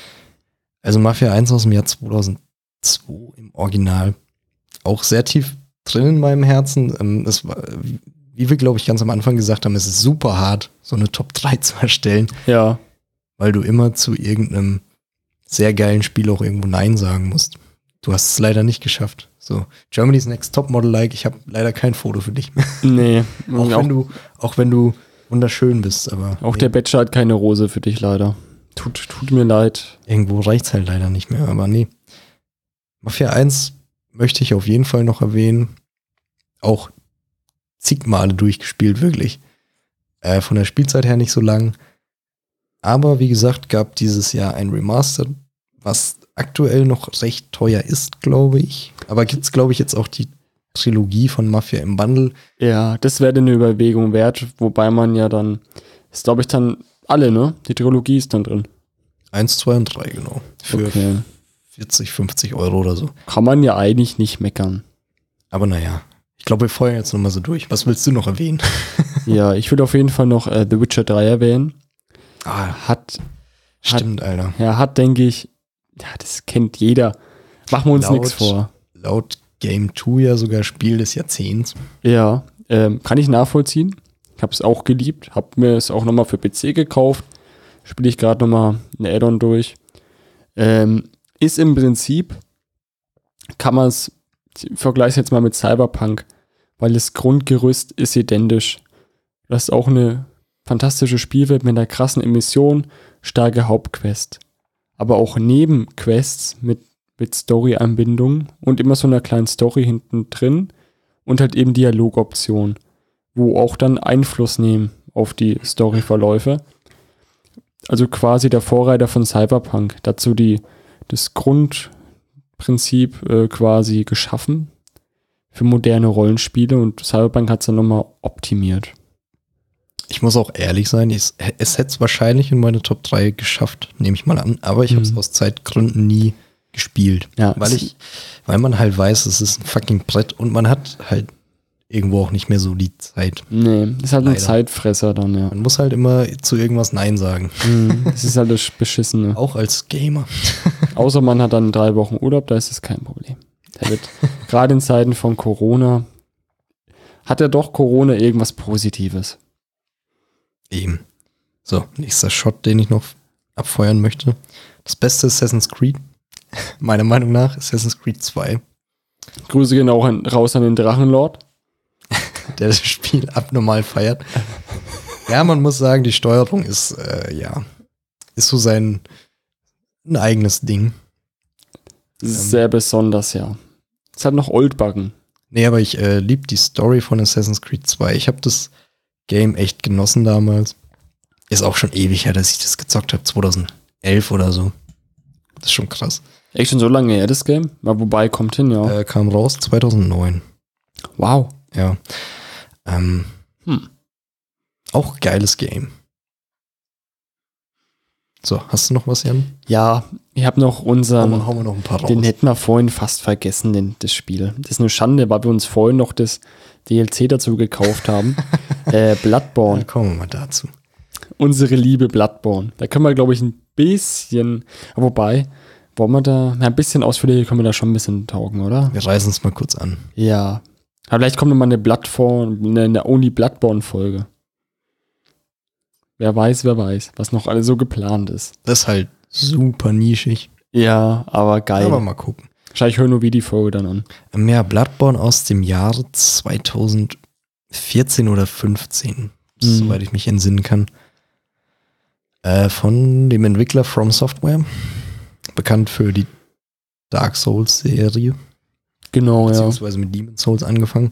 Also Mafia eins aus dem Jahr zweitausendzwei im Original. Auch sehr tief drin in meinem Herzen. Ähm, es war, wie wir, glaube ich, ganz am Anfang gesagt haben, es ist super hart, so eine Top drei zu erstellen, Ja, weil du immer zu irgendeinem sehr geilen Spiel auch irgendwo Nein sagen musst. Du hast es leider nicht geschafft. So, Germany's Next Topmodel-like, ich habe leider kein Foto für dich mehr. nee. Auch, auch wenn du, auch wenn du wunderschön bist, aber auch nee, der Bachelor hat keine Rose für dich leider. Tut, tut mir leid. irgendwo reicht's halt leider nicht mehr, aber nee. Mafia eins möchte ich auf jeden Fall noch erwähnen. Auch zig Male durchgespielt, wirklich. Äh, von der Spielzeit her nicht so lang. Aber wie gesagt, gab dieses Jahr ein Remaster, was aktuell noch recht teuer ist, glaube ich. Aber gibt's, glaube ich, jetzt auch die Trilogie von Mafia im Bundle. Ja, das wäre eine Überlegung wert, wobei man ja dann, ist glaube ich dann alle, ne? Die Trilogie ist dann drin. eins, zwei und drei, genau. Für Okay. vierzig, fünfzig Euro oder so. Kann man ja eigentlich nicht meckern. Aber naja, ich glaube, wir feuern jetzt nochmal so durch. Was willst du noch erwähnen? Ja, ich würde auf jeden Fall noch äh, The Witcher drei erwähnen. Ah, Hat, stimmt, Alter. ja, hat, denke ich, ja, das kennt jeder. Machen wir uns Laut- nichts vor. Laut Game zwei ja sogar Spiel des Jahrzehnts. Ja, ähm, kann ich nachvollziehen. Ich habe es auch geliebt, habe mir es auch nochmal für P C gekauft. Spiele ich gerade nochmal ein Add-on durch. Ähm, ist im Prinzip, kann man es, ich vergleiche es jetzt mal mit Cyberpunk, weil das Grundgerüst ist identisch. Das ist auch eine fantastische Spielwelt mit einer krassen Emission, starke Hauptquest. Aber auch Nebenquests mit, mit Story-Anbindung und immer so einer kleinen Story hinten drin und halt eben Dialogoptionen, wo auch dann Einfluss nehmen auf die Storyverläufe. Also quasi der Vorreiter von Cyberpunk. Dazu die, das Grundprinzip äh, quasi geschaffen für moderne Rollenspiele und Cyberpunk hat es dann nochmal optimiert. Ich muss auch ehrlich sein, ich, es hätte es wahrscheinlich in meine Top drei geschafft, nehme ich mal an. Aber ich habe es Mhm. aus Zeitgründen nie gespielt. Ja, Weil es- ich, weil man halt weiß, es ist ein fucking Brett und man hat halt irgendwo auch nicht mehr so die Zeit. Nee, ist halt ein Leider. Zeitfresser dann, ja. Man muss halt immer zu irgendwas Nein sagen. Mhm, das ist halt das Beschissene. Auch als Gamer. Außer man hat dann drei Wochen Urlaub, da ist es kein Problem. Da wird, gerade in Zeiten von Corona, hat ja doch Corona irgendwas Positives. Eben. So, nächster Shot, den ich noch abfeuern möchte. Das beste Assassin's Creed, meiner Meinung nach, Assassin's Creed zwei, Grüße gehen auch an, raus an den Drachenlord. der das Spiel abnormal feiert. Ja, man muss sagen, die Steuerung ist, äh, ja, ist so sein ein eigenes Ding. Sehr besonders, ja. Es hat noch Oldbuggen. Nee, aber ich äh, liebe die Story von Assassin's Creed zwei. Ich habe das Game echt genossen damals. Ist auch schon ewig her, dass ich das gezockt habe, zweitausendelf oder so. Das ist schon krass. Echt schon so lange her, das Game? Mal wobei, kommt hin, ja. Äh, kam raus zweitausendneun. Wow. Ja. Ähm, Hm. Auch geiles Game. So, hast du noch was, Jan? Ja, ich habe noch Hauen unseren, wir, hauen wir noch ein paar raus. den hätten wir vorhin fast vergessen, den, das Spiel. Das ist eine Schande, weil wir uns vorhin noch das D L C dazu gekauft haben. äh, Bloodborne. Dann kommen wir mal dazu. Unsere liebe Bloodborne. Da können wir, glaube ich, ein bisschen, wobei, wollen wir da, na, ein bisschen ausführlicher können wir da schon ein bisschen taugen, oder? Wir reißen es mal kurz an. Ja. Aber vielleicht kommt noch mal eine Bloodborne, eine, eine Only Bloodborne-Folge. Wer weiß, wer weiß, was noch alles so geplant ist. Das ist halt super nischig. Ja, aber geil. Aber mal gucken. Wahrscheinlich hören nur wir die Folge dann an. Mehr Bloodborne aus dem Jahre zweitausendvierzehn oder fünfzehn, Mhm. soweit ich mich entsinnen kann. Äh, von dem Entwickler From Software. Bekannt für die Dark Souls-Serie. Genau, ja. Beziehungsweise mit Demon's Souls angefangen.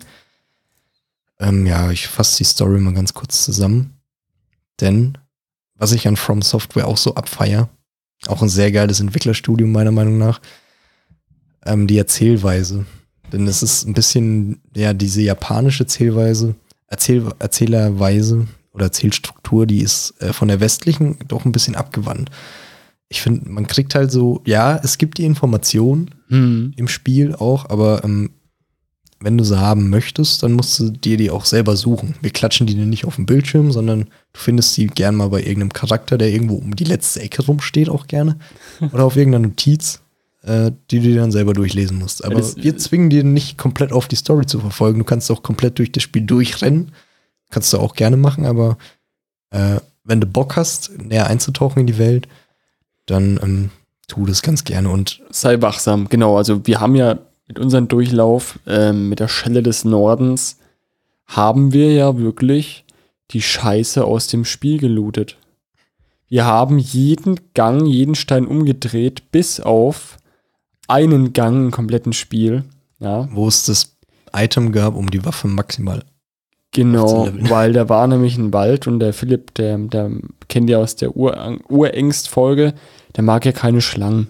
Ähm, ja, ich fasse die Story mal ganz kurz zusammen. Denn, was ich an From Software auch so abfeier, auch ein sehr geiles Entwicklerstudium meiner Meinung nach, ähm, die Erzählweise. Denn es ist ein bisschen, ja, diese japanische Erzählweise, Erzähl Erzählerweise oder Erzählstruktur, die ist äh, von der westlichen doch ein bisschen abgewandt. Ich finde, man kriegt halt so, ja, es gibt die Information Hm. im Spiel auch, aber ähm, wenn du sie haben möchtest, dann musst du dir die auch selber suchen. Wir klatschen die dir nicht auf dem Bildschirm, sondern du findest die gern mal bei irgendeinem Charakter, der irgendwo um die letzte Ecke rumsteht, auch gerne. Oder auf irgendeiner Notiz, äh, die du dir dann selber durchlesen musst. Aber Ja, das- wir zwingen dir nicht komplett auf die Story zu verfolgen. Du kannst auch komplett durch das Spiel durchrennen. Kannst du auch gerne machen, aber äh, wenn du Bock hast, näher einzutauchen in die Welt, dann ähm, tu das ganz gerne. Und Sei wachsam, genau. Also wir haben ja mit unserem Durchlauf ähm, mit der Schelle des Nordens haben wir ja wirklich die Scheiße aus dem Spiel gelootet. Wir haben jeden Gang, jeden Stein umgedreht, bis auf einen Gang im kompletten Spiel. Ja, wo es das Item gab, um die Waffe maximal. genau, achtzehn Level. weil da war nämlich ein Wald und der Philipp, der, der kennt ja aus der Ur Urengst-Folge, der mag ja keine Schlangen.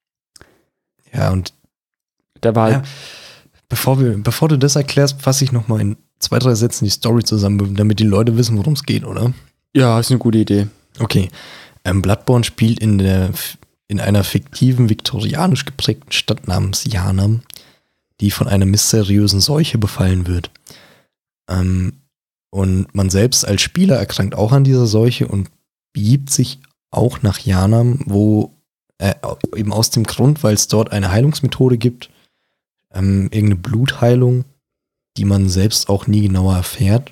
Ja, und Der war ja, halt, bevor, wir, bevor du das erklärst, fasse ich noch mal in zwei, drei Sätzen die Story zusammen, damit die Leute wissen, worum es geht, oder? ja, ist eine gute Idee. Okay. Ähm, Bloodborne spielt in, der, in einer fiktiven, viktorianisch geprägten Stadt namens Yanam, die von einer mysteriösen Seuche befallen wird. Ähm, und man selbst als Spieler erkrankt auch an dieser Seuche und begibt sich auch nach Yanam, wo äh, eben aus dem Grund, weil es dort eine Heilungsmethode gibt, ähm, irgendeine Blutheilung, die man selbst auch nie genauer erfährt,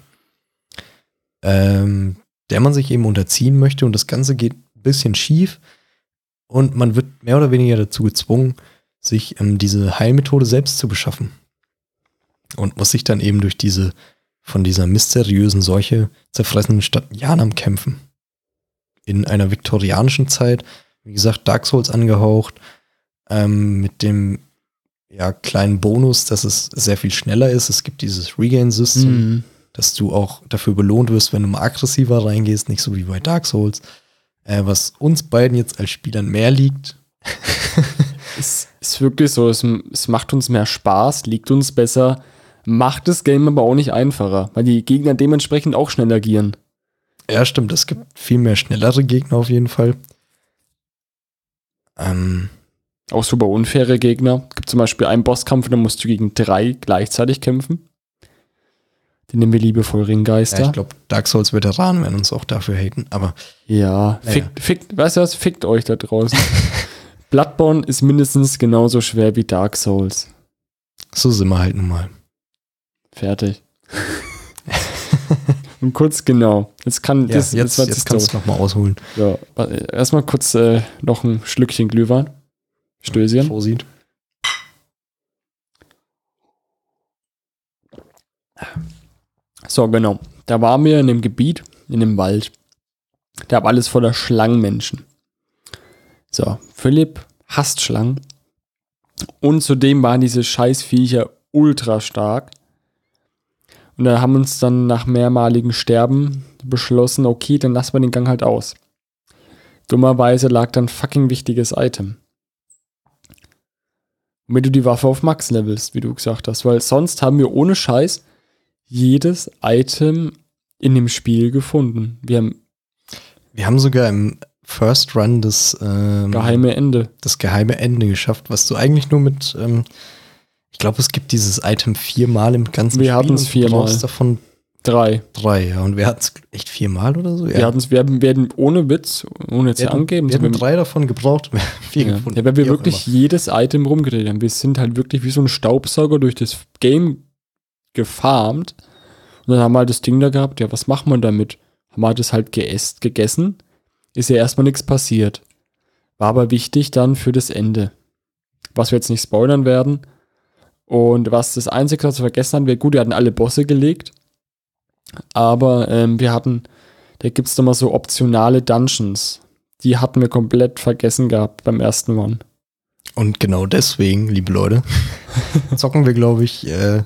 ähm, der man sich eben unterziehen möchte, und das Ganze geht ein bisschen schief und man wird mehr oder weniger dazu gezwungen, sich ähm, diese Heilmethode selbst zu beschaffen und muss sich dann eben durch diese von dieser mysteriösen Seuche zerfressene Stadt Yanam kämpfen. In einer viktorianischen Zeit, wie gesagt, Dark Souls angehaucht, ähm, mit dem ja, kleinen Bonus, dass es sehr viel schneller ist. Es gibt dieses Regain-System, Mhm. dass du auch dafür belohnt wirst, wenn du mal aggressiver reingehst, nicht so wie bei Dark Souls. Äh, was uns beiden jetzt als Spielern mehr liegt. Es ist wirklich so, es, es macht uns mehr Spaß, liegt uns besser, macht das Game aber auch nicht einfacher, weil die Gegner dementsprechend auch schnell agieren. Ja, stimmt, es gibt viel mehr schnellere Gegner auf jeden Fall. Ähm, Auch super unfaire Gegner. Es gibt zum Beispiel einen Bosskampf, da musst du gegen drei gleichzeitig kämpfen. Den nehmen wir liebevoll Ringgeister. ja, ich glaube, Dark Souls Veteranen werden uns auch dafür haten, aber Ja, Naja. fickt, fickt, weißt du was, fickt euch da draußen. Bloodborne ist mindestens genauso schwer wie Dark Souls. so sind wir halt nun mal. Fertig. Und kurz genau. Jetzt kann Ja, das, jetzt, das jetzt kannst du noch mal ausholen. Ja, erstmal kurz äh, noch ein Schlückchen Glühwein. Stößchen. Vorsicht. So, genau. Da waren wir in dem Gebiet, in dem Wald. Da war alles voller Schlangenmenschen. So, Philipp hasst Schlangen. Und zudem waren diese Scheißviecher ultra stark. Und da haben uns dann nach mehrmaligen Sterben beschlossen, okay, dann lassen wir den Gang halt aus. Dummerweise lag dann fucking wichtiges Item. Wenn du die Waffe auf Max levelst, wie du gesagt hast. Weil sonst haben wir ohne Scheiß jedes Item in dem Spiel gefunden. Wir haben, Wir haben sogar im First Run das ähm, geheime Ende. das geheime Ende geschafft, was du eigentlich nur mit, ähm, ich glaube, es gibt dieses Item viermal im ganzen Wir Spiel. hatten's und du viermal. brauchst davon Drei. drei, ja. Und wir hatten es echt viermal oder so? Wir, hatten's, wir haben- werden ohne Witz, ohne jetzt wir hatten, angeben, wir so hatten wenn- drei davon gebraucht, wir haben vier ja. gefunden. Ja, weil wir Wie auch wirklich jedes Item rumgedreht haben. Wir sind halt wirklich wie so ein Staubsauger durch das Game gefarmt. Und dann haben wir halt das Ding da gehabt, ja, was macht man damit? Haben wir das halt geäst, gegessen. Ist ja erstmal nichts passiert. War aber wichtig dann für das Ende. Was wir jetzt nicht spoilern werden. Und was das Einzige, was wir vergessen haben, wäre gut, wir hatten alle Bosse gelegt. Aber ähm, wir hatten, da gibt es doch mal so optionale Dungeons. Die hatten wir komplett vergessen gehabt beim ersten One. Und genau deswegen, liebe Leute, zocken wir, glaube ich, äh,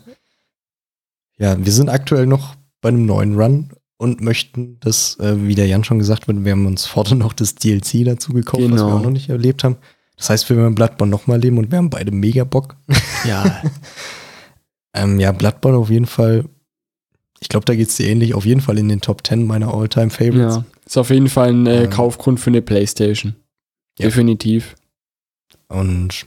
ja, wir sind aktuell noch bei einem neuen Run und möchten das, äh, wie der Jan schon gesagt hat, wir haben uns vorher noch das D L C dazu gekauft, was Genau. wir auch noch nicht erlebt haben. Das heißt, wir werden Bloodborne nochmal erleben und wir haben beide mega Bock. Ja. ähm, ja, Bloodborne auf jeden Fall, ich glaube, da geht es dir ähnlich, auf jeden Fall in den Top zehn meiner All-Time-Favorites. Ja. Ist auf jeden Fall ein äh, Ähm. Kaufgrund für eine PlayStation. Ja. Definitiv. Und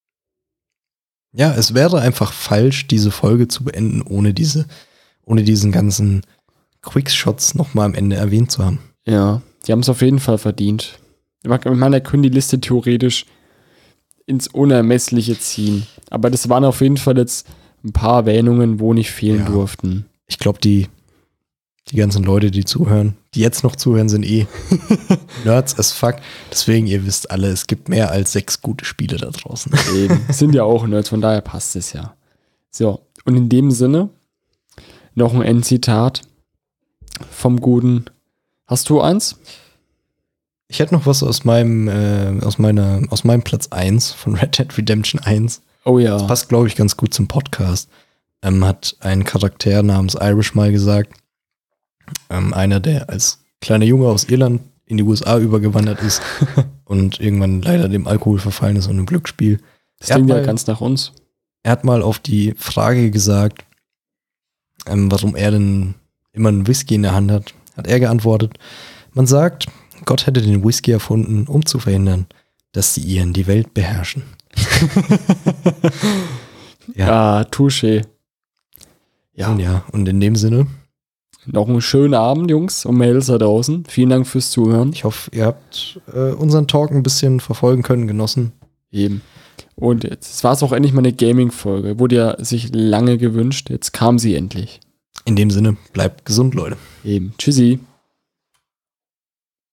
ja, es wäre einfach falsch, diese Folge zu beenden, ohne diese, ohne diesen ganzen Quickshots nochmal am Ende erwähnt zu haben. Ja. Die haben es auf jeden Fall verdient. Ich meine, da können die Liste theoretisch ins Unermessliche ziehen. Aber das waren auf jeden Fall jetzt ein paar Erwähnungen, wo nicht fehlen Ja. durften. Ich glaube, die, die ganzen Leute, die zuhören, die jetzt noch zuhören, sind eh Nerds as fuck. Deswegen, ihr wisst alle, es gibt mehr als sechs gute Spiele da draußen. Eben. Sind ja auch Nerds, von daher passt es ja. So, und in dem Sinne noch ein Endzitat vom guten. Hast du eins? Ich hätte noch was aus meinem, äh, aus meiner, aus meinem Platz eins von Red Dead Redemption eins. Oh ja. Das passt, glaube ich, ganz gut zum Podcast. Ähm, hat ein Charakter namens Irish mal gesagt, ähm, einer, der als kleiner Junge aus Irland in die U S A übergewandert ist und irgendwann leider dem Alkohol verfallen ist und im Glücksspiel. Das Er hat klingt ja mal- ganz nach uns. Er hat mal auf die Frage gesagt, ähm, warum er denn immer einen Whisky in der Hand hat, hat er geantwortet, man sagt, Gott hätte den Whisky erfunden, um zu verhindern, dass die Iren die Welt beherrschen. Ja, touché. Ja. Und ja, und in dem Sinne, Noch einen schönen Abend, Jungs und Mädels da draußen. Vielen Dank fürs Zuhören. ich hoffe, ihr habt äh, unseren Talk ein bisschen verfolgen können, genossen. Eben. Und jetzt war es auch endlich mal eine Gaming-Folge. Wurde ja sich lange gewünscht. Jetzt kam sie endlich. In dem Sinne, bleibt gesund, Leute. Eben. Tschüssi.